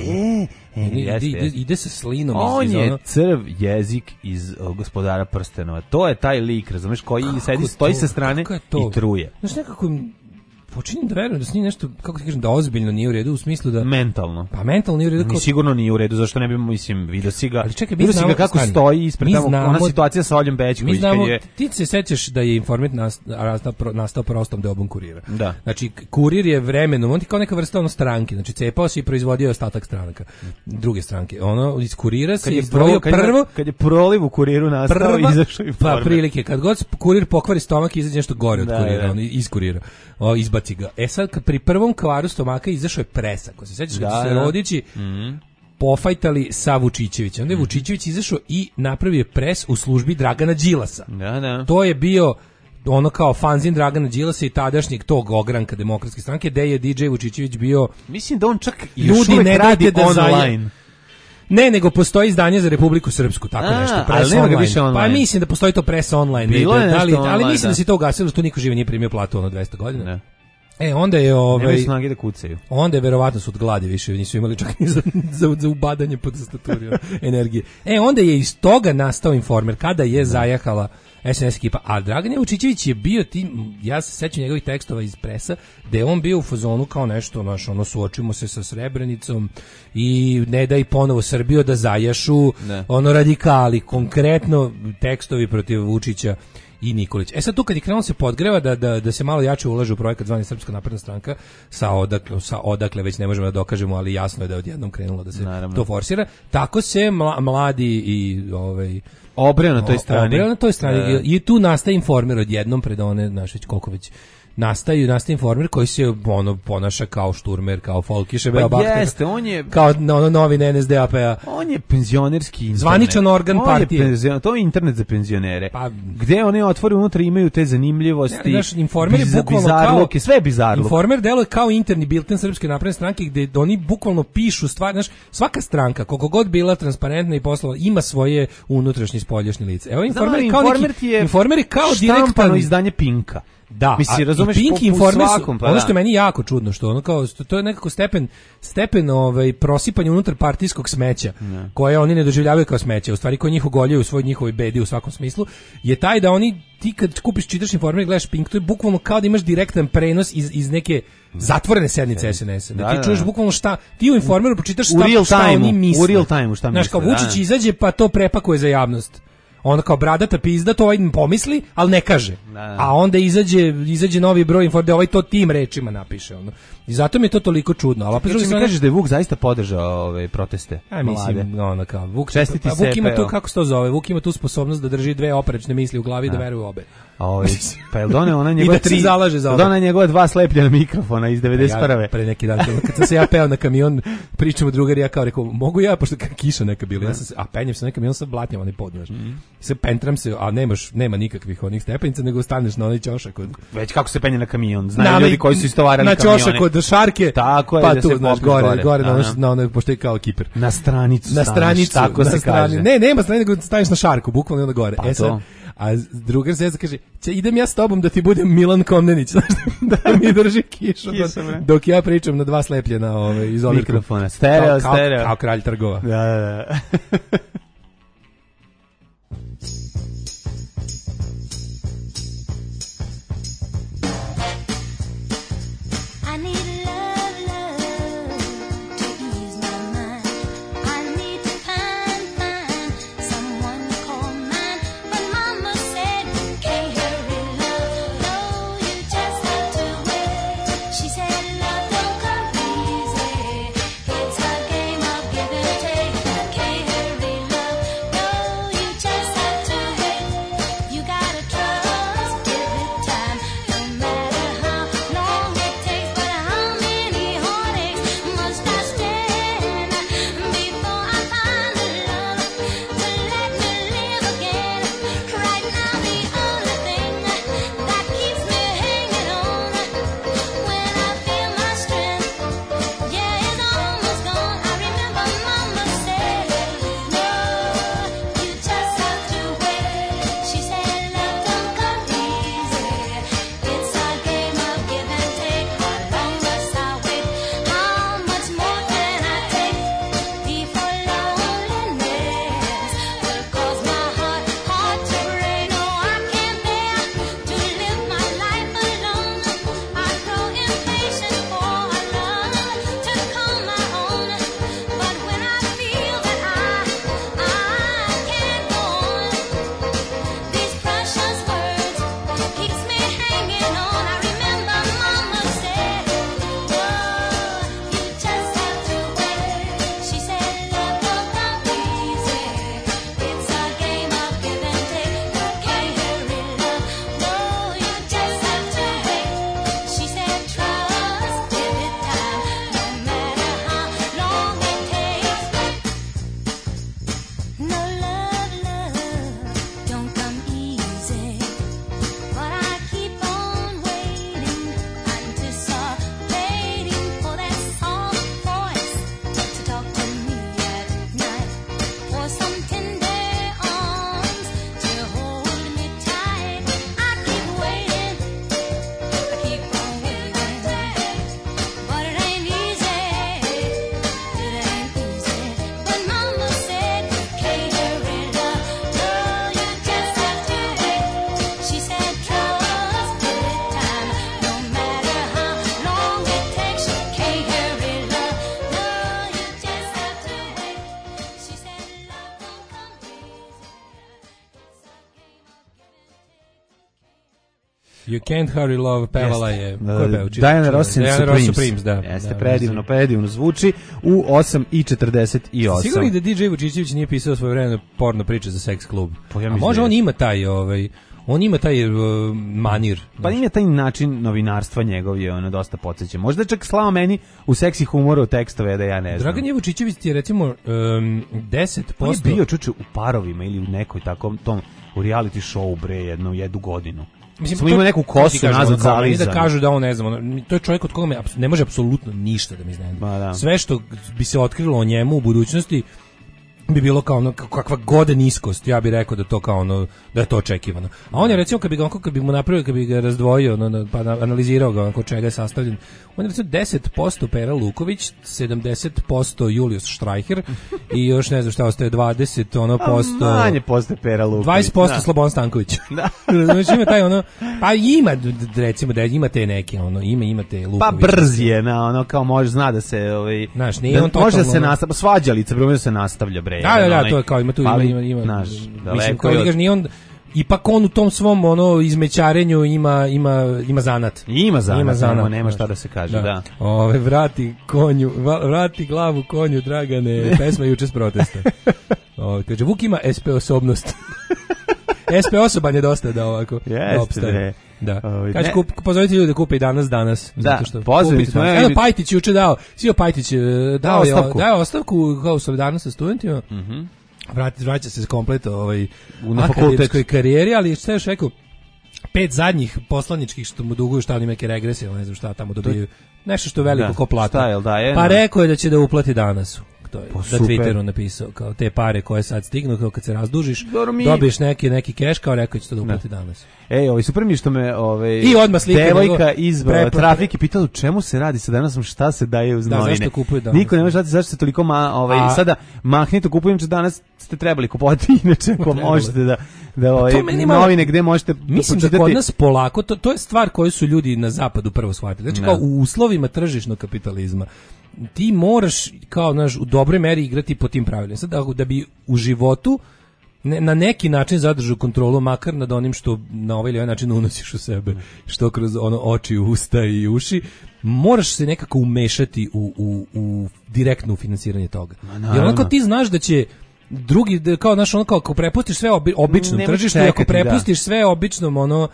S9: Ide sa slinom.
S8: On je crv jezik iz Gospodara prstenova. To je taj lik, razumeš, koji stoji sa strane i truje.
S9: Znaš, nekako... Počinjem da verujem da s njim nešto, kako ti kažem, da ozbiljno nije u redu, u smislu da...
S8: Mentalno.
S9: Pa mentalno nije u redu.
S8: Mi sigurno nije u redu, zašto ne bi, mislim, vidio si ga...
S9: Ali čekaj,
S8: vidio si ga kako stoji ispred tamo, ona situacija sa Oljom Bećković.
S9: Ti se sećaš da je Informer nastao prostom deobom Kurira.
S8: Da.
S9: Znači, Kurir je vremenom, on ti kao neka vrsta stranke, znači cepao se i proizvodio ostatak stranaka, druge stranke. Ono, iz Kurira se je prvo...
S8: Kad je proliv u Kuriru nastao, izašao Informer.
S9: Pa prilike, kad god Kurir pokvari stomak, izađe nešto gore od Kurira, on iz Kurira. Izbaci ga. Sad, pri prvom kvaru stomaka izašao je Presa. Ko se sećaš, kad su se Rodići pofajtali sa Vučićevićem. Onda je Vučićević izašao i napravio pres u službi Dragana Đilasa.
S8: Da.
S9: To je bio ono kao fanzin Dragana Đilasa i tadašnjeg tog ogranka Demokratske stranke, gde je DJ Vučićević bio...
S8: Mislim da on čak još uvek radi online.
S9: Ne, nego postoji izdanje za Republiku Srpsku, tako nešto, Press online. Pa mislim da postoji to Press online.
S8: Bilo je nešto online,
S9: ali mislim da se to ugasilo, što niko živi nije primio platu ono 200 godina. Ne. Onda je
S8: nemaju snage da kucaju.
S9: Onda je verovatno su od gladi više, nisu imali čak ni za ubadanje po tastaturi energije. Onda je iz toga nastao Informer, kada je zajahala SNS ekipa, a Dragan Vučićević je bio ja se sećam njegovih tekstova iz Presa, da je on bio u fazonu kao nešto, ono suočimo se sa Srebrenicom i ne daj ponovo Srbiju da zajašu, ono radikali, konkretno tekstovi protiv Vučića i Nikolić. Sad tu kad je krenulo se podgreva da se malo jače ulaže u projekat zvani Srpska napredna stranka, sa odakle već ne možemo da dokažemo, ali jasno je da je odjednom krenulo da se to forsira, tako se mladi i obreo na toj strani. I tu nastaje Informer odjednom pred one, znaš već koliko već nastaje Informer koji se ponaša kao šturmer, kao folkiše,
S8: on je
S9: kao novi NSDAP-a.
S8: On je penzionerski internet.
S9: Zvaničan organ partije.
S8: To je internet za penzionere. Gde oni otvore unutra imaju te zanimljivosti.
S9: Informer je bukvalno
S8: bizarluke, sve bizarluke.
S9: Informer deluje kao interni bilten Srpske napredne stranke gde oni bukvalno pišu stvari, znaš, svaka stranka koliko god bila transparentna i poslova ima svoje unutrašnje i spoljašnje lice. Evo Informer je kao direktno
S8: izdanje Pinka.
S9: Da,
S8: mislim, razumeš,
S9: Pink Informer ono što je meni jako čudno, što ono kao, to je nekako stepen prosipanja unutar partijskog smeća, koje oni ne doživljavaju kao smeće, u stvari koje njih ogoljaju u svoj njihovoj bedi u svakom smislu, je taj da oni, ti kad kupiš, čitaš Informer i gledaš Pink, to je bukvalno kao da imaš direktan prenos iz neke zatvorene sednice SNS-a. Da ti čuješ bukvalno šta, ti u Informeru pročitaš šta oni misle.
S8: U real time-u šta misle.
S9: Znaš, kao Vučić izađe pa to prepakuje za javnost. Onda kao bradata pizda, to ovaj pomisli, ali ne kaže. A onda izađe novi broj Informera, ovaj to tim rečima napiše. I zato mi je to toliko čudno. Ali opet
S8: mi kažeš da je Vuk zaista podržao ove proteste.
S9: Mislim, ono kao Vuk ima tu, kako se to zove? Vuk ima tu sposobnost da drži dve oprečne misli u glavi i da veruje u obe.
S8: Pa je doneo ona njegova tri, doneo njegova 2 slepljena mikrofona iz 91.
S9: Ja, pre neki dan, kad sam se ja peo na kamion, pričamo drugari, ja kao rekao, mogu ja, pošto kiša neka bila, ja sam penjem se na kamion, sad blatnjam onaj pod, znaš. Se pentram se, a nema nikakvih onih stepenica, nego staneš na onaj ćošak.
S8: Već kako se penje na kamion, znaju ljudi koji su istovarali kamione.
S9: Na ćošak od šarke,
S8: tako je,
S9: pa
S8: da
S9: tu,
S8: se
S9: znaš, gore na onaj, pošto je kao kiper.
S8: Na stranicu, tako se kaže.
S9: Ne, nema stranicu, nego staneš na šarku, bukvalno onda gore. A drugar se kaže, idem ja s tobom da ti budem Milan Komnenić, da mi drži kišu, dok ja pričam na 2 slepljena izolirka.
S8: Mikrofona, stereo.
S9: Kao kralj trgova.
S8: Da.
S9: You Can't Hurry Love pevala je
S8: Diana Ross and Supremes.
S9: Da.
S8: Jeste, predivno zvuči u 8:48.
S9: Sigurno da DJ Vučićević nije pisao svoje vreme porno priče za seks klub. A može on ima taj manir.
S8: Pa ima taj način novinarstva njegov je ono dosta podsjeća. Možda čak slao meni u seksi humoru tekstove da ja ne znam.
S9: Dragan Vučićević ti je recimo 10%.
S8: On je bio čuče u Parovima ili u nekoj takom tom u reality show bre jednu godinu.
S9: Mislim,
S8: smo imali neku kosu nazad zalizanu.
S9: Da kažu da on ne znam, to je čovjek od koga ne može apsolutno ništa da mi iznenadi. Sve što bi se otkrilo o njemu u budućnosti bi bilo kao ono, kakva god niskost, ja bih rekao da to kao ono, da je to očekivano. A on je recimo kad bi mu napravio, kad bi ga razdvojio, pa analizirao ga kod čega je sastavljen, on je recimo 10% Pera Luković, 70% Julius Streicher i još ne znam šta ostaje 20%
S8: manje posto Pera Luković.
S9: 20% Slobodan Stanković. Da. Znači ima taj ono, pa ima recimo da ima te neke ono, imate Luković.
S8: Pa brz je na ono kao zna da se
S9: znaš, nije on totalno.
S8: Može se nastavlja, svađalica, može se nastavlja bre.
S9: Da, to je kao ima tu ima.
S8: Naš,
S9: mislim, kao da nije on ipak on u tom svom ono izmećarenju ima zanat.
S8: Ima zanat, nema šta da se kaže, da.
S9: Vrati glavu konju, Dragane, pesma juče s protesta. Kaže, Vuk ima SP osobnost. SP osoban je dosta da ovako opstaje. Da. Kaže, pozovite ljudi da kupe i danas.
S8: Da, pozovite smo.
S9: Evo, Pajtić juče dao, Sio Pajtić dao ostavku kao solidarnost sa studentima. Vraća se kompleto u akademskoj karijeri, ali šta još rekao, 5 zadnjih poslaničkih što mu duguju, šta oni neke regrese, ne znam šta tamo dobiju, nešto što je veliko ko plata. Pa rekao je da će da uplati danas. Da Twitteru napisao, kao te pare koje sad stignu, kao kad se razdužiš, dobiješ neki keš, kao rekao će to da uplati danas.
S8: Ej, super mi što me
S9: i odmah slika
S8: devojka iz trafike pitala čemu se radi sa danas, šta se daje uz novine.
S9: Zašto kupuju danas?
S8: Niko ne može znati zašto se toliko sada mahnito kupujem, če danas ste trebali kupovati, inače ako možete da novine gde možete.
S9: Mislim da kod nas polako, to je stvar koju su ljudi na zapadu prvo shvatili. Znači kao u uslovima tržišnog kapitalizma ti moraš kao u dobroj meri igrati po tim pravilima. Sad da bi u životu na neki način zadržao kontrolu makar nad onim što na ovaj ili ovaj način unosiš u sebe, što kroz oči, usta i uši, moraš se nekako umešati u direktno finansiranje toga. Jer onako ti znaš da će drugi, kao ako prepustiš sve običnom tržištu, ako prepustiš sve običnom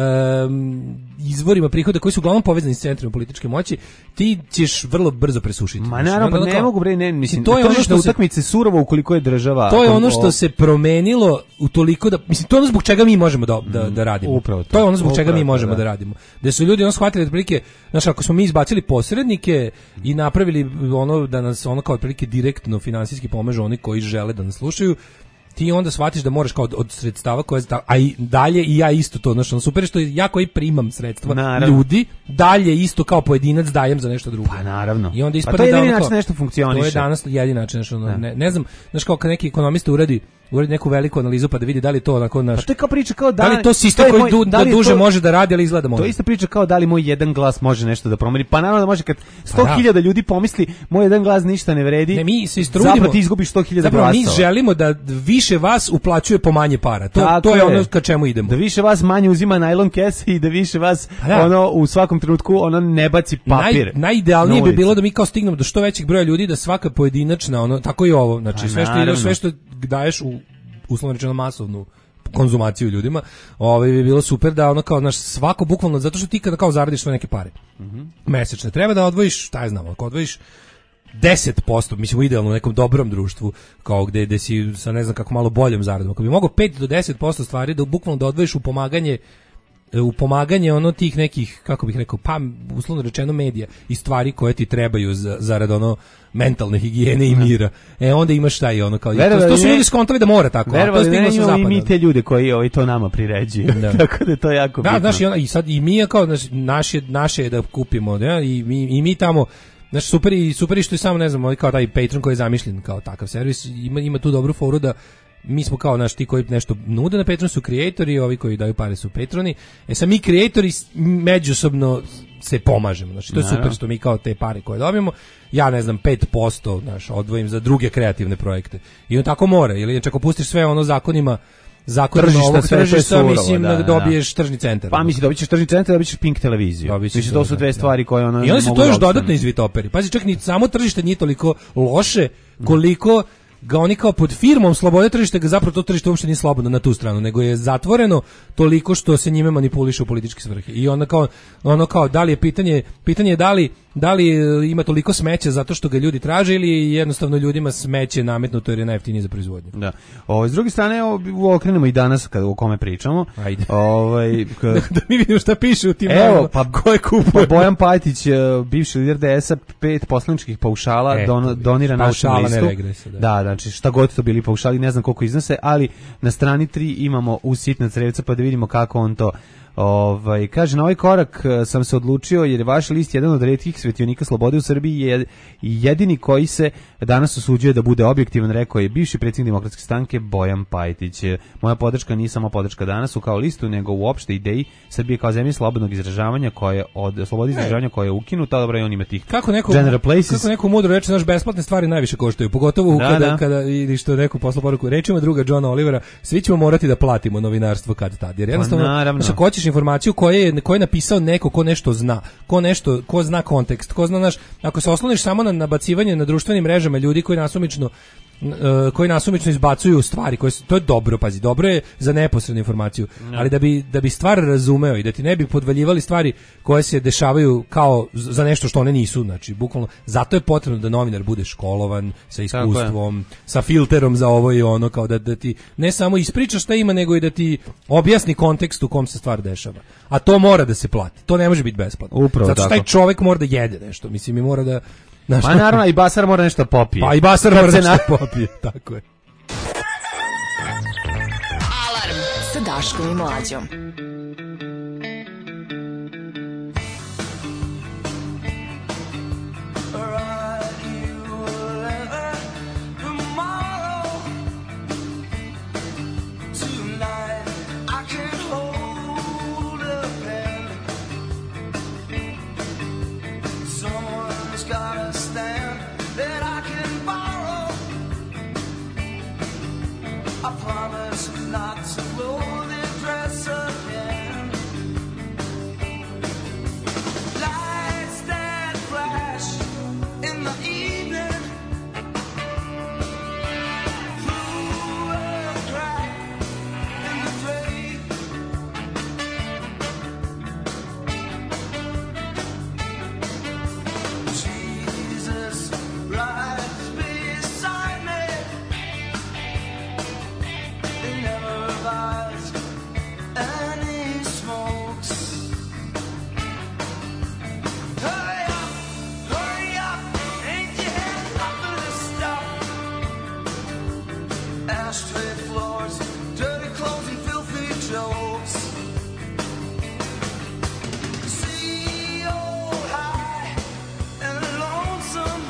S9: izvorima prihoda koji su uglavnom povezani s centrima političke moći, ti ćeš vrlo brzo presušiti.
S8: Ma naravno, ne mogu mislim, to je ono što utakmice surovo ukoliko je država.
S9: To je ono što se promenilo u toliko da, mislim, to je ono zbog čega mi možemo da radimo.
S8: Upravo
S9: to je ono zbog čega mi možemo da radimo. Da su ljudi shvatili otprilike, znaš, ako smo mi izbacili posrednike i napravili da nas kao otprilike direktno finansijski pomažu oni koji žele da nas slušaju, ti onda shvatiš da moraš kao od sredstava koje, a i dalje i ja isto to, znači super što ja koji primam sredstva ljudi, dalje isto kao pojedinac dajem za nešto drugo.
S8: Pa naravno.
S9: I onda
S8: ispada to je jedini način nešto funkcioniše.
S9: To je danas jedini način, ne znam, znaš kao kad neki ekonomista uradi neku veliku analizu pa da vidi da li to onako naš.
S8: Pa to je kao priča kao
S9: da li to sistem koji duže može da radi, ali izgleda može.
S8: To je isto priča kao da li moj jedan glas može nešto da promeni. Pa naravno da može kad 100.000 ljudi pomisli moj jedan glas ništa ne vredi.
S9: Ne, mi se istrudimo.
S8: Zapravo ti izgubiš 100.000 glasova.
S9: Zapravo mi želimo da više vas uplaćuje po manje para. To je ono ka čemu idemo.
S8: Da više vas manje uzima najlon kese i da više vas u svakom trenutku ne baci papir.
S9: Najidealnije bi bilo da mi kao stignemo do što većeg broja ljudi, da svaka pojedinačna tako i ovo, znači sve što daješ u uslovno rečeno masovnu konzumaciju ljudima, bi bilo super da kao svako bukvalno, zato što ti kada kao zaradiš sve neke pare mesečne, treba da odvojiš, šta je znam, ako odvojiš 10%, mislim u idealno u nekom dobrom društvu, kao gde si sa ne znam kako malo boljom zaradom, ako bi mogao 5 do 10% stvari da bukvalno da odvojiš u pomaganje tih nekih, kako bih rekao, pa uslovno rečeno medija i stvari koje ti trebaju zarad mentalne higijene i mira. Onda imaš taj kao to su ljudi skontali da mora tako.
S8: Verovali da imamo i mi te ljude koji to nama priređuju. Tako da to je jako bitno.
S9: Da, znaš, i sad i mi kao naše je da kupimo, i mi tamo. Znači super i što je samo, ne znam, kao taj Patreon koji je zamišljen kao takav servis, ima tu dobru foru da mi smo kao ti koji nešto nude na Patreon su kreatori, ovi koji daju pare su patroni. Sad mi kreatori međusobno se pomažemo. Znači to je super što mi kao te pare koje dobijemo, ja ne znam 5% odvojim za druge kreativne projekte. I on tako mora, ili ako pustiš sve zakonima ovog tržišta, mislim da dobiješ tržni centar.
S8: Pa mislim dobiješ tržni centar, dobiješ Pink televiziju. Mislim to su dve stvari koje
S9: i onda se to još dodatno izvitoperi. Pazi, čak ni samo tržište nije toliko loše koliko ga oni kao pod firmom slobode tržišta, ga zapravo to tržište uopšte nije slobodno na tu stranu, nego je zatvoreno toliko što se njime manipuliše u političke svrhe. I onda kao da li je pitanje da li ima toliko smeća zato što ga ljudi traže ili jednostavno ljudima smeće nametnuto jer je najjeftinije za proizvodnju.
S8: Da. S druge strane, okrenemo i danas o kome pričamo.
S9: Ajde. Da mi vidimo šta piše u tim mailima. Ko je kupuje?
S8: Bojan Pajtić, bivši lider DS-a, 5 poslaničkih paušala donira našem listu. Da, znači šta god to bili paušali, ne znam koliko iznose, ali na strani 3 imamo u sitna crevca pa da vidimo kako on to Kaže, na ovaj korak sam se odlučio jer je vaš list jedan od retkih svetionika slobode u Srbiji i jedini koji se danas osuđuje da bude objektivan, rekao je bivši predsjednik Demokratske stranke Bojan Pajtić. Moja podrška nije samo podrška danas kao listu, nego uopšte ideji Srbije kao zemlje slobodnog izražavanja koja od slobode izražavanja koja je ukinuta, dobro je on ima tih General Places.
S9: Kako neko mudro reče, znaš, besplatne stvari najviše koštaju, pogotovo kada ili što neko posla poruku, rečima druga Johna Olivera, svi ćemo morati da platimo novinarstvo kad tad. Jer jednostavno, znači, ako hoćeš informaciju koju je napisao neko ko nešto zna, ko zna kontekst, ko zna, znaš, ako se osloniš samo na nabacivanje na društvenim mrežama ljudi koji nasumično izbacuju stvari koje to je dobro, pazi, dobro je za neposrednu informaciju, ali da bi stvar razumeo i da ti ne bi podvaljivali stvari koje se dešavaju kao za nešto što one nisu, znači bukvalno zato je potrebno da novinar bude školovan, sa iskustvom, sa filterom za ovo i ono, kao da ti ne samo ispriča šta ima, nego i da ti objasni kontekst u kom se stvar dešava. A to mora da se plati. To ne može biti besplatno.
S8: Upravo
S9: zato što taj čovjek mora da jede nešto. Mislim, i mora da...
S8: Pa naravno, i basar mora nešto popije.
S9: Pa i basar mora nešto popije, tako je.
S6: Alarm sa Daškom i Mlađom.
S12: Not to blow the dress again. Lights that flash in the evening through a crack in the drape. Jesus rides beside me. Never buys any smokes. Hurry up, ain't you had enough of this stuff? Ashtray floors, dirty clothes and filthy jokes. See old high and lonesome.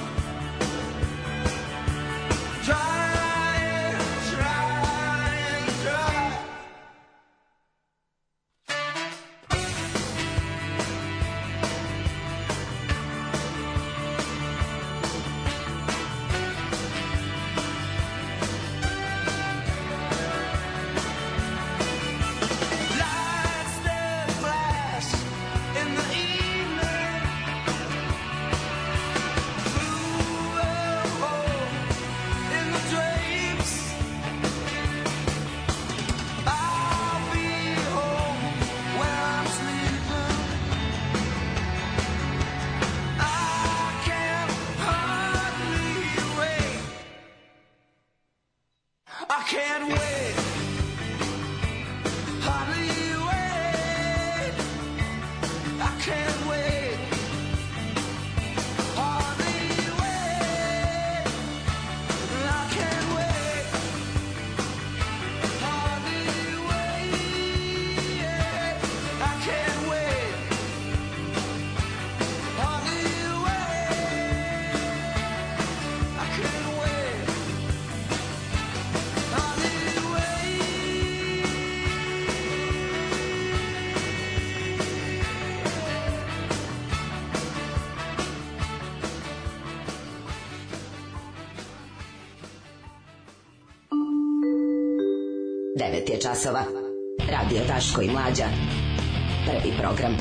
S1: Devet je časova. Radio Daško i Mlađa. Prvi program.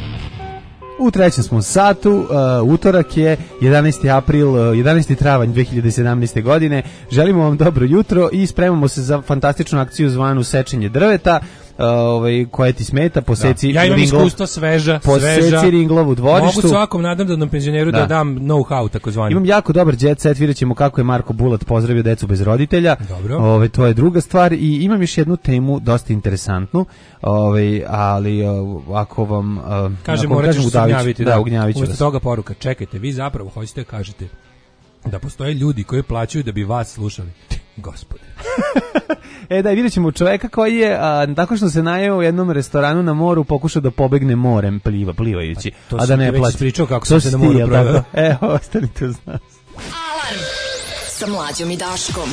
S8: U trećem smo satu, utorak je 11. travanj 2017. godine. Želimo vam dobro jutro i spremamo se za fantastičnu akciju zvanu Sečenje drveta. Koje ti smeta, poseci
S9: ja imam iskustva sveža.
S8: Poseci ringlovu dvorištu.
S9: Mogu svakom nadam penzioneru da dam know-how takozvani.
S8: Imam jako dobar jet set, vidjet ćemo kako je Marko Bulat pozdravio decu bez roditelja.
S9: Dobro.
S8: To je druga stvar i imam još jednu temu dosta interesantnu. Ali ako vam
S9: kažem morat ću se ugnjaviti.
S8: Da, ugnjavit ću.
S9: Umesto toga poruka, čekajte, vi zapravo hoćete kažete da postoje ljudi koji plaćaju da bi vas slušali. Gospode.
S8: Da, vidjet ćemo čoveka koji je, tako što se najeo u jednom restoranu na moru, pokušao da pobegne morem plivajući, a da ne plati.
S9: Pričao kako sam se na moru proveo.
S8: Ostanite uz nas.
S6: Alarm sa Mlađom i Daškom.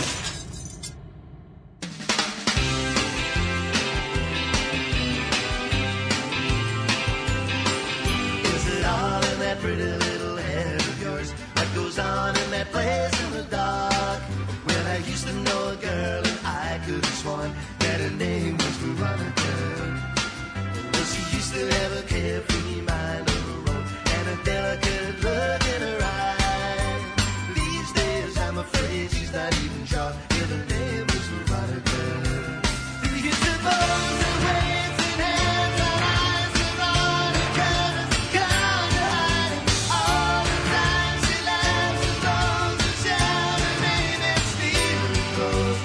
S7: That her name was Veronica. Well, she used to have a carefree mind of her own and a delicate look in her eye. These days I'm afraid she's not even sure if her name was Veronica. Do you suppose that waves and hands and eyes Veronica come to hiding all the time she laughs with those who shout her name and steal her clothes?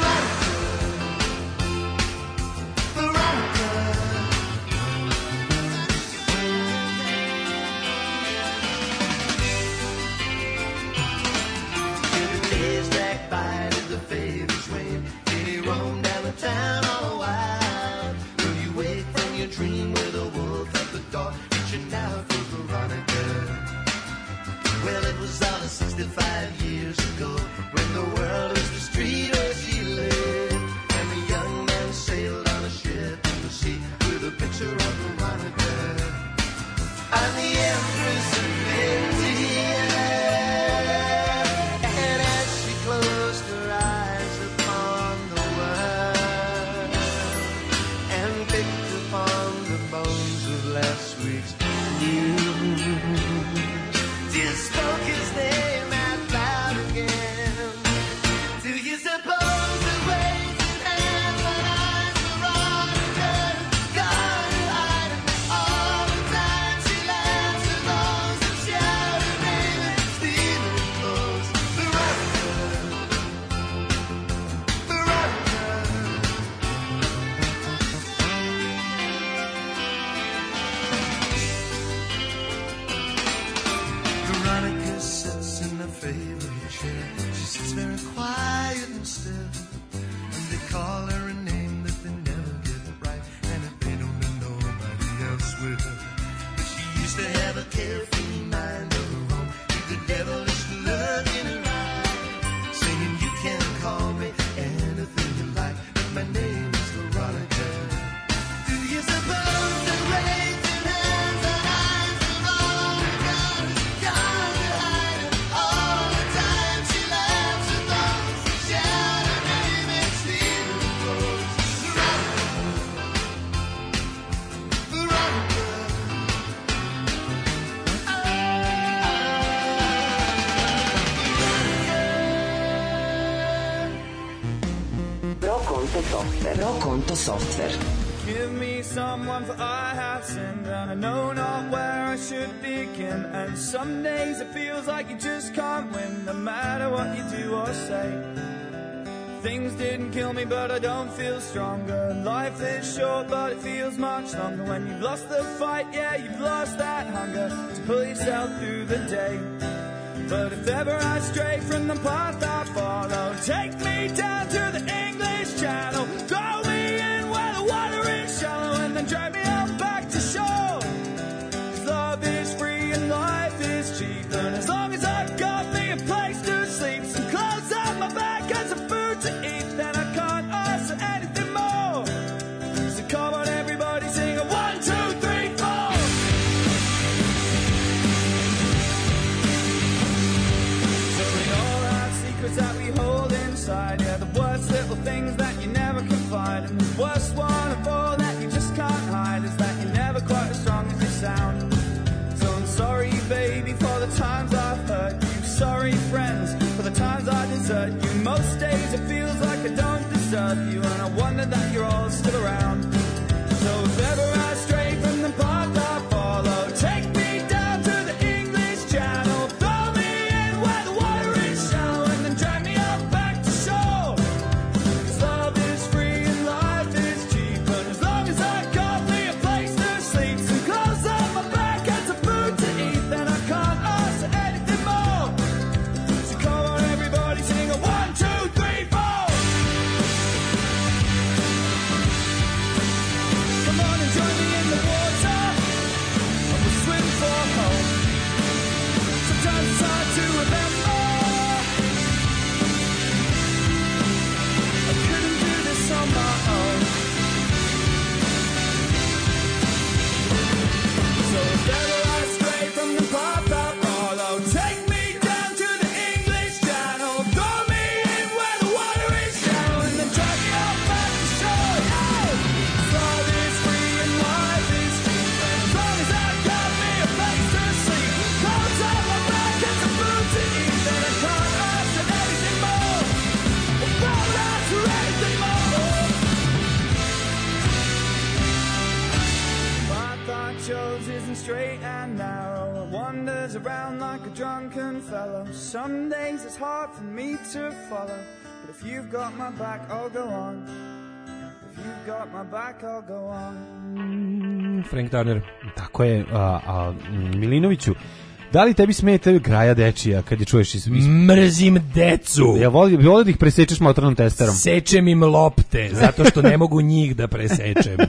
S7: Town all a while. Will you wake from your dream with a wolf at the door, reaching out for Veronica? Well, it was all 65 years ago when the world was the street where she lived, and the young man sailed on a ship in the sea with a picture of Veronica. I'm the Empress of India, and as she closed her eyes upon the world and picked upon the bones of last week's news, just spoke his name out loud again. Do you suppose the waves and hands and eyes Veronica gone to hide all the time she laughs at those who shout her name and steal her clothes? Veronica, Veronica. Veronica sits in her favorite chair. She sits very quiet and still, and they call her a name that they never get right, and if they don't, then nobody else will. But she used to have a carefree mind of her own, with the devilish look in her eye, saying you can call me anything you like, but my name is Veronica. Do you suppose that waves and hands and eyes Veronica gone to hide all the time she laughs at those who shout her name and steal her clothes? Veronica,
S1: Pro Konto Software.
S12: Give me someone for I have sinned, and I know not where I should begin. And some days it feels like you just can't win, no matter what you do or say. Things didn't kill me, but I don't feel stronger. Life is short, but it feels much longer. When you've lost the fight, yeah, you've lost that hunger to pull yourself through the day. But if ever I stray from the path I follow, take me down to the English Channel, throw me in where the water is shallow, and then drag me out back to shore. 'Cause love is free and life is cheap, and as long as I've got me a place to sleep, some clothes on my back and some food to eat, then I can't ask for anything more. So come on everybody, sing a 1, 2, 3, 4. So we all have secrets that we hold inside, yeah, the worst little things that you never confide. And the worst one of all that you just can't hide is that you're never quite as strong as you sound. So I'm sorry, baby, for the times I've hurt you. Sorry, friends, for the times I desert you. Most days it feels like I don't deserve you, and I wonder that you're all still around. So if ever I stray from the path I follow, take me down to the English Channel, throw me in where the water is shallow, and then drag me
S14: around like a drunken fellow. Some days it's hard for me to follow, but if you've got my back, I'll go on. If you've got my back, I'll go on.
S9: Frank Turner.
S8: Tako je, Milinoviću, da li tebi smetaju graja dečija kad je čuješ
S9: Mrzim decu.
S8: Ja volio da ih presečeš motornom testerom.
S9: Sečem im lopte, zato što ne mogu njih da presečem.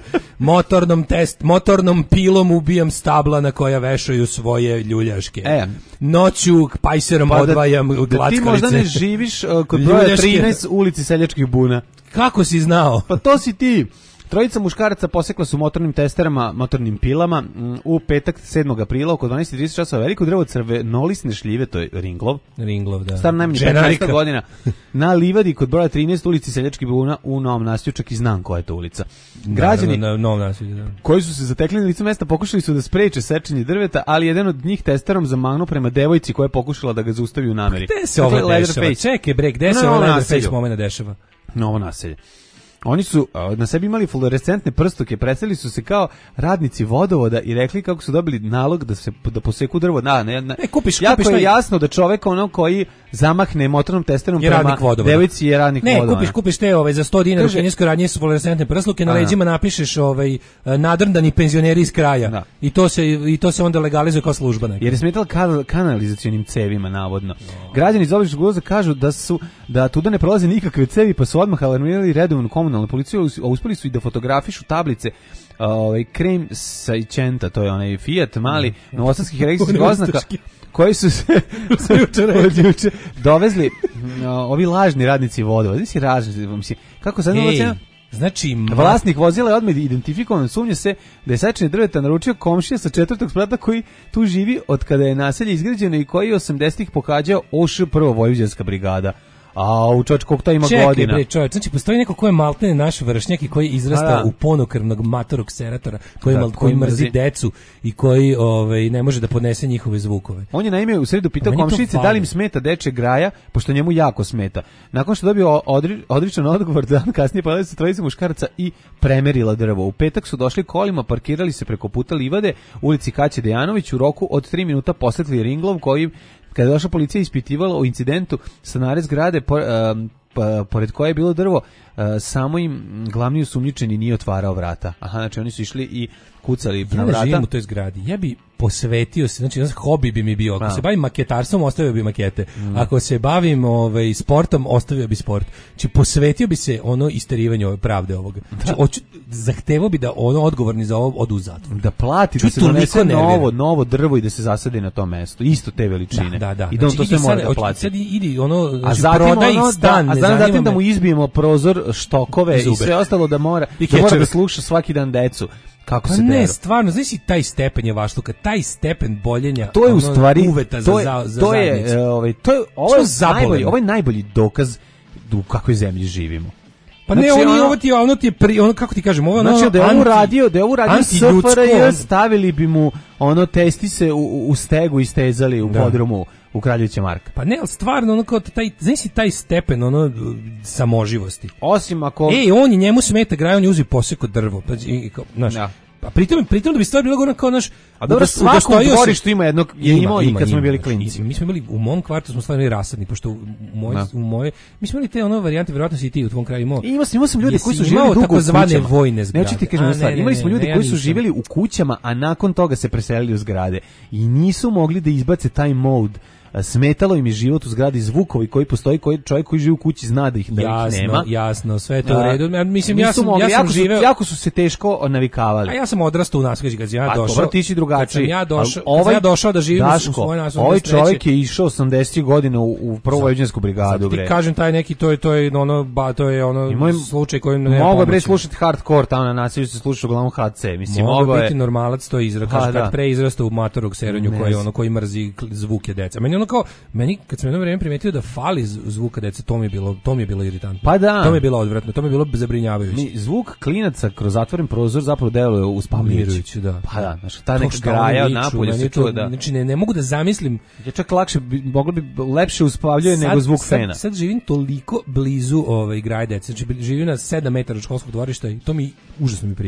S9: Motornom pilom ubijam stabla na koja vešaju svoje ljuljaške. Noću pajserom odvajam klackalice.
S8: Ti možda ne živiš kod broja 13 ulici Seljačkih buna.
S9: Kako si znao?
S8: Pa to si ti. Trojica muškaraca posekla su motornim testerama, motornim pilama u petak 7. aprila oko 12:30 časova veliko drvo crvenolisne šljive, to je Ringlov.
S9: Ringlov, da.
S8: Star najmanje 15 godina. Na livadi kod broja 13 ulici Seljačkih buna u Novom Naselju, čak i znam koja je to ulica. Građani
S9: Novom Naselju, da.
S8: Koji su se zatekli na licu mesta pokušali su da spreče sečenje drveta, ali jedan od njih testerom zamahnuo prema devojci koja je pokušala da ga zaustavi u nameri.
S9: Gde se ovo dešava? Čekaj, bre, gde se ovo Leatherface momena dešava?
S8: Novo Naselje. Oni su na sebi imali fluorescentne prstoke, predstavili su se kao radnici vodovoda i rekli kako su dobili nalog da poseku drvo.
S9: Kupiš
S8: je jasno da čovek koji zamahne motornom testerom prema devojci je radnik vodovoda.
S9: Kupiš te za 100 dinara u kineskoj radnji su fluorescentne prstoke, na leđima napišeš nadrndani penzioneri iz kraja. Da. I to se onda legalizuje kao služba neka.
S8: Jer je smetala kanalizacionim cevima navodno. Građani iz obližnjeg uvoza kažu da tuda ne prolaze nikakve cevi, pa su odmah alarmirali redovnu komunalnu policiju, a uspeli su i da fotografišu tablice Krem Sajčenta, to je onaj Fiat mali novosadskih registrskih oznaka koji su se juče dovezli ovi lažni radnici vodovoda. Kako sad
S9: znači,
S8: vlasnik vozila je odmah identifikovan, sumnja se da je sečenje drveta naručio komšija sa 4. sprata koji tu živi od kada je naselje izgrađeno i koji je 80-ih pohađao OŠ prva vojvođanska brigada. A u čovječ koliko ta ima godina.
S9: Čekaj bre čovječ, znači postoji neko ko je maltene naš vršnjak i koji izrasta u ponokrvnog matorog seratora, koji mrzi decu i koji ne može da podnese njihove zvukove.
S8: On je naime u sredu pitao komšinice da li im smeta dečje graja, pošto njemu jako smeta. Nakon što dobio odričan odgovor, dan kasnije pojavila se trojica muškaraca i premerila drvo. U petak su došli kolima, parkirali se preko puta livade, ulici Kaće Dejanović, u roku od 3 minuta posetli Ringlov koji kada je došla policija ispitivala o incidentu stanare zgrade pored koje je bilo drvo, samo im glavni osumnjičeni nije otvarao vrata. Znači oni su išli i kucali na vrata.
S9: Ja živim u toj zgradi. Ja bi posvetio se, znači hobi bi mi bio. Ako se bavim maketarstvom, ostavio bi makete. Ako se bavim sportom, ostavio bi sport. Znači posvetio bi se isterivanju pravde ovoga. Znači zahtevao bi da odgovorni za ovo odu u zatvor.
S8: Da plati, da se donese novo drvo i da se zasadi na tom mestu. Isto te veličine.
S9: Da.
S8: I da on to sve mora da plati.
S9: Sad idi prodaj stan.
S8: A zatim da mu izbijemo prozor, štokove i sve ostalo da mora da sluša svaki dan decu. Kako se
S9: ne, stvarno, znaš i taj stepen je vašluka, taj stepen boljenja,
S8: to je u stvari
S9: uveta za zajednicu.
S8: Ovo je najbolji dokaz u kakvoj zemlji živimo.
S9: Pa znači, ono ti je kako ti kažem, ovo
S8: znači da je ovo radio SFRJ, stavili bi mu testise u stegu i stezali u podrumu u Kraljevića Marka.
S9: Pa ne, ali stvarno znaš si taj stepen samoživosti.
S8: Osim ako
S9: on njemu smeta graj, on je uzi poseku drvo. Znaš, a pritom da bi stvar bila govorna kao naš...
S8: A dobro, svako u dvorištu ima jednog, je imao i kad smo bili klinci.
S9: Mi smo imali, u mom kvartu smo stvarno rasadni, pošto u moje... Mi smo imali te varijante, vjerojatno si i ti u tvom kraju imao.
S8: Imao sam ljudi koji su živjeli dugo u kućama.
S9: Vojne zgrade.
S8: Neću ti kažem stvar, imali smo ljudi koji su živjeli u kućama, a nakon toga se preselili u zgrade. I nisu mogli da izbace taj mod. Smetalo im je život u zgradi, zvukovi koji postoji, koji čovjek koji živi u kući zna da ih nema.
S9: Jasno, sve to u redu. Mislim,
S8: jako su se teško navikavali.
S9: A ja sam odrastao u naselju kad ja došao.
S8: Dobro, ti si drugačiji.
S9: Ja došao da živim u svojoj naselju.
S8: Ovaj čovjek je išao 80 godina u prvu vojvođansku brigadu.
S9: Ti kažem taj neki to je slučaj kojim ne
S8: mogu bre slušati hardcore tamo na naselju, se sluša uglavnom HC. Mislim,
S9: mogu biti normalac, to izraka kad pre izrasta u matorog seronju koji mrzi zvuke deca. Meni kad sam jedno vrijeme primetio da fali zvuka dece, to mi je bilo iritantno.
S8: Pa da.
S9: To mi je bilo odvratno, to mi je bilo zabrinjavajuće.
S8: Zvuk klinaca kroz zatvoren prozor zapravo deluje uspavljujući.
S9: Da.
S8: Pa da, znači ta neka graja napolje se čuje da.
S9: Znači ne mogu da zamislim.
S8: Ja čak moglo bi lepše uspavljuje nego zvuk fena.
S9: Sad živim toliko blizu graje dece. Znači živim na 7 metara od školskog dvorišta i to mi užasno mi prija.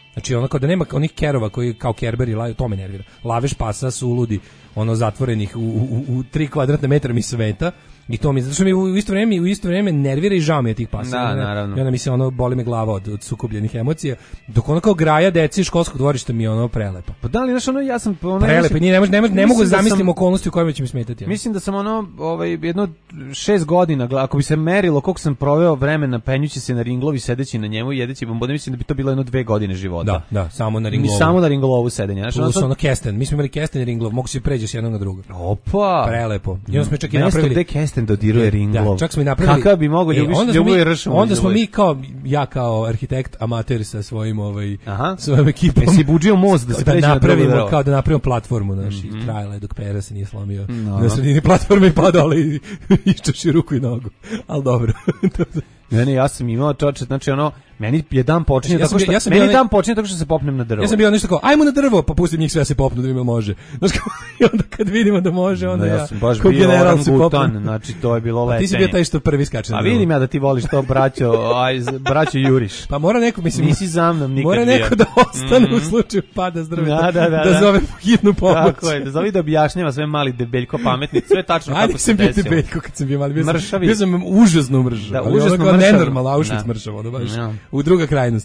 S9: Znači ono kao da nema onih kerova koji kao kerberi laju, to me nervira. Laveš pasa su uludi, ono zatvorenih u 3 kvadratna metra mi sveta. I to mi, zato što mi u isto vrijeme nervira i žao mi je tih pasa.
S8: Da, naravno.
S9: I onda mi se ono, boli me glava od sukobljenih emocija. Dok ono kao graja deci školskog dvorišta mi je ono prelepo.
S8: Pa da li, znaš, ono, ja sam...
S9: Prelepo, ne mogu zamislim okolnosti u kojima će mi smetati.
S8: Mislim da sam ono, jedno 6 godina, ako bi se merilo koliko sam proveo vremena penjući se na ringlovi, sedeći na njemu i jedeći bombone, mislim da bi to bilo jedno 2 godine života.
S9: Da, samo na ringlovu.
S8: Samo na ringlovu sedenja.
S9: Plus ono kesten, mi smo imali kesten i ringlov, mogu se pređeš jednog na drugo.
S8: Opa!
S9: Prelepo. I onda smo čak i napravili...
S8: dodiruje ringlov.
S9: Da, čak smo i napravili.
S8: Kakav bi mogao ljubi ršom.
S9: Onda smo mi kao arhitekt amater sa svojim svojom ekipom.
S8: Jesi budžio most da se pređe na
S9: napravimo kao da napravimo platformu, znači trajala je dok pera se nije slomio. Na sredini platforme i padao, ali iščaši ruku i nogu. Al dobro.
S8: Ne, ja sam imao čoče, znači ono, meni je dan počinje tako što dan počinje tako što se popnem na drvo.
S9: Ja sam bio nešto kao, ajmo na drvo, pa pustim njih sve se popnu da mi može. Znači i onda kad vidimo da može, onda ja
S8: sam baš bio orangutan, znači to je bilo letenje.
S9: Ti si bio taj što prvi skače na drvo.
S8: A vidim ja da ti voliš to, braćo juriš.
S9: Pa mora neko, mislim,
S8: nisi za mnom nikad.
S9: Mora neko da ostane u slučaju pada s drveta. Da zove hitnu pomoć.
S8: Tako je, da zove da objašnjava sve mali debeljko pametni, sve tačno kako se desilo.
S9: Ajde sam bio debeljko kad sam bio mali, bio sam užasno mršav. Nenormalno, Auschwitz mršav, ono baš, u druga krajnost.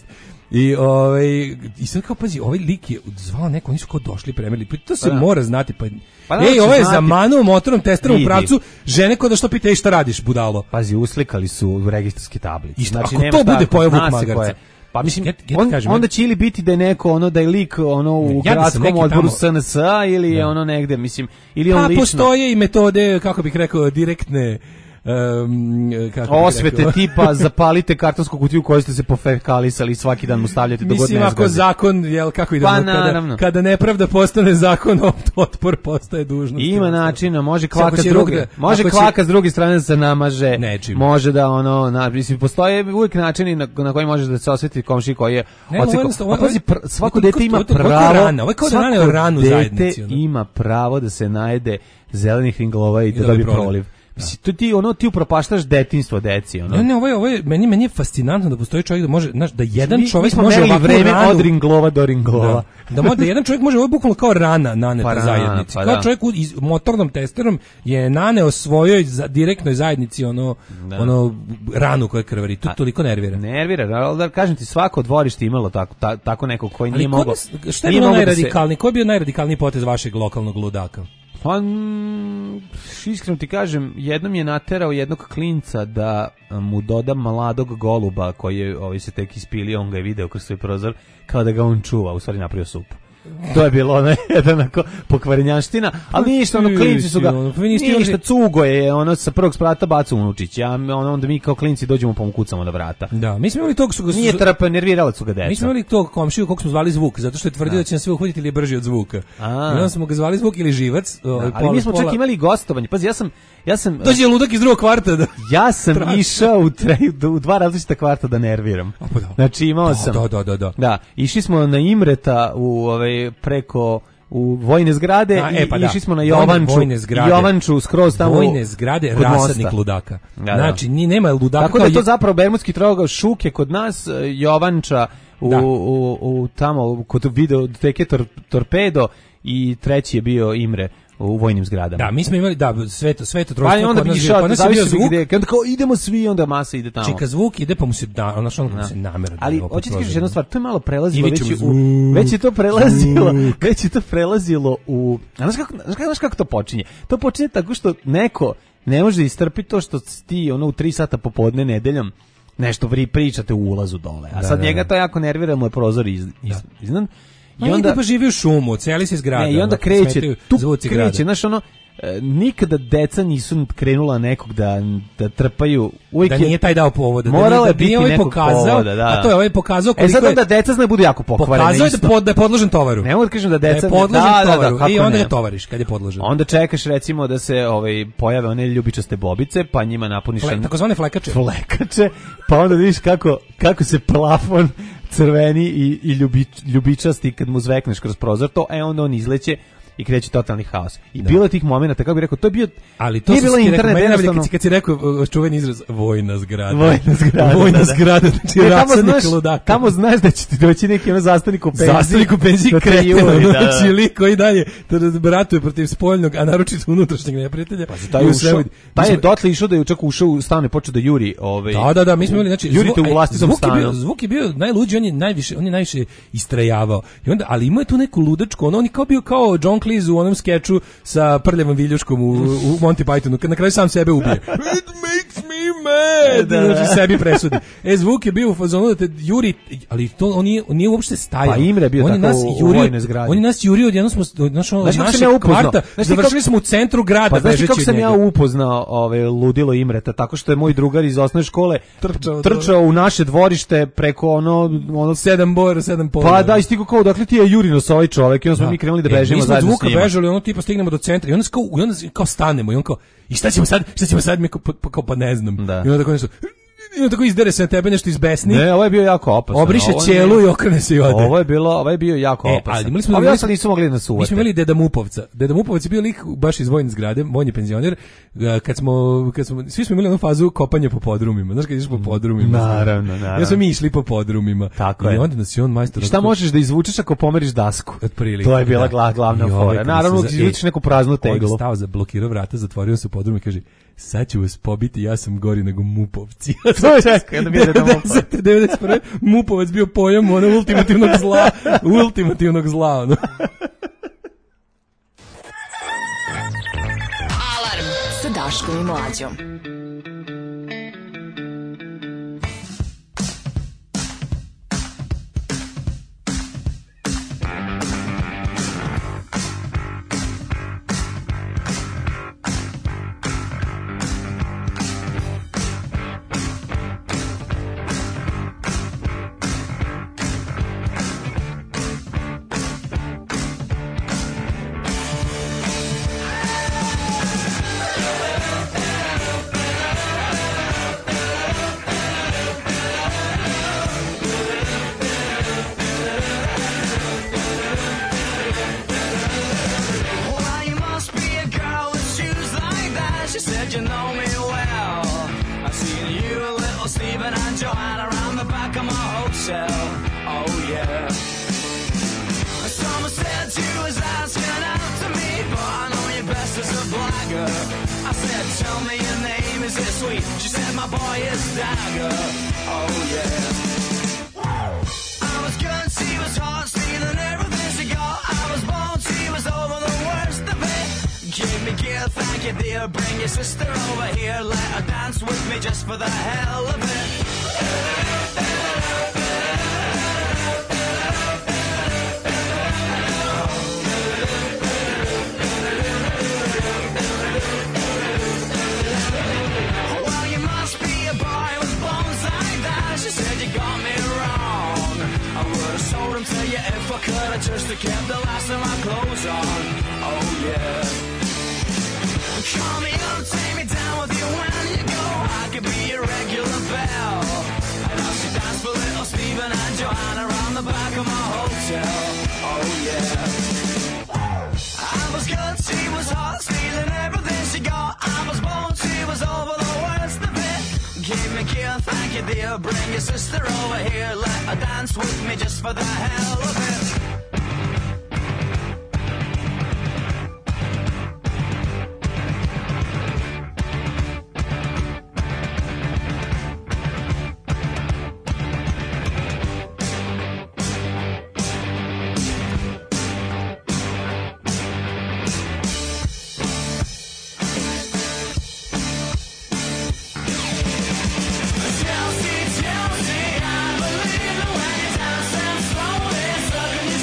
S9: I sad kao, pazi, ovaj lik je zvao neko, oni su kao došli, premerili, to se mora znati, ovo je zamanuo motorom testerom u pravcu, žene ko da što pita, šta radiš, budalo?
S8: Pazi, uslikali su u registarski tablici.
S9: Znači, ako to bude pojavuk magarca,
S8: pa mislim, onda će ili biti da je neko, da je lik u gradskom odboru SNS-a ili je ono negde, mislim, ili on lično.
S9: Pa postoje i metode, kako bih rekao, direktne
S8: osvete tipa zapalite kartonsku kutiju koju ste se pofekalisali i svaki dan mu stavljate do godine.
S9: Mislim, ako zakon, kako idemo, kada nepravda postane zakon, otpor postaje dužnost.
S8: Ima načina, može kvaka s druge strane da se namaže, može da mislim, postoje uvijek načini na koji može da se osveti komši koji je odsekao. Svako dete ima pravo da se najede zelenih ringlova i da dobije proliv. Ti upropaštaš detinjstvo deci,
S9: ovo je meni je fascinantno da postoji čovjek da može, da jedan čovjek može ovako
S8: vreme od ringlova do ringlova.
S9: Da jedan čovjek može, ovo je bukvalno kao rana naneta zajednici. Kao čovjek motornom testerom je naneo svojoj direktnoj zajednici ranu koja krvari. To toliko nervira.
S8: Nervira, ali da kažem ti, svako dvorište imalo tako neko koji nije mogao.
S9: Šta je bilo najradikalniji? Koji je bio najradikalniji potez vašeg lokalnog ludaka?
S8: Pa, iskreno ti kažem, jednom je naterao jednog klinca da mu doda mladog goluba koji je se tek ispilio, on ga je video kroz svoj prozor, kao da ga on čuva, u stvari napravio supu. To je bilo jedan pokvarenjanština, ali ništa, klinci su ga, ništa, cugo je, sa prvog sprata baca unučić, onda mi kao klinci dođemo pa mu kucamo na vrata.
S9: Da, mi smo imali tog
S8: nije trpa, nervirala su ga deca.
S9: Mi smo imali tog komšiju kog smo zvali Zvuk, zato što je tvrdio da će nas sve uhvatiti ili je brži od Zvuka. I onda smo ga zvali Zvuk ili Živac.
S8: Ali mi smo čak imali gostovanje, pazi, ja sam
S9: dođe ludak iz drugog kvarta da...
S8: Ja sam išao u 2 različita kvarta da nerviram. Znači imao sam... Da, išli smo na Imreta preko u vojne zgrade išli smo na Jovanču skroz tamo.
S9: Vojne zgrade, rasadnik ludaka. Znači, nema ludaka.
S8: Tako da je to zapravo Bermudski trougao, Šuke kod nas, Jovanča u tamo kod videoteke Torpedo i treći je bio Imre u vojnim zgradama.
S9: Da, mi smo imali sve to trojstvo.
S8: Pa onda bi išao, zavisi gde, onda kao idemo svi, onda masa ide tamo.
S9: Čeka Zvuk ide pa mu se se namera.
S8: Ali hoćeš ti kažeš jednu stvar, to je malo prelazilo već je to prelazilo u znaš kako to počinje? To počinje tako što neko ne može istrpiti to što ti u 3 sata popodne nedeljom nešto pričate u ulazu dole. A sad njega to jako nervira, mu je prozor iznad.
S9: I onda pa živi u šumu, celi se iz grada.
S8: I onda kreće, znaš nikada deca nisu krenula nekog da trpaju.
S9: Da nije taj dao povoda.
S8: Morala je biti nekog povoda,
S9: a to je ovaj pokazao koliko
S8: sad onda deca znaju budu jako pokvarene.
S9: Pokazao je da je podložen tovaru.
S8: Ne mogu da kažem da deca...
S9: Da je podložen tovaru i onda ga tovariš kad je podložen.
S8: Onda čekaš recimo da se pojave one ljubičaste bobice, pa njima napuniš...
S9: Takozvane flekače.
S8: Pa onda vidiš kako se plafon crveni i ljubičasti kad mu zvekneš kroz prozor, onda on izleće i kreće totalni haos. I bilo je tih momenata, kako bih rekao, to je bio,
S9: ali to
S8: nije bilo internet, jednostavno.
S9: Kad si rekao čuveni izraz vojna zgrada.
S8: Vojna zgrada,
S9: znači rasadnik ludaka.
S8: Tamo znaš da će ti doći neki zastanik u penziji.
S9: Zastanik u penziji kreten, znači lik koji dalje ratuje protiv spoljnog, a naročito unutrašnjeg neprijatelja.
S8: Taj je dotle išao da je čak ušao u stan i počeo da juri.
S9: Da, mi smo imali, znači,
S8: jurite u vlastitom stanu.
S9: Zvuk je bio najluđi, on je najviše istrajavao. I onda, ali imao je tu neku ludačku, on je bio kao John Cleese u onom skeču sa prljavom viljuškom u Monty Pythonu, kad na kraju sam sebe ubije. It makes me mad! Znači, sebi presudi. Zvuk je bio u fazonu da te juri, ali to on nije uopšte stajao.
S8: Pa Imre bio tako u vojnoj zgradi.
S9: On je nas jurio, odjednom smo našeg kvarta, završili smo u centru grada.
S8: Pa znaš kako sam ja upoznao ludilo Imreta, tako što je moj drugar iz osnovne škole trčao u naše dvorište preko ono
S9: 7 pola.
S8: Pa da, istigo kao, dakle ti je Jurino sa ovaj čovek i onda smo mi krenuli da bežimo zajedno s njima.
S9: Mi smo zvuka bežali, ono tipa stignemo do centra i onda kao stanemo i on kao, i šta ćemo sad, mi kao pa ne znam. I onda tako nešto, i onda tako izdere se na tebe nešto izbesni.
S8: Ne, ovo je bio jako opasno.
S9: Obriše ćelu i okrene se i ode.
S8: Ovo je bio jako opasno. Ali ja sam nisu mogli da suvate.
S9: Mi smo imali Deda Mupovca. Deda Mupovac je bio lik baš iz vojne zgrade, vojni penzioner. Kad smo svi smo imali onu fazu kopanja po podrumima. Znaš kad ideš po podrumima?
S8: Naravno.
S9: Ja smo mi išli po podrumima.
S8: Tako
S9: I onda nas je on majstor.
S8: Šta možeš da izvučeš ako pomeriš dasku?
S9: Otprilike.
S8: To je bila glavna fora. Naravno, izvučeš neku praznu teglu.
S9: On stao za blokirao vrata, zatvorio se u podrum i kaže: "Sad ću vas pobiti, ja sam gori nego Mupovci."
S8: Čekaj, da mi je
S9: 91. Mupovac bio pojam ultimativnog zla.
S6: Alarm sa Daškom i Mlađom.
S12: Chelsea, I believe the way you dance and slowly sucking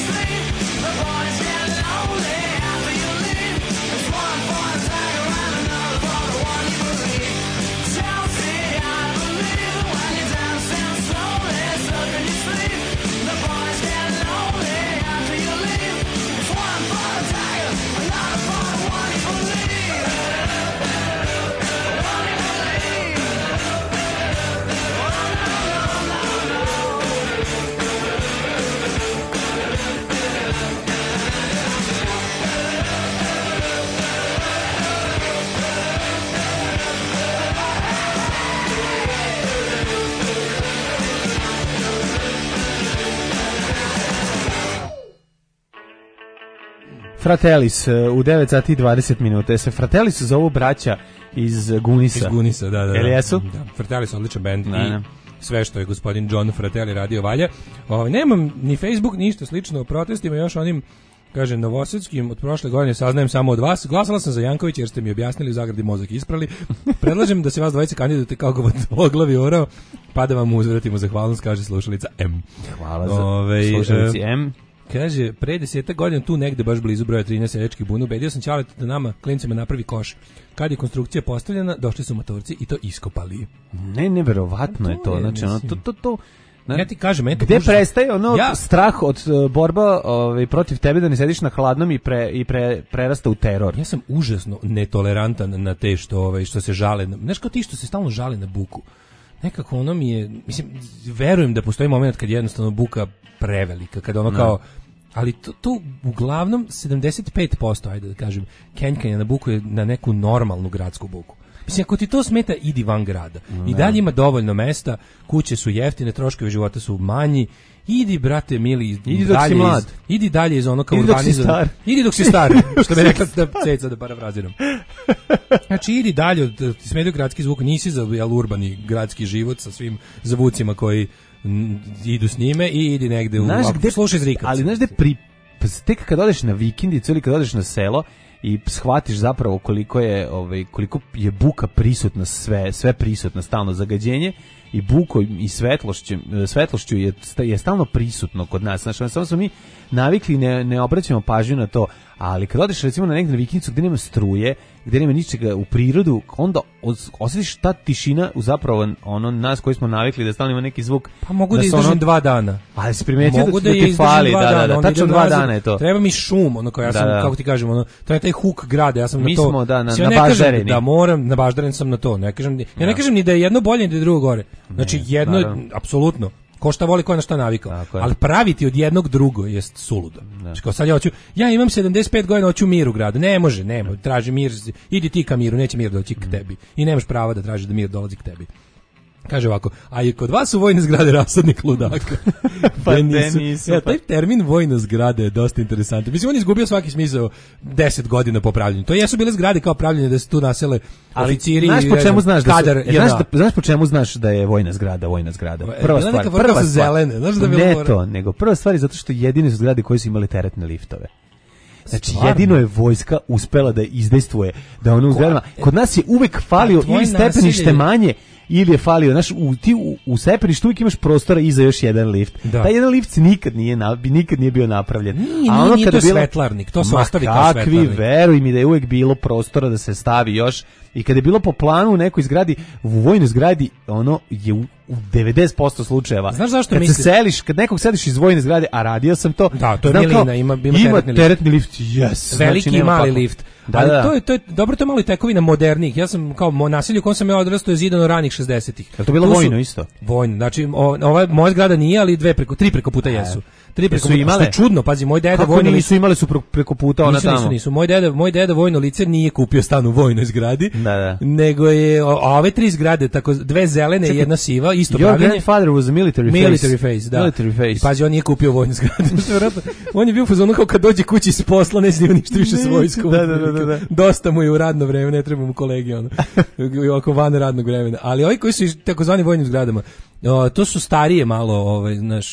S8: Fratellis u 9 sati i 20 minuta. Se Fratellis zovu braća iz Gunisa.
S9: Iz Gunisa, da.
S8: Jel jesu?
S9: Da, Fratellis odličan bend
S8: Da.
S9: i sve što je gospodin John Fratelli radio valja. Nemam ni Facebook, ništa slično o protestima, još onim, kaže, novosadskim od prošle godine saznajem samo od vas. Glasala sam za Jankovića jer ste mi objasnili u zagradi mozak isprali. Predlažem da se vas dvojice kandidujete kao govoglavi orao, pa da vam uzvratimo zahvalnost, kaže slušalica M.
S8: Hvala za slušalici M.
S9: Kaže, pre 10 godina tu negde baš blizu broja 13 seljačkih buna, ubedio sam Ćaleta da nama, klincima, napravi koš. Kad je konstrukcija postavljena, došli su motorci i to iskopali.
S8: Neverovatno je to. Znači, to
S9: ja ti kažem,
S8: gde prestaje strah od borba protiv tebe da ne sediš na hladnom i prerasta u teror.
S9: Ja sam užasno netolerantan na te što se žale. Znaš, kao ti što se stalno žale na buku. Nekako ono mi je, mislim, verujem da postoji moment kad je jednostavno buka prevelika, kad ono kao, ali to uglavnom 75%, ajde da kažem, kenjkanja na buku je na neku normalnu gradsku buku. Mislim, ako ti to smeta, idi van grada. I dalje ima dovoljno mesta, kuće su jeftine, troškovi života su manji. Idi, brate mili,
S8: idi dok si mlad.
S9: Idi dalje iz ono kao
S8: urbanizam.
S9: Idi dok si star, što me rekla da ceca da parafraziram. Znači, idi dalje, ti smetaju gradski zvuk, nisi za urbani gradski život sa svim zvucima koji idu s njime i idi negde slušaj zrikavce.
S8: Ali znaš gde tek kad odeš na vikendicu ili kad odeš na selo i shvatiš zapravo koliko je buka prisutna, sve prisutna, stalno zagađenje i bukom i svetlošću je stalno prisutno kod nas. Znači, samo smo mi navikli, ne obraćamo pažnju na to, ali kad odeš recimo na negdje na vikendicu gdje nema struje, gdje nema ničega u prirodu, onda osjetiš ta tišina zapravo ono nas koji smo navikli da stalno ima neki zvuk.
S9: Pa mogu da izdržim 2 dana.
S8: Ali si primetio da ti fali, da, tačno 2 dana je to.
S9: Treba mi šum, ono kao ja sam, kako ti kažem, ono, to je taj huk grada, ja sam
S8: mi
S9: na to.
S8: Mi smo na Baždareni.
S9: Da moram, na Baždaren sam na to, ne kažem ni da je jedno bolje ni da je drugo gore. Znači jedno, apsolutno. Ko šta voli, ko je na šta navikao. Ali praviti od jednog drugo jest suludo. Znači, kao sad ja imam 75 godina, hoću mir u gradu. Ne može, traži mir, idi ti ka miru, neće mir doći k tebi. I nemaš prava da tražiš da mir dolazi k tebi. Kaže ovako, a i kod vas su vojne zgrade rasadnik ludaka.
S8: Pa nisu.
S9: Ja, taj termin vojna zgrada je dosta interesantan. Mislim, on je izgubio svaki smisao 10 godina po pravljenju. To jesu bile zgrade kao pravljenje da se tu nasele oficiri.
S8: Znaš po čemu znaš
S9: kadar,
S8: znaš po čemu znaš da je vojna zgrada? Prva stvar. Ne to, nego prva stvar je zato što jedine su zgrade koje su imale teretne liftove. Znači, jedino je vojska uspela da izdejstvuje, da ono u zgradama. Kod nas je uvek falio ili stepenište manje, ili je falio, znaš, u stepeništu uvijek imaš prostora i za još jedan lift. Da. Taj jedan lift nikad nije bio napravljen.
S9: Nije to svetlarnik, to se ostavi kao svetlarnik.
S8: Veruj mi da je uvijek bilo prostora da se stavi još. I kada je bilo po planu u nekoj zgradi, u vojnoj zgradi, ono je u 90% slučajeva.
S9: Znaš zašto misliš?
S8: Kad nekog seliš iz vojne zgrade, a radio sam to.
S9: Da, to je milina, ima
S8: teretni lift. Yes.
S9: Veliki i mali lift. Ali to je dobro, to je malo i tekovina modernih. Ja sam kao naselje u kojem sam ja odrastao je zidano ranih 60-ih.
S8: Je to bilo vojno isto?
S9: Vojno. Znači, moja zgrada nije, ali 3 preko puta jesu. 3 preko puta. Što je čudno, pazi, moj deda vojno lice.
S8: Nisu imali su preko puta ona tamo.
S9: Nisu. Moj deda vojno lice nije kupio stan u vojnoj zgradi.
S8: Da.
S9: Nego je ove 3 zgrade, tako 2 zelene i jedna siva, isto pravljenje.
S8: Your grandfather was a military face.
S9: Da. Military face. I pazi, on nije kupio vojnu zgradu. On je bio u fazonu kao kad dođe kući s posla, ne snima ništa više s vojskom.
S8: Da.
S9: Dosta mu je u radno vreme, ne treba mu kolegi, ono. Oko van radnog vremena. Ali ovi koji su takozvani vojnim zgradama, to su starije malo,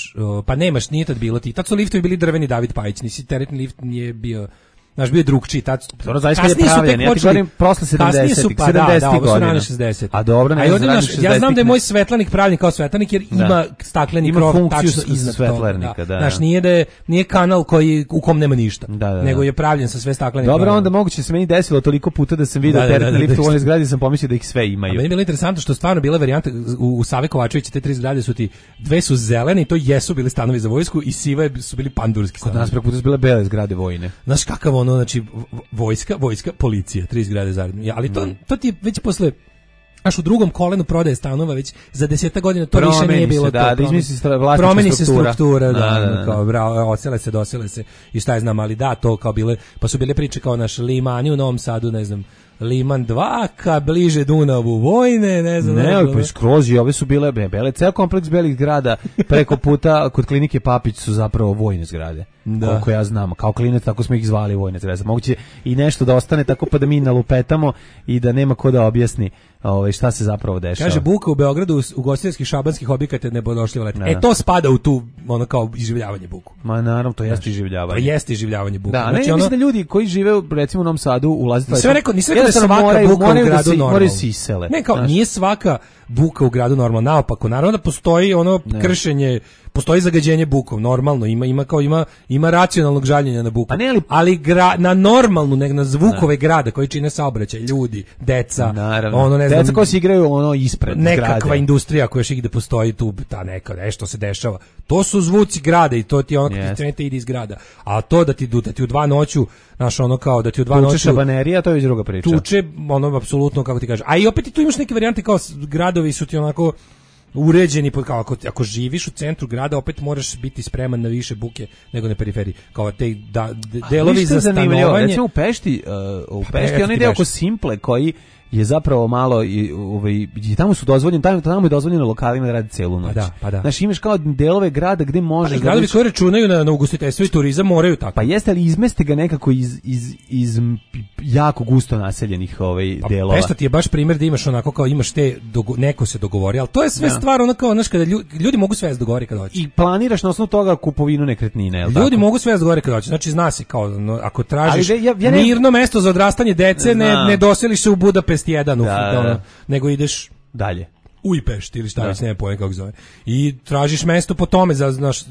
S9: pa nemaš, nije tad bilo ti. Tad su liftovi bili drveni David Pajić, nisi teretni lift nije bio. Naš bio je drugčiji, tad
S8: kasnije su tek počeli, ja ti govorim prosle 70-ih, 70-ih godina.
S9: 60.
S8: A dobro, ne znam,
S9: ja znam da je moj svetlarnik pravljen kao svetlarnik, jer ima stakleni krov tačno iznad
S8: svetlarnika.
S9: Znaš, nije kanal u kom nema ništa, nego je pravljen sa sve staklenim krovom.
S8: Dobro, onda moguće se meni desilo toliko puta da sam vidio teretni lift u onoj zgradi, sam pomislio da ih sve imaju.
S9: A meni je bilo interesantno što stvarno bila varijanta u Save Kovačevića, te 3 zgrade su ti, 2 su zelene i to jesu bili stanovi za vojsku i sive su bili pandurski stanovi.
S8: Kod nas preko puta su bile bele zgrade vojne.
S9: Znaš kakav ono, znači vojska, policija, 3 zgrade zajedno. Ali to ti je već posle, až u drugom kolenu prodaje stanova, već za 10 godina to više nije bilo to. Promeni se struktura, kao dosele se i šta je znam, ali da, to kao bile, pa su bile priče kao naš Limani u Novom Sadu, ne znam, Liman 2, ka bliže Dunavu Vojne, ne znam.
S8: Ne, pa skroz i ove su bile bele, ceo kompleks belih zgrada preko puta kod klinike Papić su zapravo vojne zgrade. Da. Koliko ja znam, kao klinac tako smo ih zvali vojne zgrade. Moguće i nešto da ostane tako pa da mi nalupetamo i da nema ko da objasni šta se zapravo dešava.
S9: Kaže buka u Beogradu ugostiteljskih šabanskih objekata ne podošljiva leta. To spada u tu ono kao iživljavanje buku.
S8: Ma naravno, to jeste iživljavanje.
S9: Pa jeste iživljavanje buku.
S8: Da, znači, mislim da ljudi koji žive recimo u Novom Sadu ulaze
S9: nisam rekao da svaka buka u gradu normalno.
S8: Sisele.
S9: Ne, kao nije svaka buka u gradu normalno, naopako, naravno da postoji ono kršenje, postoji zagađenje bukom, normalno, ima racionalnog žaljenja na buku, ali na normalnu, na zvukove grada koji čine saobraćaj, ljudi, deca, ono ne znam,
S8: deca koji se igraju ono ispred
S9: nekakva
S8: zgrade.
S9: Industrija koja još ide postoji tu, ta neka, nešto se dešava, to su zvuci grada i to ti ono kad ti trenete ide iz grada, a to da ti u 2 noću, znaš ono kao da ti u 2 noću
S8: šabanerija, to je već druga priča.
S9: Tuče, ono apsolutno, kako ti kažeš, a i opet tu imaš neke varijante kao gradovi su ti onako uređeni, kao ako živiš u centru grada opet moraš biti spreman na više buke nego na periferiji, kao te delovi za stanovanje.
S8: Recimo u Pešti onaj deo oko Simple koji je zapravo malo tamo su dozvoljeni, tamo je dozvoljeno lokalima da radi celu noć.
S9: Pa da.
S8: Znaš, imaš kao delove grada gde možeš
S9: da gradovi koji računaju na ugostiteljstvo i turizam moraju tako.
S8: Pa jeste li izmeste ga nekako iz jako gusto naseljenih delova.
S9: Pešta ti je baš primjer da imaš onako kao imaš neko se dogovori, ali to je sve stvar onako, znaš, kada ljudi mogu sve dogovori kad hoće.
S8: I planiraš na osnovu toga kupovinu nekretnine, je li tako?
S9: Ljudi mogu sve dogovori kad hoće. Znači zna se kao ako tražiš mirno mesto za odrastanje dece, ne doseliš se u Budapest jedan nego ideš
S8: dalje
S9: u Pešti ili šta već, ne pojem kako zove, i tražiš mesto po tome za znaš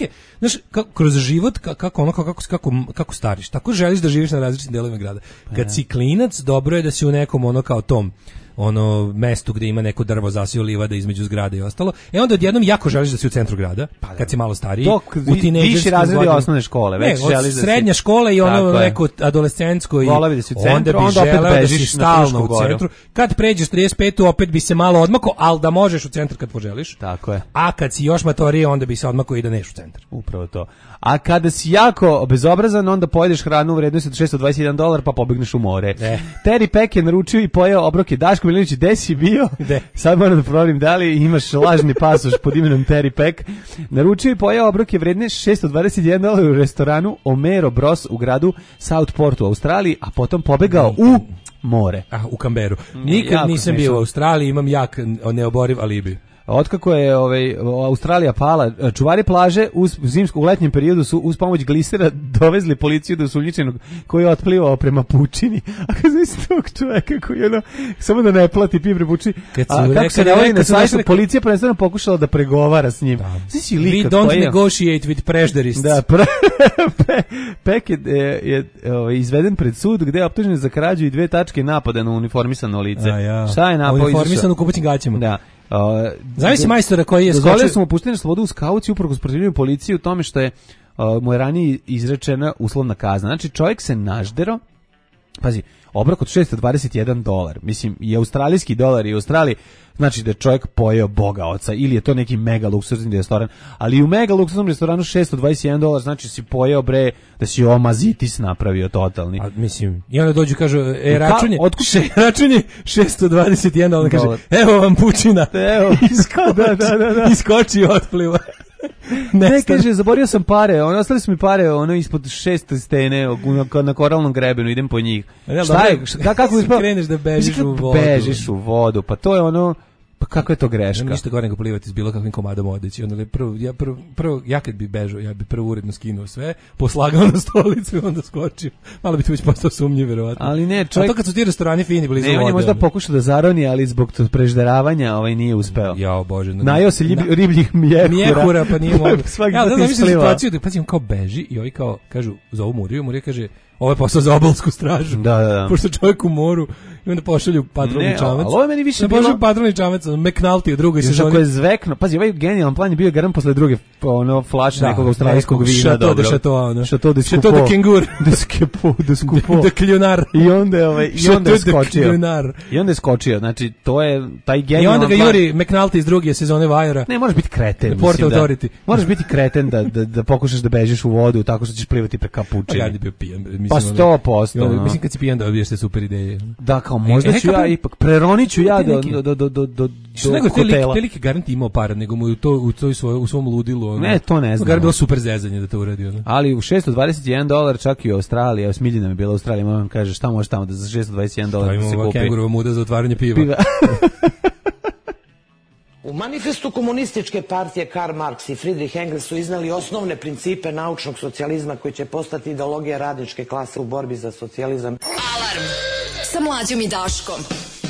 S9: kroz život kako stariš, tako želiš da živiš na različitim delovima grada. Kad si klinac, dobro je da si u nekom ono kao tom mestu gdje ima neko drvo, zasio livada između zgrade i ostalo. Onda odjednom jako želiš da si u centru grada, kad si malo stariji.
S8: U tinejdžerskim razredi osnovne škole, već želiš da si
S9: srednja škola i neko adolescentsko i onda bi želeo da si stalno u centru. Kad pređeš 35, opet bi se malo odmako, ali da možeš u centar kad poželiš.
S8: Tako je.
S9: A kad si još matorije, onda bi se odmako i da neš u centar.
S8: Upravo to. A kada si jako bezobrazan, onda pojedeš hranu u vrednosti od $621 pa pobegneš u more. Terry Peck je naručio i pojeo obroke. Daško Milinović, gde si bio? Sad moram da proverim da li imaš lažni pasoš pod imenom Terry Peck. Naručio i pojeo obroke vredne $621 u restoranu Omero Bros u gradu Southport u Australiji, a potom pobegao u more.
S9: U Kamberu. Nikad nisam bio u Australiji, imam jak neoboriv alibi.
S8: Otkako je Australija pala, čuvari plaže u letnjem periodu su uz pomoć glisera dovezli policiju do osumnjičenog koji je otplivao prema pučini. A kad znaš tog čoveka koji je samo da ne plati pije prepučini. Kako se navodi na sajtu, policija prvenstveno pokušala da pregovara s njim.
S9: We don't negotiate with prejudices.
S8: Da, Peck je izveden pred sud gde je optužen za krađu i 2 tačke napada na uniformisano lice. Šta je napao?
S9: Uniformisano u kupaćim gaćama.
S8: Da.
S9: Zavisi majstora koji je skočio.
S8: Dozvolili smo mu puštanje na slobodu u skauciji uprkos protivljenju policije u tome što je mu je ranije izrečena uslovna kazna. Znači čovjek se naždero, pazi, obrok od $621, mislim i australijski dolar i u Australiji, znači da je čovjek pojeo Boga oca, ili je to neki mega luksuzni restoran, ali u mega luksuznom restoranu $621, znači si pojeo da si omazitis napravio totalni.
S9: A mislim, i onda dođu kažu, račun je $621, kaže, evo vam pučina, iskoči i otpliva.
S8: Ne, kaže, zaborio sam pare, ostali su mi pare ispod 6 stene na koralnom grebenu, idem po njih. Šta je, kako
S9: kreneš da bežiš u vodu?
S8: Bežiš u vodu, pa to je pa kako je to greška?
S9: Ništa gore nego plivati s bilo kakvim komadom odeći. Ja kad bi bežao, ja bi prvo uredno skinuo sve, poslagao na stolicu i onda skočio. Malo bi tu već postao sumnjiv, verovatno.
S8: Ali ne, čovjek...
S9: A to kad su ti restorani fini blizu vode.
S8: On je možda pokušao da zaroni, ali zbog prežderavanja nije uspeo.
S9: Jao Bože.
S8: Najao se ribljih mjehura.
S9: Pa nije mogu. Ja da znam situaciju da pazim kao beži i ovi kao kažu, zovu Muriju, Murija kaže, ovo je posao za obalsku stražu.
S8: Da.
S9: Pošto čovjek u moru I onda pošalju patrolni čamac.
S8: Ali ovo je meni više
S9: bilo... Pošalju patrolni čamac, McNulty u drugoj sezoni.
S8: Ako je zvekno, pazi, ovaj genijalan plan je bio garan posle druge flaše nekog australijskog vina. Chateau de
S9: Kengur.
S8: De Scupo.
S9: De Kljunar.
S8: I onda je skočio. Znači, to je taj genijalan plan.
S9: I onda ga juri McNulty iz druge sezone Vajera.
S8: Ne, moraš biti kreten.
S9: Port Authority.
S8: Moraš biti kreten da pokušaš da bežiš u vodu tako što ćeš plivati pre kapučine.
S9: Ja bi bio pijan.
S8: Pa 100%.
S9: Mislim kad si pijan dobiješ te super ideje.
S8: Da, kao možda ću ja ipak preroniću ja do hotela.
S9: Te like garant imao para, nego mu u svom ludilu.
S8: Ne, to ne znam.
S9: Garant bilo super zezanje da to uradi.
S8: Ali u $621 čak i u Australiji, evo Smiljana mi je bila u Australiji, moram kaže šta može tamo da za $621 se kupi.
S9: Kengurova muda za otvaranje piva.
S15: U manifestu komunističke partije Karl Marx i Friedrich Engels su iznali osnovne principe naučnog socijalizma koji će postati ideologija radničke klase u borbi za socijalizam.
S6: Alarm sa Mlađom i Daškom.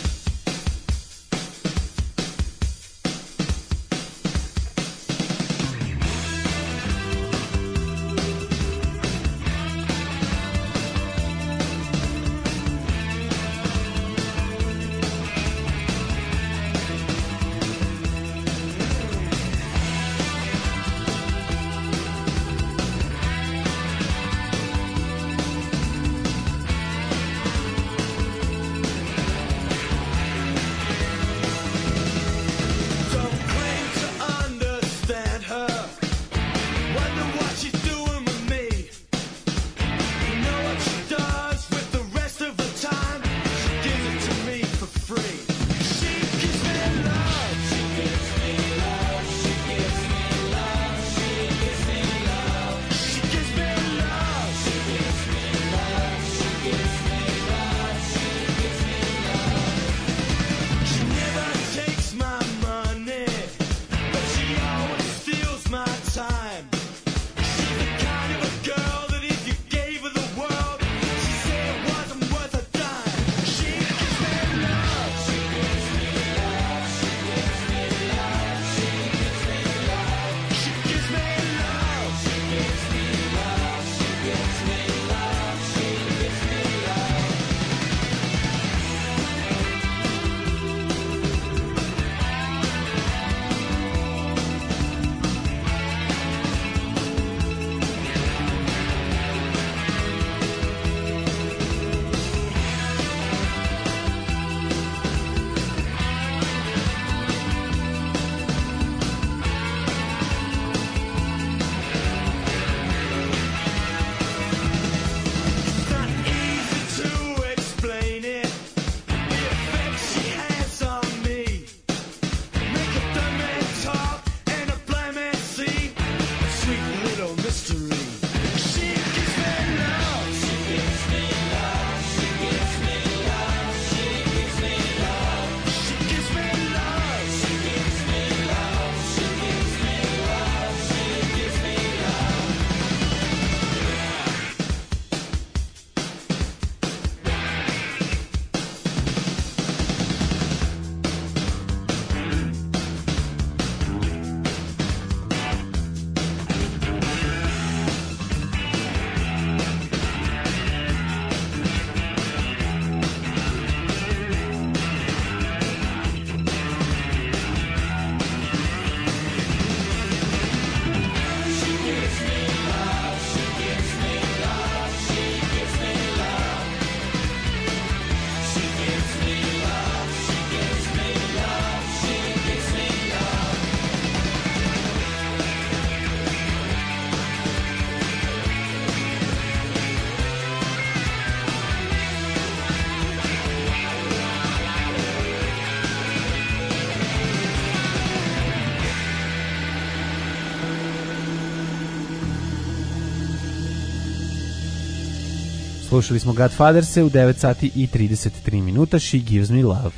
S8: Slušali smo Godfatherse u 9 sati i 33 minuta. She Gives Me Love.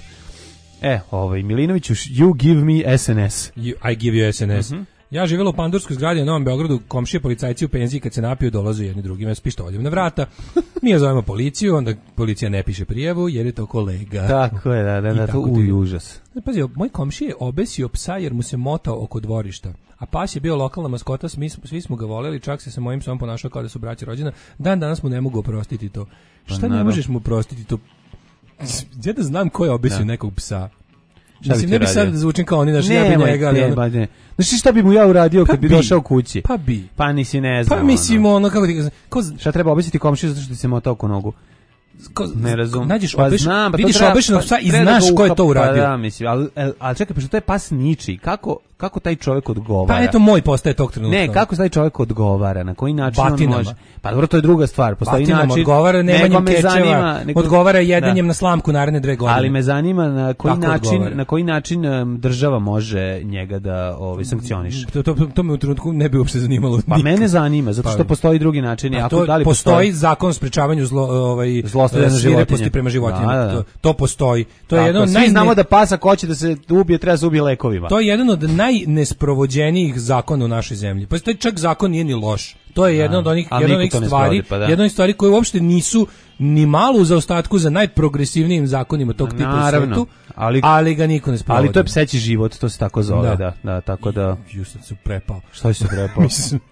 S8: Milinoviću, You Give Me SNS.
S9: I give you SNS. Ja živjela u Pandurskoj zgradi na Novom Beogradu, komšije policajci u penziji kad se napiju dolaze jedni drugima s pištoljem na vrata. Mi je zovemo policiju, onda policija ne piše prijavu jer je to kolega.
S8: Tako je, da, to užas.
S9: Pazi, moj komšije je obesio psa jer mu se motao oko dvorišta. A pas je bio lokalna maskota, svi smo ga voleli, čak se sa mojim psom ponašao kao da su braća rođena. Dan danas mu ne mogu oprostiti to. Šta ne možeš mu oprostiti to? Ja da znam ko je obesio nekog psa. Mislim,
S8: bi
S9: ne bi sad da zvučim kao oni naši ne bi njega, ali
S8: ne. Znaš šta bi mu ja uradio kad bi došao kući?
S9: Pa bi.
S8: Pa nisi ne znam.
S9: Pa mislim ono kako ti
S8: šta treba obesiti komšiju zato što ti se mota oko nogu? Ne razum.
S9: Nađeš vidiš obešenog psa i znaš ko je to uradio.
S8: Da, mislim, ali čekaj, pa što to je pas ničiji. Kako taj čovjek odgovara?
S9: Pa eto moj postaje tog trenutka.
S8: Ne, kako taj čovjek odgovara, na koji način on može? Pa dobro, to je druga stvar. Postoji način.
S9: Odgovara nemanjem kečeva, odgovara jedenjem na slamku naredne 2 godine.
S8: Ali me zanima na koji način država može njega da sankcioniše.
S9: To me u trenutku ne bi uopšte zanimalo.
S8: Pa mene zanima, zato što postoji drugi način.
S9: Postoji zakon o sprečavanju svireposti prema životinjama. To postoji. To je jedno
S8: svi znamo da pas ako hoće da se ubije, treba se ubije lekovima.
S9: To je jedan od najnesprovođenijih zakona u našoj zemlji. Pa taj čak zakon nije ni loš. To je jedna od onih stvari koje uopšte nisu ni malo u zaostatku za najprogresivnijim zakonima tog tipa u svetu, ali ga niko ne sprovodi.
S8: Ali to je pseći život, to se tako zove, da, tako da...
S9: Jusam se prepao.
S8: Što si se prepao?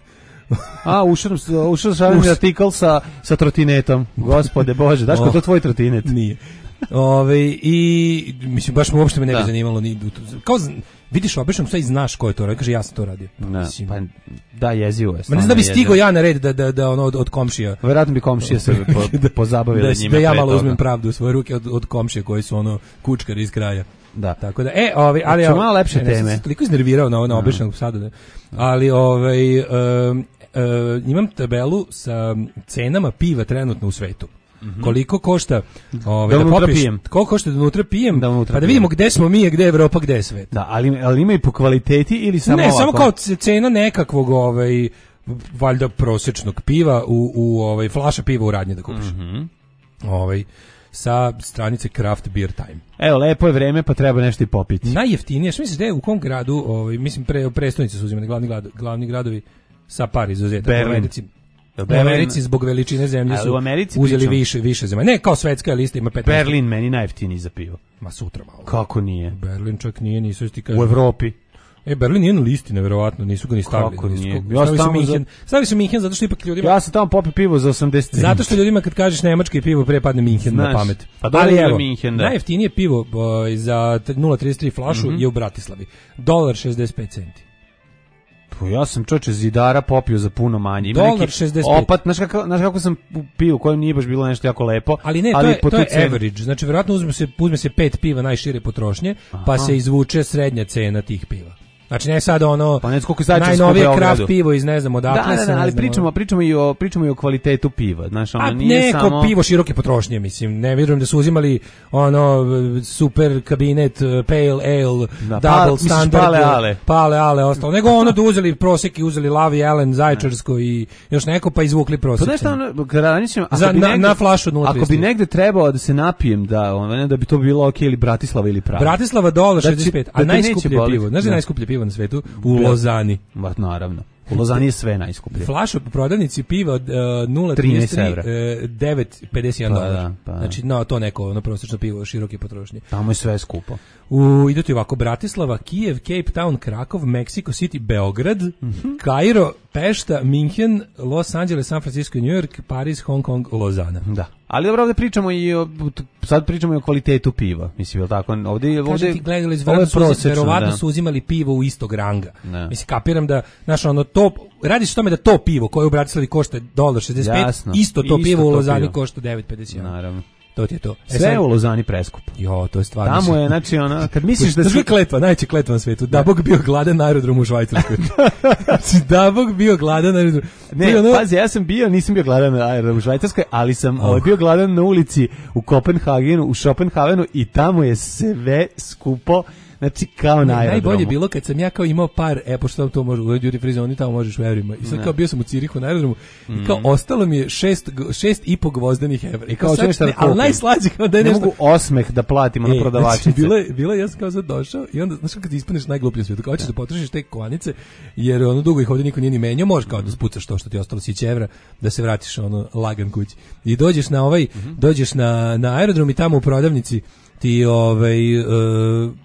S8: Ušao sam artikl sa trotinetom. Gospode Bože, daš ko to tvoj trotinet?
S9: Nije. I mislim baš me uopšte ne bi zanimalo ni kao vidiš obešam sve i znaš ko je to radio, kaže ja sam to radio.
S8: Pa da, jezivo je.
S9: Ma ne znam da bi stigao ja na red da ono od komšija.
S8: Verovatno bi komšije se pozabavili njima.
S9: Da ja malo uzmem pravdu u svoje ruke od komšije koji su ono kučkari iz kraja.
S8: Da.
S9: Tako da ali
S8: ja malo lepše teme.
S9: Sam toliko iznervirao na obešenog psa. Ali imam tabelu sa cenama piva trenutno u svetu. Koliko košta koliko košta da unutra pijem, pa da vidimo gde smo mi, gde je Evropa, gde je svet.
S8: Da, ali ima i po kvaliteti ili samo ovako?
S9: Ne, samo kao cena nekakvog valjda prosječnog piva u flaša piva u radnji da kupiš. Sa stranice Craft Beer Time.
S8: Evo, lepo je vreme, pa treba nešto i popiti.
S9: Najjeftinije, što misliš da je u kom gradu, mislim prestonice su uzimane, glavni gradovi sa par izuzetaka. U Americi zbog veličine zemlje su uzeli više zemlje. Ne, kao svetska lista ima 15.
S8: Berlin meni najjeftiniji za pivo.
S9: Ma sutra malo.
S8: Kako nije?
S9: Berlin čak nije, nisu ti kažu.
S8: U Evropi.
S9: Berlin nije na listi, neverovatno, nisu ga ni stavili.
S8: Kako nije?
S9: Stavili su Minhen zato što ipak ljudima...
S8: Ja sam tamo popio pivo za 80 centi.
S9: Zato što ljudima kad kažeš nemački pivo pre padne Minhen na pamet.
S8: Pa ali evo, Minhen,
S9: najjeftinije pivo za 0,33 flašu je u Bratislavi. $65 centi.
S8: Ja sam čoveče zidara popio za puno manje.
S9: Ima neki
S8: opat, znaš kako sam pio, koje nije baš bilo nešto jako lepo.
S9: Ali ne, to je average. Znači, vjerojatno uzme se 5 piva najšire potrošnje, pa se izvuče srednja cena tih piva. Znači ne sad ono najnovije craft pivo iz ne znam odakle se.
S8: Da, ali pričamo i o kvalitetu piva. Znaš, ono
S9: nije samo pivo široke potrošnje, mislim. Ne vjerujem da su uzimali ono super kabinet pale ale, double standard, pale ale ostalo. Nego ono da uzeli prosek i uzeli Lavi Ellen, Zaječarsko i još neko pa izvukli prosek. Na flašu 0,33.
S8: Ako bi negde trebao da se napijem da bi to bilo okej ili Bratislava ili Praga.
S9: Bratislava $65, a najskuplje pivo. Znaš da je najskuplje pivo na svetu? U Lozani.
S8: Naravno. U Lozani je sve najskuplje.
S9: Flaša po prodavnici piva od 0,33 $9.51. Znači, to neko prosječno pivo široke potrošnje.
S8: Tamo je sve skupo.
S9: Ide ti ovako: Bratislava, Kijev, Cape Town, Krakov, Mexico City, Beograd, Kairo, Pešta, Minhen, Los Angeles, San Francisco, New York, Paris, Hong Kong, Lozana.
S8: Da. Ali dobro, ovdje pričamo i o kvalitetu piva. Mislim, je tako?
S9: Kažem ti, gledali, verovatno su uzimali pivo u istog ranga. Mislim, kapiram da, znaš, ono, to, radi se o tome da to pivo koje u Bratislavi košta $65, isto to pivo u Lozani košta $9.51.
S8: Naravno.
S9: To ti je to.
S8: Sve je u Lozani preskupo.
S9: Jo, to je stvarno.
S8: Tamo je, znači, ono, kad misliš da si...
S9: kletva, najveća kletva na svetu. Da Bog bio gladan na aerodromu u Švajcarskoj. Da Bog bio gladan na aerodromu.
S8: Ne, pazi, ja sam nisam bio gladan na aerodromu u Švajcarskoj, ali sam bio gladan na ulici u Kopenhagenu, u Schopenhavenu i tamo je sve skupo. Znači, kao na aerodromu.
S9: Najbolje bilo kad sam ja kao imao par, pošto to može, u duty free zoni tamo možeš u evrima. I sad kao bio sam u Cirihu na aerodromu i kao ostalo mi je 6,5 gvozdenih evra.
S8: I kao nešto da
S9: ali najslađe kao da je nešto...
S8: Ne mogu osmeh da platimo na prodavačice.
S9: Bilo ja sam kao sad došao i onda, znaš kad ispuneš najgluplje svijetu, kao hoćeš da potrošiš te kovanice, jer ono dugo ih ovdje niko nije ni menjao, možeš kao da spucaš to što ti ostalo siće evra, da se vratiš ono lagan kući. I dođeš na dođeš na aerodrom i tamo u prodavnici ti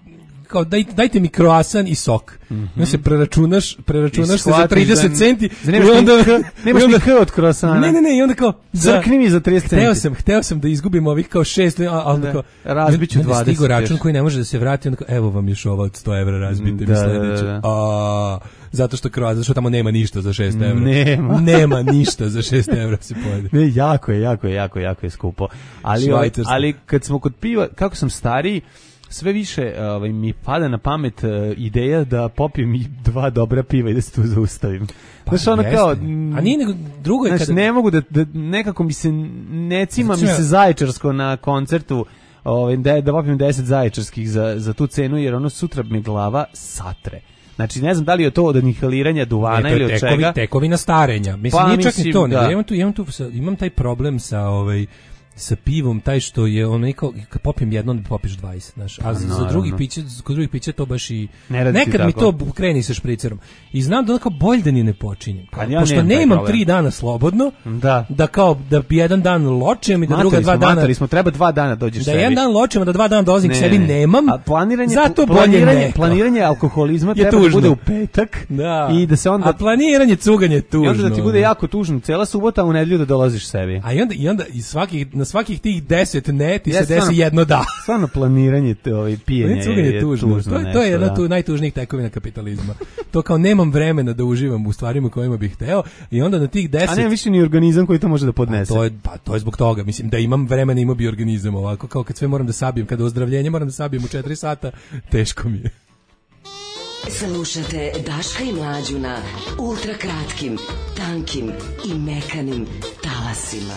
S9: kao dajte mi croissant i sok. Onda se preračunaš se za 30 centi
S8: i onda nemaš ni k od croissanta.
S9: Ne, i onda kao
S8: zrkni mi za 30 centi.
S9: Hteo sam da izgubim ovih kao 6, a onda kao
S8: razbiću 20.
S9: Stigo račun koji ne može da se vrati, onda kao evo vam još ova od 100 evra, razbite mi sledeću. Zato što zato što tamo nema ništa za 6 evra. Nema ništa za 6 evra se pojede.
S8: Ne, jako je skupo. Ali kad smo kod piva, kako sam stariji, sve više mi pada na pamet ideja da popijem i 2 dobra piva i da se tu zaustavim. Znaš, ono kao...
S9: A nije nego drugo je
S8: kada... ne mogu da nekako mi se ne cima mi se zaječarsko na koncertu, da popijem 10 zaječarskih za tu cenu, jer ono sutra mi glava satre. Znači, ne znam da li je to od inhaliranja duvana ili od čega.
S9: Tekovina starenja. Mislim, nije čak ni to. Da. Imam taj problem sa pivom, taj što je ono kao kad popijem jedno, onda popiš 20, znaš. A za kod drugih pića to baš i nekad mi to kreni sa špricerom. I znam da onako bolje da ni ne počinjem. Pošto nemam 3 dana slobodno, da kao da jedan dan ločem i da druga 2 dana.
S8: Materi smo, treba 2 dana dođeš sebi.
S9: Da jedan dan ločem, a da 2 dana dolazim k sebi nemam.
S8: A planiranje alkoholizma treba da bude u petak i da se onda.
S9: A planiranje cuganje je tužno.
S8: I onda da ti bude jako tužno cela subota, a u nedelju da dolaziš sebi.
S9: A i onda na svakih tih 10 ne ti se desi jedno da.
S8: Stvarno planiranje pijenja je tužno.
S9: To je jedna od najtužnijih tekovina kapitalizma. To kao nemam vremena da uživam u stvarima kojima bih hteo i onda na tih 10...
S8: A nema više ni organizam koji to može da podnese.
S9: To je zbog toga. Mislim, da imam vremena imao bi organizam ovako. Kao kad sve moram da sabijem, kada ozdravljenje moram da sabijem u 4 sata, teško mi je.
S1: Slušate Daška i Mlađu na ultra kratkim, tankim i mekanim talasima.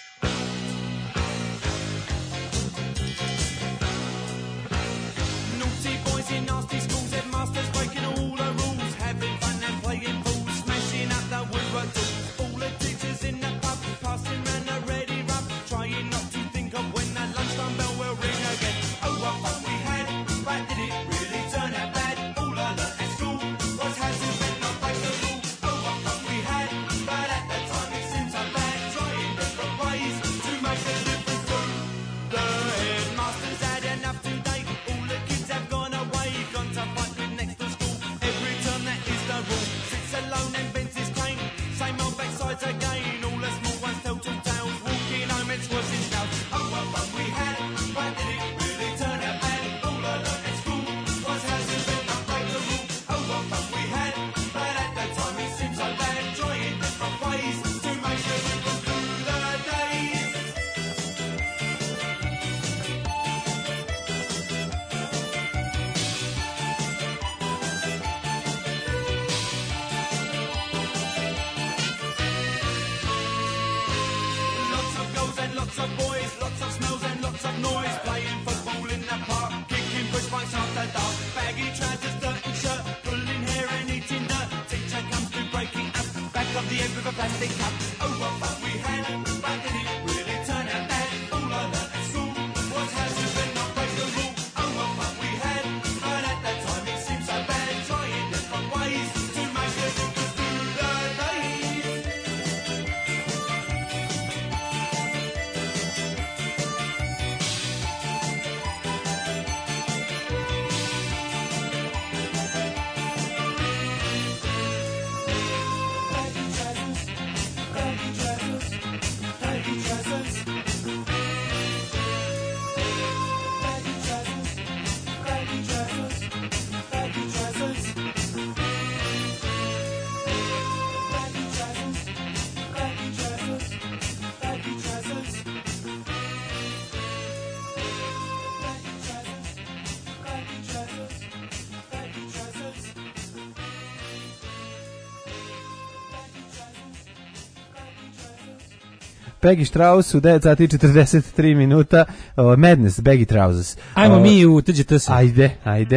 S8: Peggy Strauss u 9 sati 43 minuta. Madness, Baggy Trousers.
S9: Ajmo mi u TGT se.
S8: Ajde.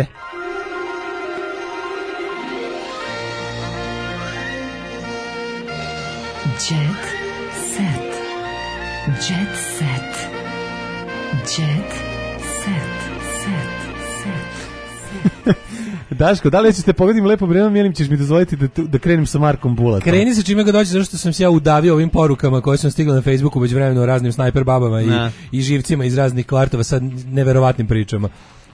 S1: Jet set. Jet set. Jet set.
S8: Daško, da li ćete pogledim lepo vremena ili ćeš mi dozvoliti da krenem sa Markom Bulatom?
S9: Kreni se čime ga dođe, zato što sam se ja udavio ovim porukama koje sam stigla na Facebooku međuvremeno o raznim snajper babama i živcima iz raznih kvartova sa neverovatnim pričama.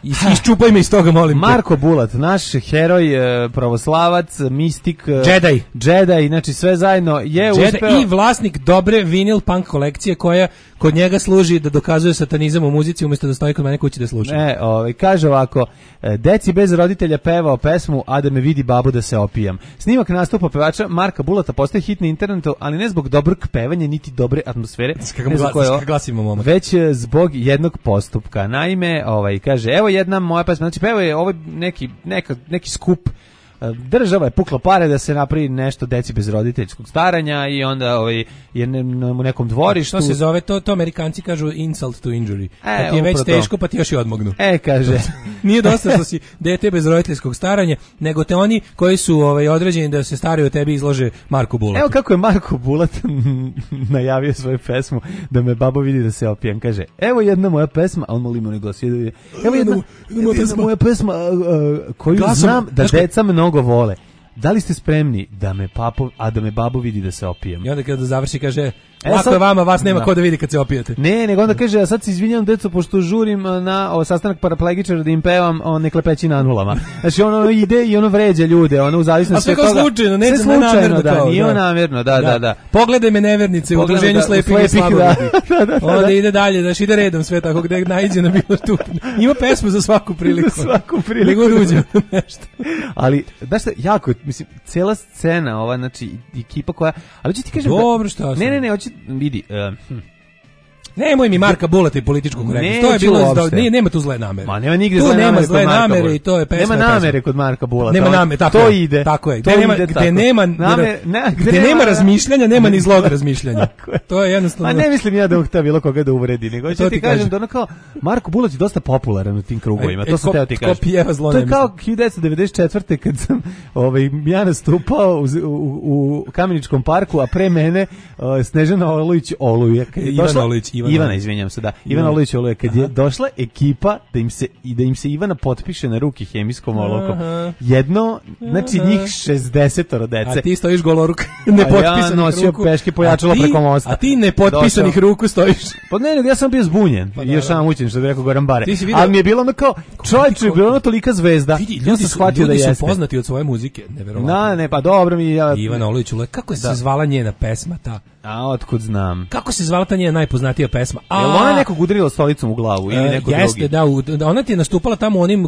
S9: Iščupaj me iz toga, molim te.
S8: Marko Bulat, naš heroj, pravoslavac, mistik, Jedi, znači sve zajedno je uspeo.
S9: I vlasnik dobre vinil punk kolekcije koja kod njega služi da dokazuje satanizam u muzici umjesto da stoji kod mene kući da sluša.
S8: Kaže ovako, deci bez roditelja pevao pesmu A da me vidi babu da se opijam. Snimak nastupa pevača Marka Bulata postaje hit na internetu, ali ne zbog dobrog pevanja niti dobre atmosfere, već zbog jednog postupka. Naime, kaže, evo jedna moja pesma, znači pevao je ovo neki skup, država je pukla pare da se napravi nešto deci bez roditeljskog staranja i onda je u nekom dvorištu.
S9: Što se zove, to Amerikanci kažu insult to injury. Kad ti je već teško, pa ti još i odmognu.
S8: Kaže.
S9: Nije dosta što si dete bez roditeljskog staranja, nego te oni koji su određeni da se staraju o tebi izlože Marku Bulatu.
S8: Evo kako je Marko Bulat najavio svoju pesmu da me babo vidi da se opijem. Kaže, evo jedna moja pesma, a on molim onaj glas. Evo jedna moja pesma koju znam da deca mnogo vole. Da li ste spremni da me babo vidi da se opijem?
S9: I onda kada završi kaže, lako je vama, vas nema ko da vidi kad se opijete.
S8: Ne, nego onda kaže, a sad se izvinjam deco pošto žurim na sastanak paraplegičara da im pevam ne klepeći na nulama. Znači ono ide i ono vređa ljude, ono u zavisnosti od toga.
S9: A sve kao slučajno, neće namjerno.
S8: Da, nije namjerno, da.
S9: Pogledaj me nevernice u udruženju slepih i slabovidnih. Onda ide dalje, daš ide redom sve tako gde naiđe na bilo tu. Ima pesmu za svaku priliku. Nego ruđe nešto.
S8: Ali, znaš šta, jako, mislim, cijela scena, ova, znači, ekipa koja, ali ću ti kažem
S9: dobro, šta sam?
S8: Ne, hoće, vidi,
S9: nemoj mi Marka Bulata i političku korektnost. To je bilo nema tu zle namere.
S8: Ma nema nigde zle namere
S9: i to je pesma.
S8: Nema namere kod Marka Bulata.
S9: Nema namere,
S8: to ide.
S9: Tako je. Gde nema razmišljanja, nema ni zlog razmišljanja. To je jednostavno.
S8: A ne mislim ja da on hteo bilo koga da uvredi, nego ću ti kažem da ono kao Marko Bulat je dosta popularan u tim krugovima. To sam teo ti kažem. To je kao 1994. kad sam ja nastupao u Kameničkom parku, a pre mene Snežana Olujić Ivana, izvinjam se, da. Ivana Olujić Oluje, kad je došla ekipa da im se Ivana potpiše na ruki hemijskom olovkom. Jedno, znači njih 60 dece.
S9: A ti stojiš goloruk, nepotpisanih ruku.
S8: Ja nosio peške pojačalo preko mosta.
S9: A ti nepotpisanih ruku stojiš.
S8: Pa ne, ja sam bio zbunjen. I još sam učen, što bi rekao Goran Bare. Ali mi je bilo ono kao, čovječe, bilo ono tolika zvezda.
S9: Ljudi su poznati od svoje muzike, neverovatno.
S8: Ne, pa dobro mi ja.
S9: Ivana Olujić Oluje, kako se zvala njena pesma ta?
S8: A otkud znam?
S9: Kako se zvala ta njena najpoznatija pesma?
S8: Jel ona nekog udarila stolicom u glavu ili neko drugi?
S9: Jeste, da, ona ti je nastupala tamo onim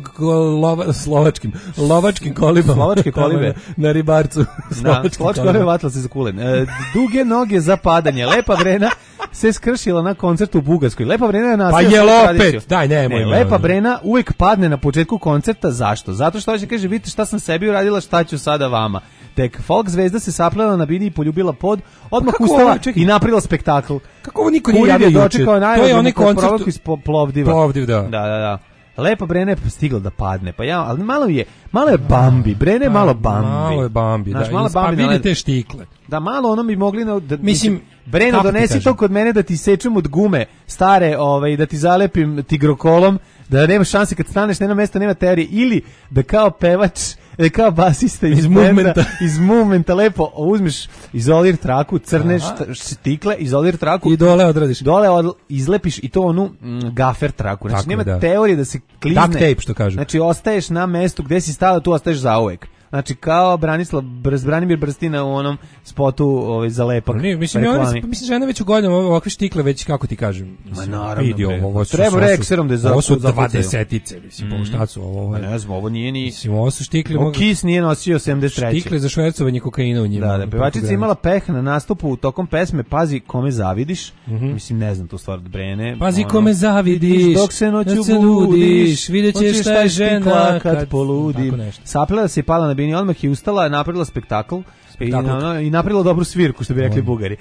S9: lovačkim kolibama.
S8: Slovačke kolibe.
S9: Na ribarcu.
S8: Slovačke kolibe vatla se za kulen. Duge noge za padanje. Lepa Vrena se skršila na koncertu u Bugarskoj. Lepa Vrena je nastavila.
S9: Pa je opet, daj nemoj.
S8: Lepa Vrena uvek padne na početku koncerta. Zašto? Zato što hoće kaže, vidite šta sam sebi uradila, šta ću sada vama. Tek folk zvezda se saplela na bini i poljubila pod, odmah ustala i napravila spektakl.
S9: Kako ovo niko nije javio juče?
S8: To je onaj koncert iz Plovdiva.
S9: Plovdiv, da.
S8: Da. Lepa Brena je stigla da padne, pa ja, ali malo je Bambi, Brena je malo Bambi.
S9: Malo je Bambi,
S8: znaš,
S9: da.
S8: Malo Bambi,
S9: pa vidi te štikle.
S8: Da, malo ono bi mogli,
S9: mislim,
S8: Breno, donesi to kod mene da ti sečem od gume stare, da ti zalepim tigrokolom, da nema šanse kad staneš na jedno mesto, nema teorije, ili da kao pevač, kao basista iz movementa lepo uzmeš izolir traku, crneš stikle, izolir traku
S9: i dole odradiš.
S8: Izlepiš i to onu gafer traku. Znači nema teorije da se klizne.
S9: Duct tape, što kažu.
S8: Znači ostaješ na mestu gde si stala, tu ostaješ zauvek. Znači kao Branimir Brstina u onom spotu za lepak.
S9: Mislim žena već u godinama ovakve štikle već, kako ti kažem.
S8: Ma naravno.
S9: Treba
S8: rekserom da
S9: ovo su 20-ice, mislim, šta su ovo?
S8: Ne znam, ovo nije ni...
S9: Mislim, ovo su štikle...
S8: Kiss nije nosio 73.
S9: Štikle za švercovanje kokaina u njima.
S8: Da, pevačica imala peh na nastupu tokom pesme Pazi kome zavidiš. Mislim, ne znam tu stvar od Brene.
S9: Pazi kome zavidiš,
S8: dok se noću
S9: budiš, vidjet ćeš šta je žena
S8: kad poludim. Saplela se i pala na bini, odmah je ustala, napravila spektakl i napravila dobru svirku, što bi rekli Bugari.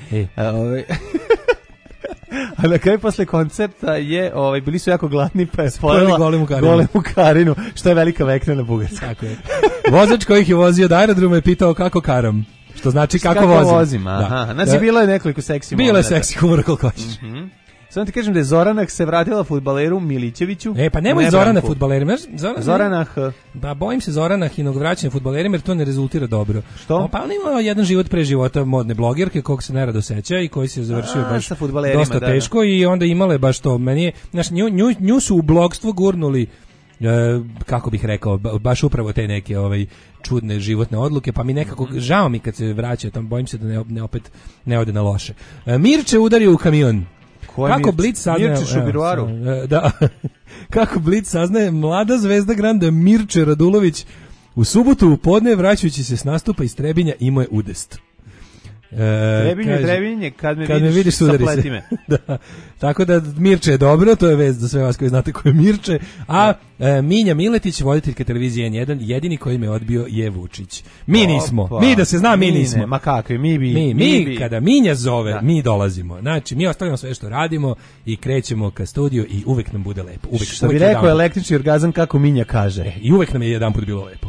S8: A na kraju posle koncerta je, bili su jako gladni, pa je spojila golemu Karinu, što je velika vekna na bugarska.
S9: Tako je. Vozač koji ih je vozio od aerodroma je pitao kako karam, što znači kako vozim.
S8: Aha. Znači bilo je nekoliko seksi momenta.
S9: Bilo je seksi humora koliko hoćeš.
S8: Samo ti kažem da je Zoranah se vratila fudbaleru Milićeviću.
S9: Pa nemoj Zoranah fudbalerima.
S8: Zoranah.
S9: Pa bojim se Zoranahinog vraćanja fudbalerima jer to ne rezultira dobro.
S8: Što?
S9: Pa on ima jedan život pre života modne blogerke kog se nerado seća i koji se završio baš dosta teško i onda imale baš to. Meni je, znaš, nju su u blogstvo gurnuli kako bih rekao, baš upravo te neke čudne životne odluke, pa mi nekako žao mi kad se vraća, tam bojim se da opet ne ode na loše. Mirče udario u kamion. Kako Blic saznaje?
S8: Mirče Šubiruaru.
S9: Da. Kako Blic saznaje, mlada zvezda Granda Mirče Radulović u subotu u podne, vraćajući se s nastupa iz Trebinja, imao je udest.
S8: Trebinje, kad me vidiš sapleti me.
S9: Da. Tako da Mirče je dobro, to je vest za sve vas koji znate ko je Mirče. A Minja Miletić, voditeljka televizije N1, jedini koji me odbio je Vučić. Mi nismo. Mi da se zna, mi nismo.
S8: Ma kakvi,
S9: mi kada Minja zove, mi dolazimo. Znači, mi ostavljamo sve što radimo i krećemo ka studiju i uvek nam bude lepo. Uvek,
S8: što bi rekao električni orgazam kako Minja kaže.
S9: I uvek nam je jedan put bilo lepo.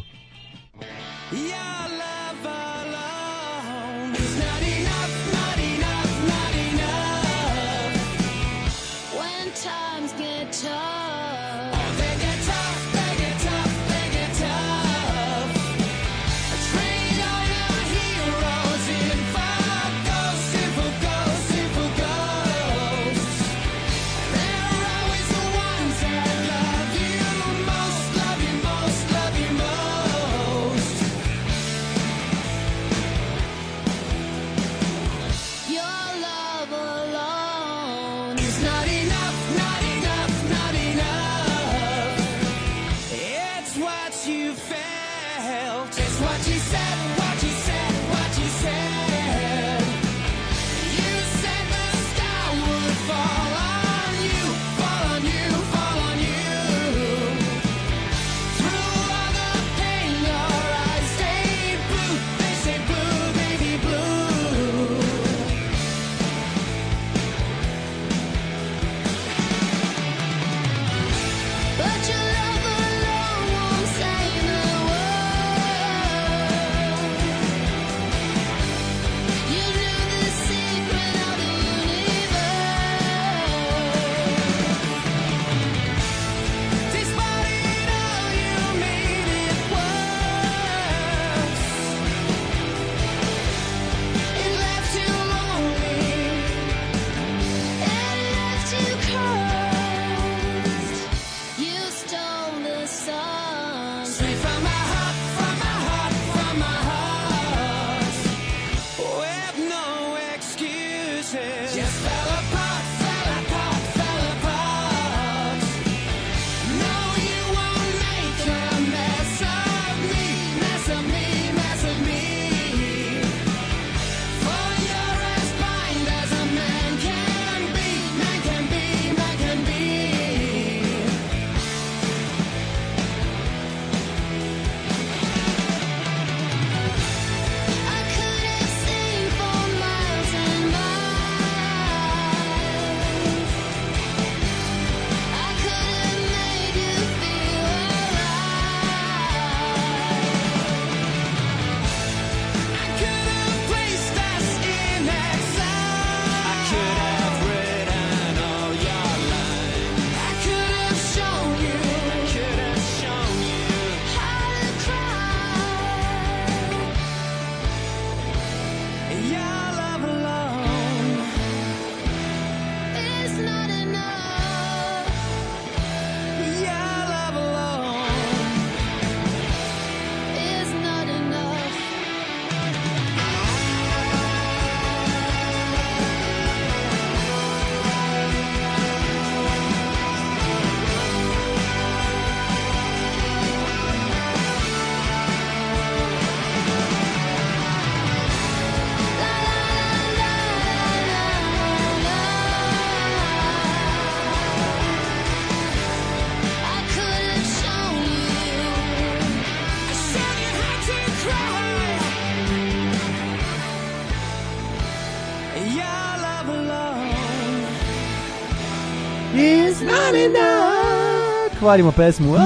S8: Kvarimo pesmu.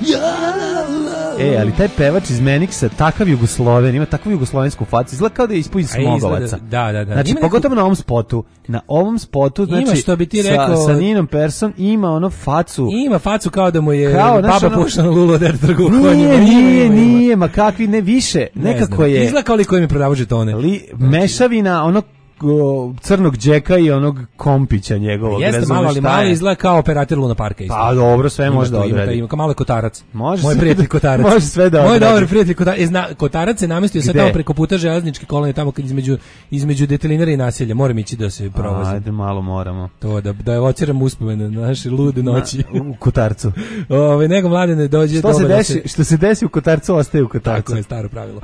S8: Ali taj pevač iz Menixa, takav Jugosloven, ima takvu jugoslovensku facu, izgleda kao da je ispod Smogovaca.
S9: Da.
S8: Znači, pogotovo na ovom spotu. Na ovom spotu, znači,
S9: ima, što bi ti rekao,
S8: sa Ninom Persson ima ono facu.
S9: Ima facu kao da mu je
S8: baba
S9: pušla na Lulu der trgu.
S8: Nije, ma kakvi, ne više. Nekako je.
S9: Izgleda kao li koji mi prodavao žetone.
S8: Mešavina, ono crnog džeka i onog kompića njegovog.
S9: Jeste malo, ali malo izgleda kao operator Luna Parka. Isto.
S8: Pa dobro, sve može da odredi.
S9: Ima kao malo Kotarac.
S8: Može
S9: moj prijatelj Kotarac.
S8: Može sve da odredi.
S9: Moj dobar prijatelj Kotarac se namestio sad tamo preko puta železničke kolonije, tamo između detelinara i naselja. Moram ići da se provozim.
S8: Ajde, malo moramo.
S9: To da evociram uspomene na naše lude noći.
S8: U Kotarcu.
S9: Nego Mladene dođe...
S8: Što se desi u Kotarcu, ostaje u Kotarcu.
S9: Tako je, staro pravilo.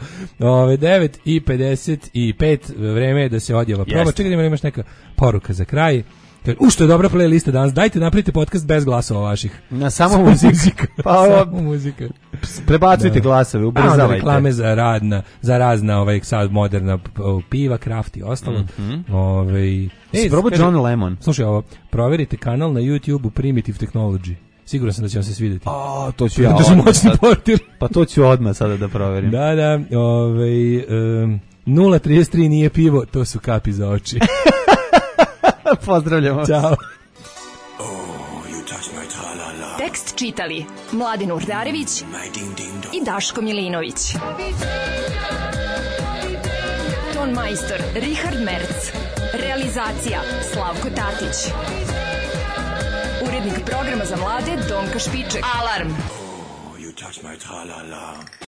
S9: 9:55, vreme je da se odjava proba. Čekaj, imaš neka poruka za kraj. Što je dobra playlista danas. Dajte, napravite podcast bez glasova vaših.
S8: Na samo muzika.
S9: Samo muzika.
S8: Prebacujte glasove, ubrzavajte.
S9: Reklame za razna sad moderna piva, kraft i ostalo.
S8: Probao John Lemon.
S9: Slušaj ovo, proverite kanal na YouTube Primitive Technology. Siguran sam da će vam se svidjeti.
S8: To ću ja.
S9: To su moćni portir.
S8: Pa to ću odmah sada da proverim.
S9: Da, 0,33 nije pivo, to su kapi za oči.
S8: Pozdravljamo.
S9: Ćao.
S6: Tekst čitali Mladin Urdarević i Daško Milinović. Ton majstor Richard Merc. Realizacija Slavko Tatić. Urednik programa za mlade Donka Špiček. Alarm!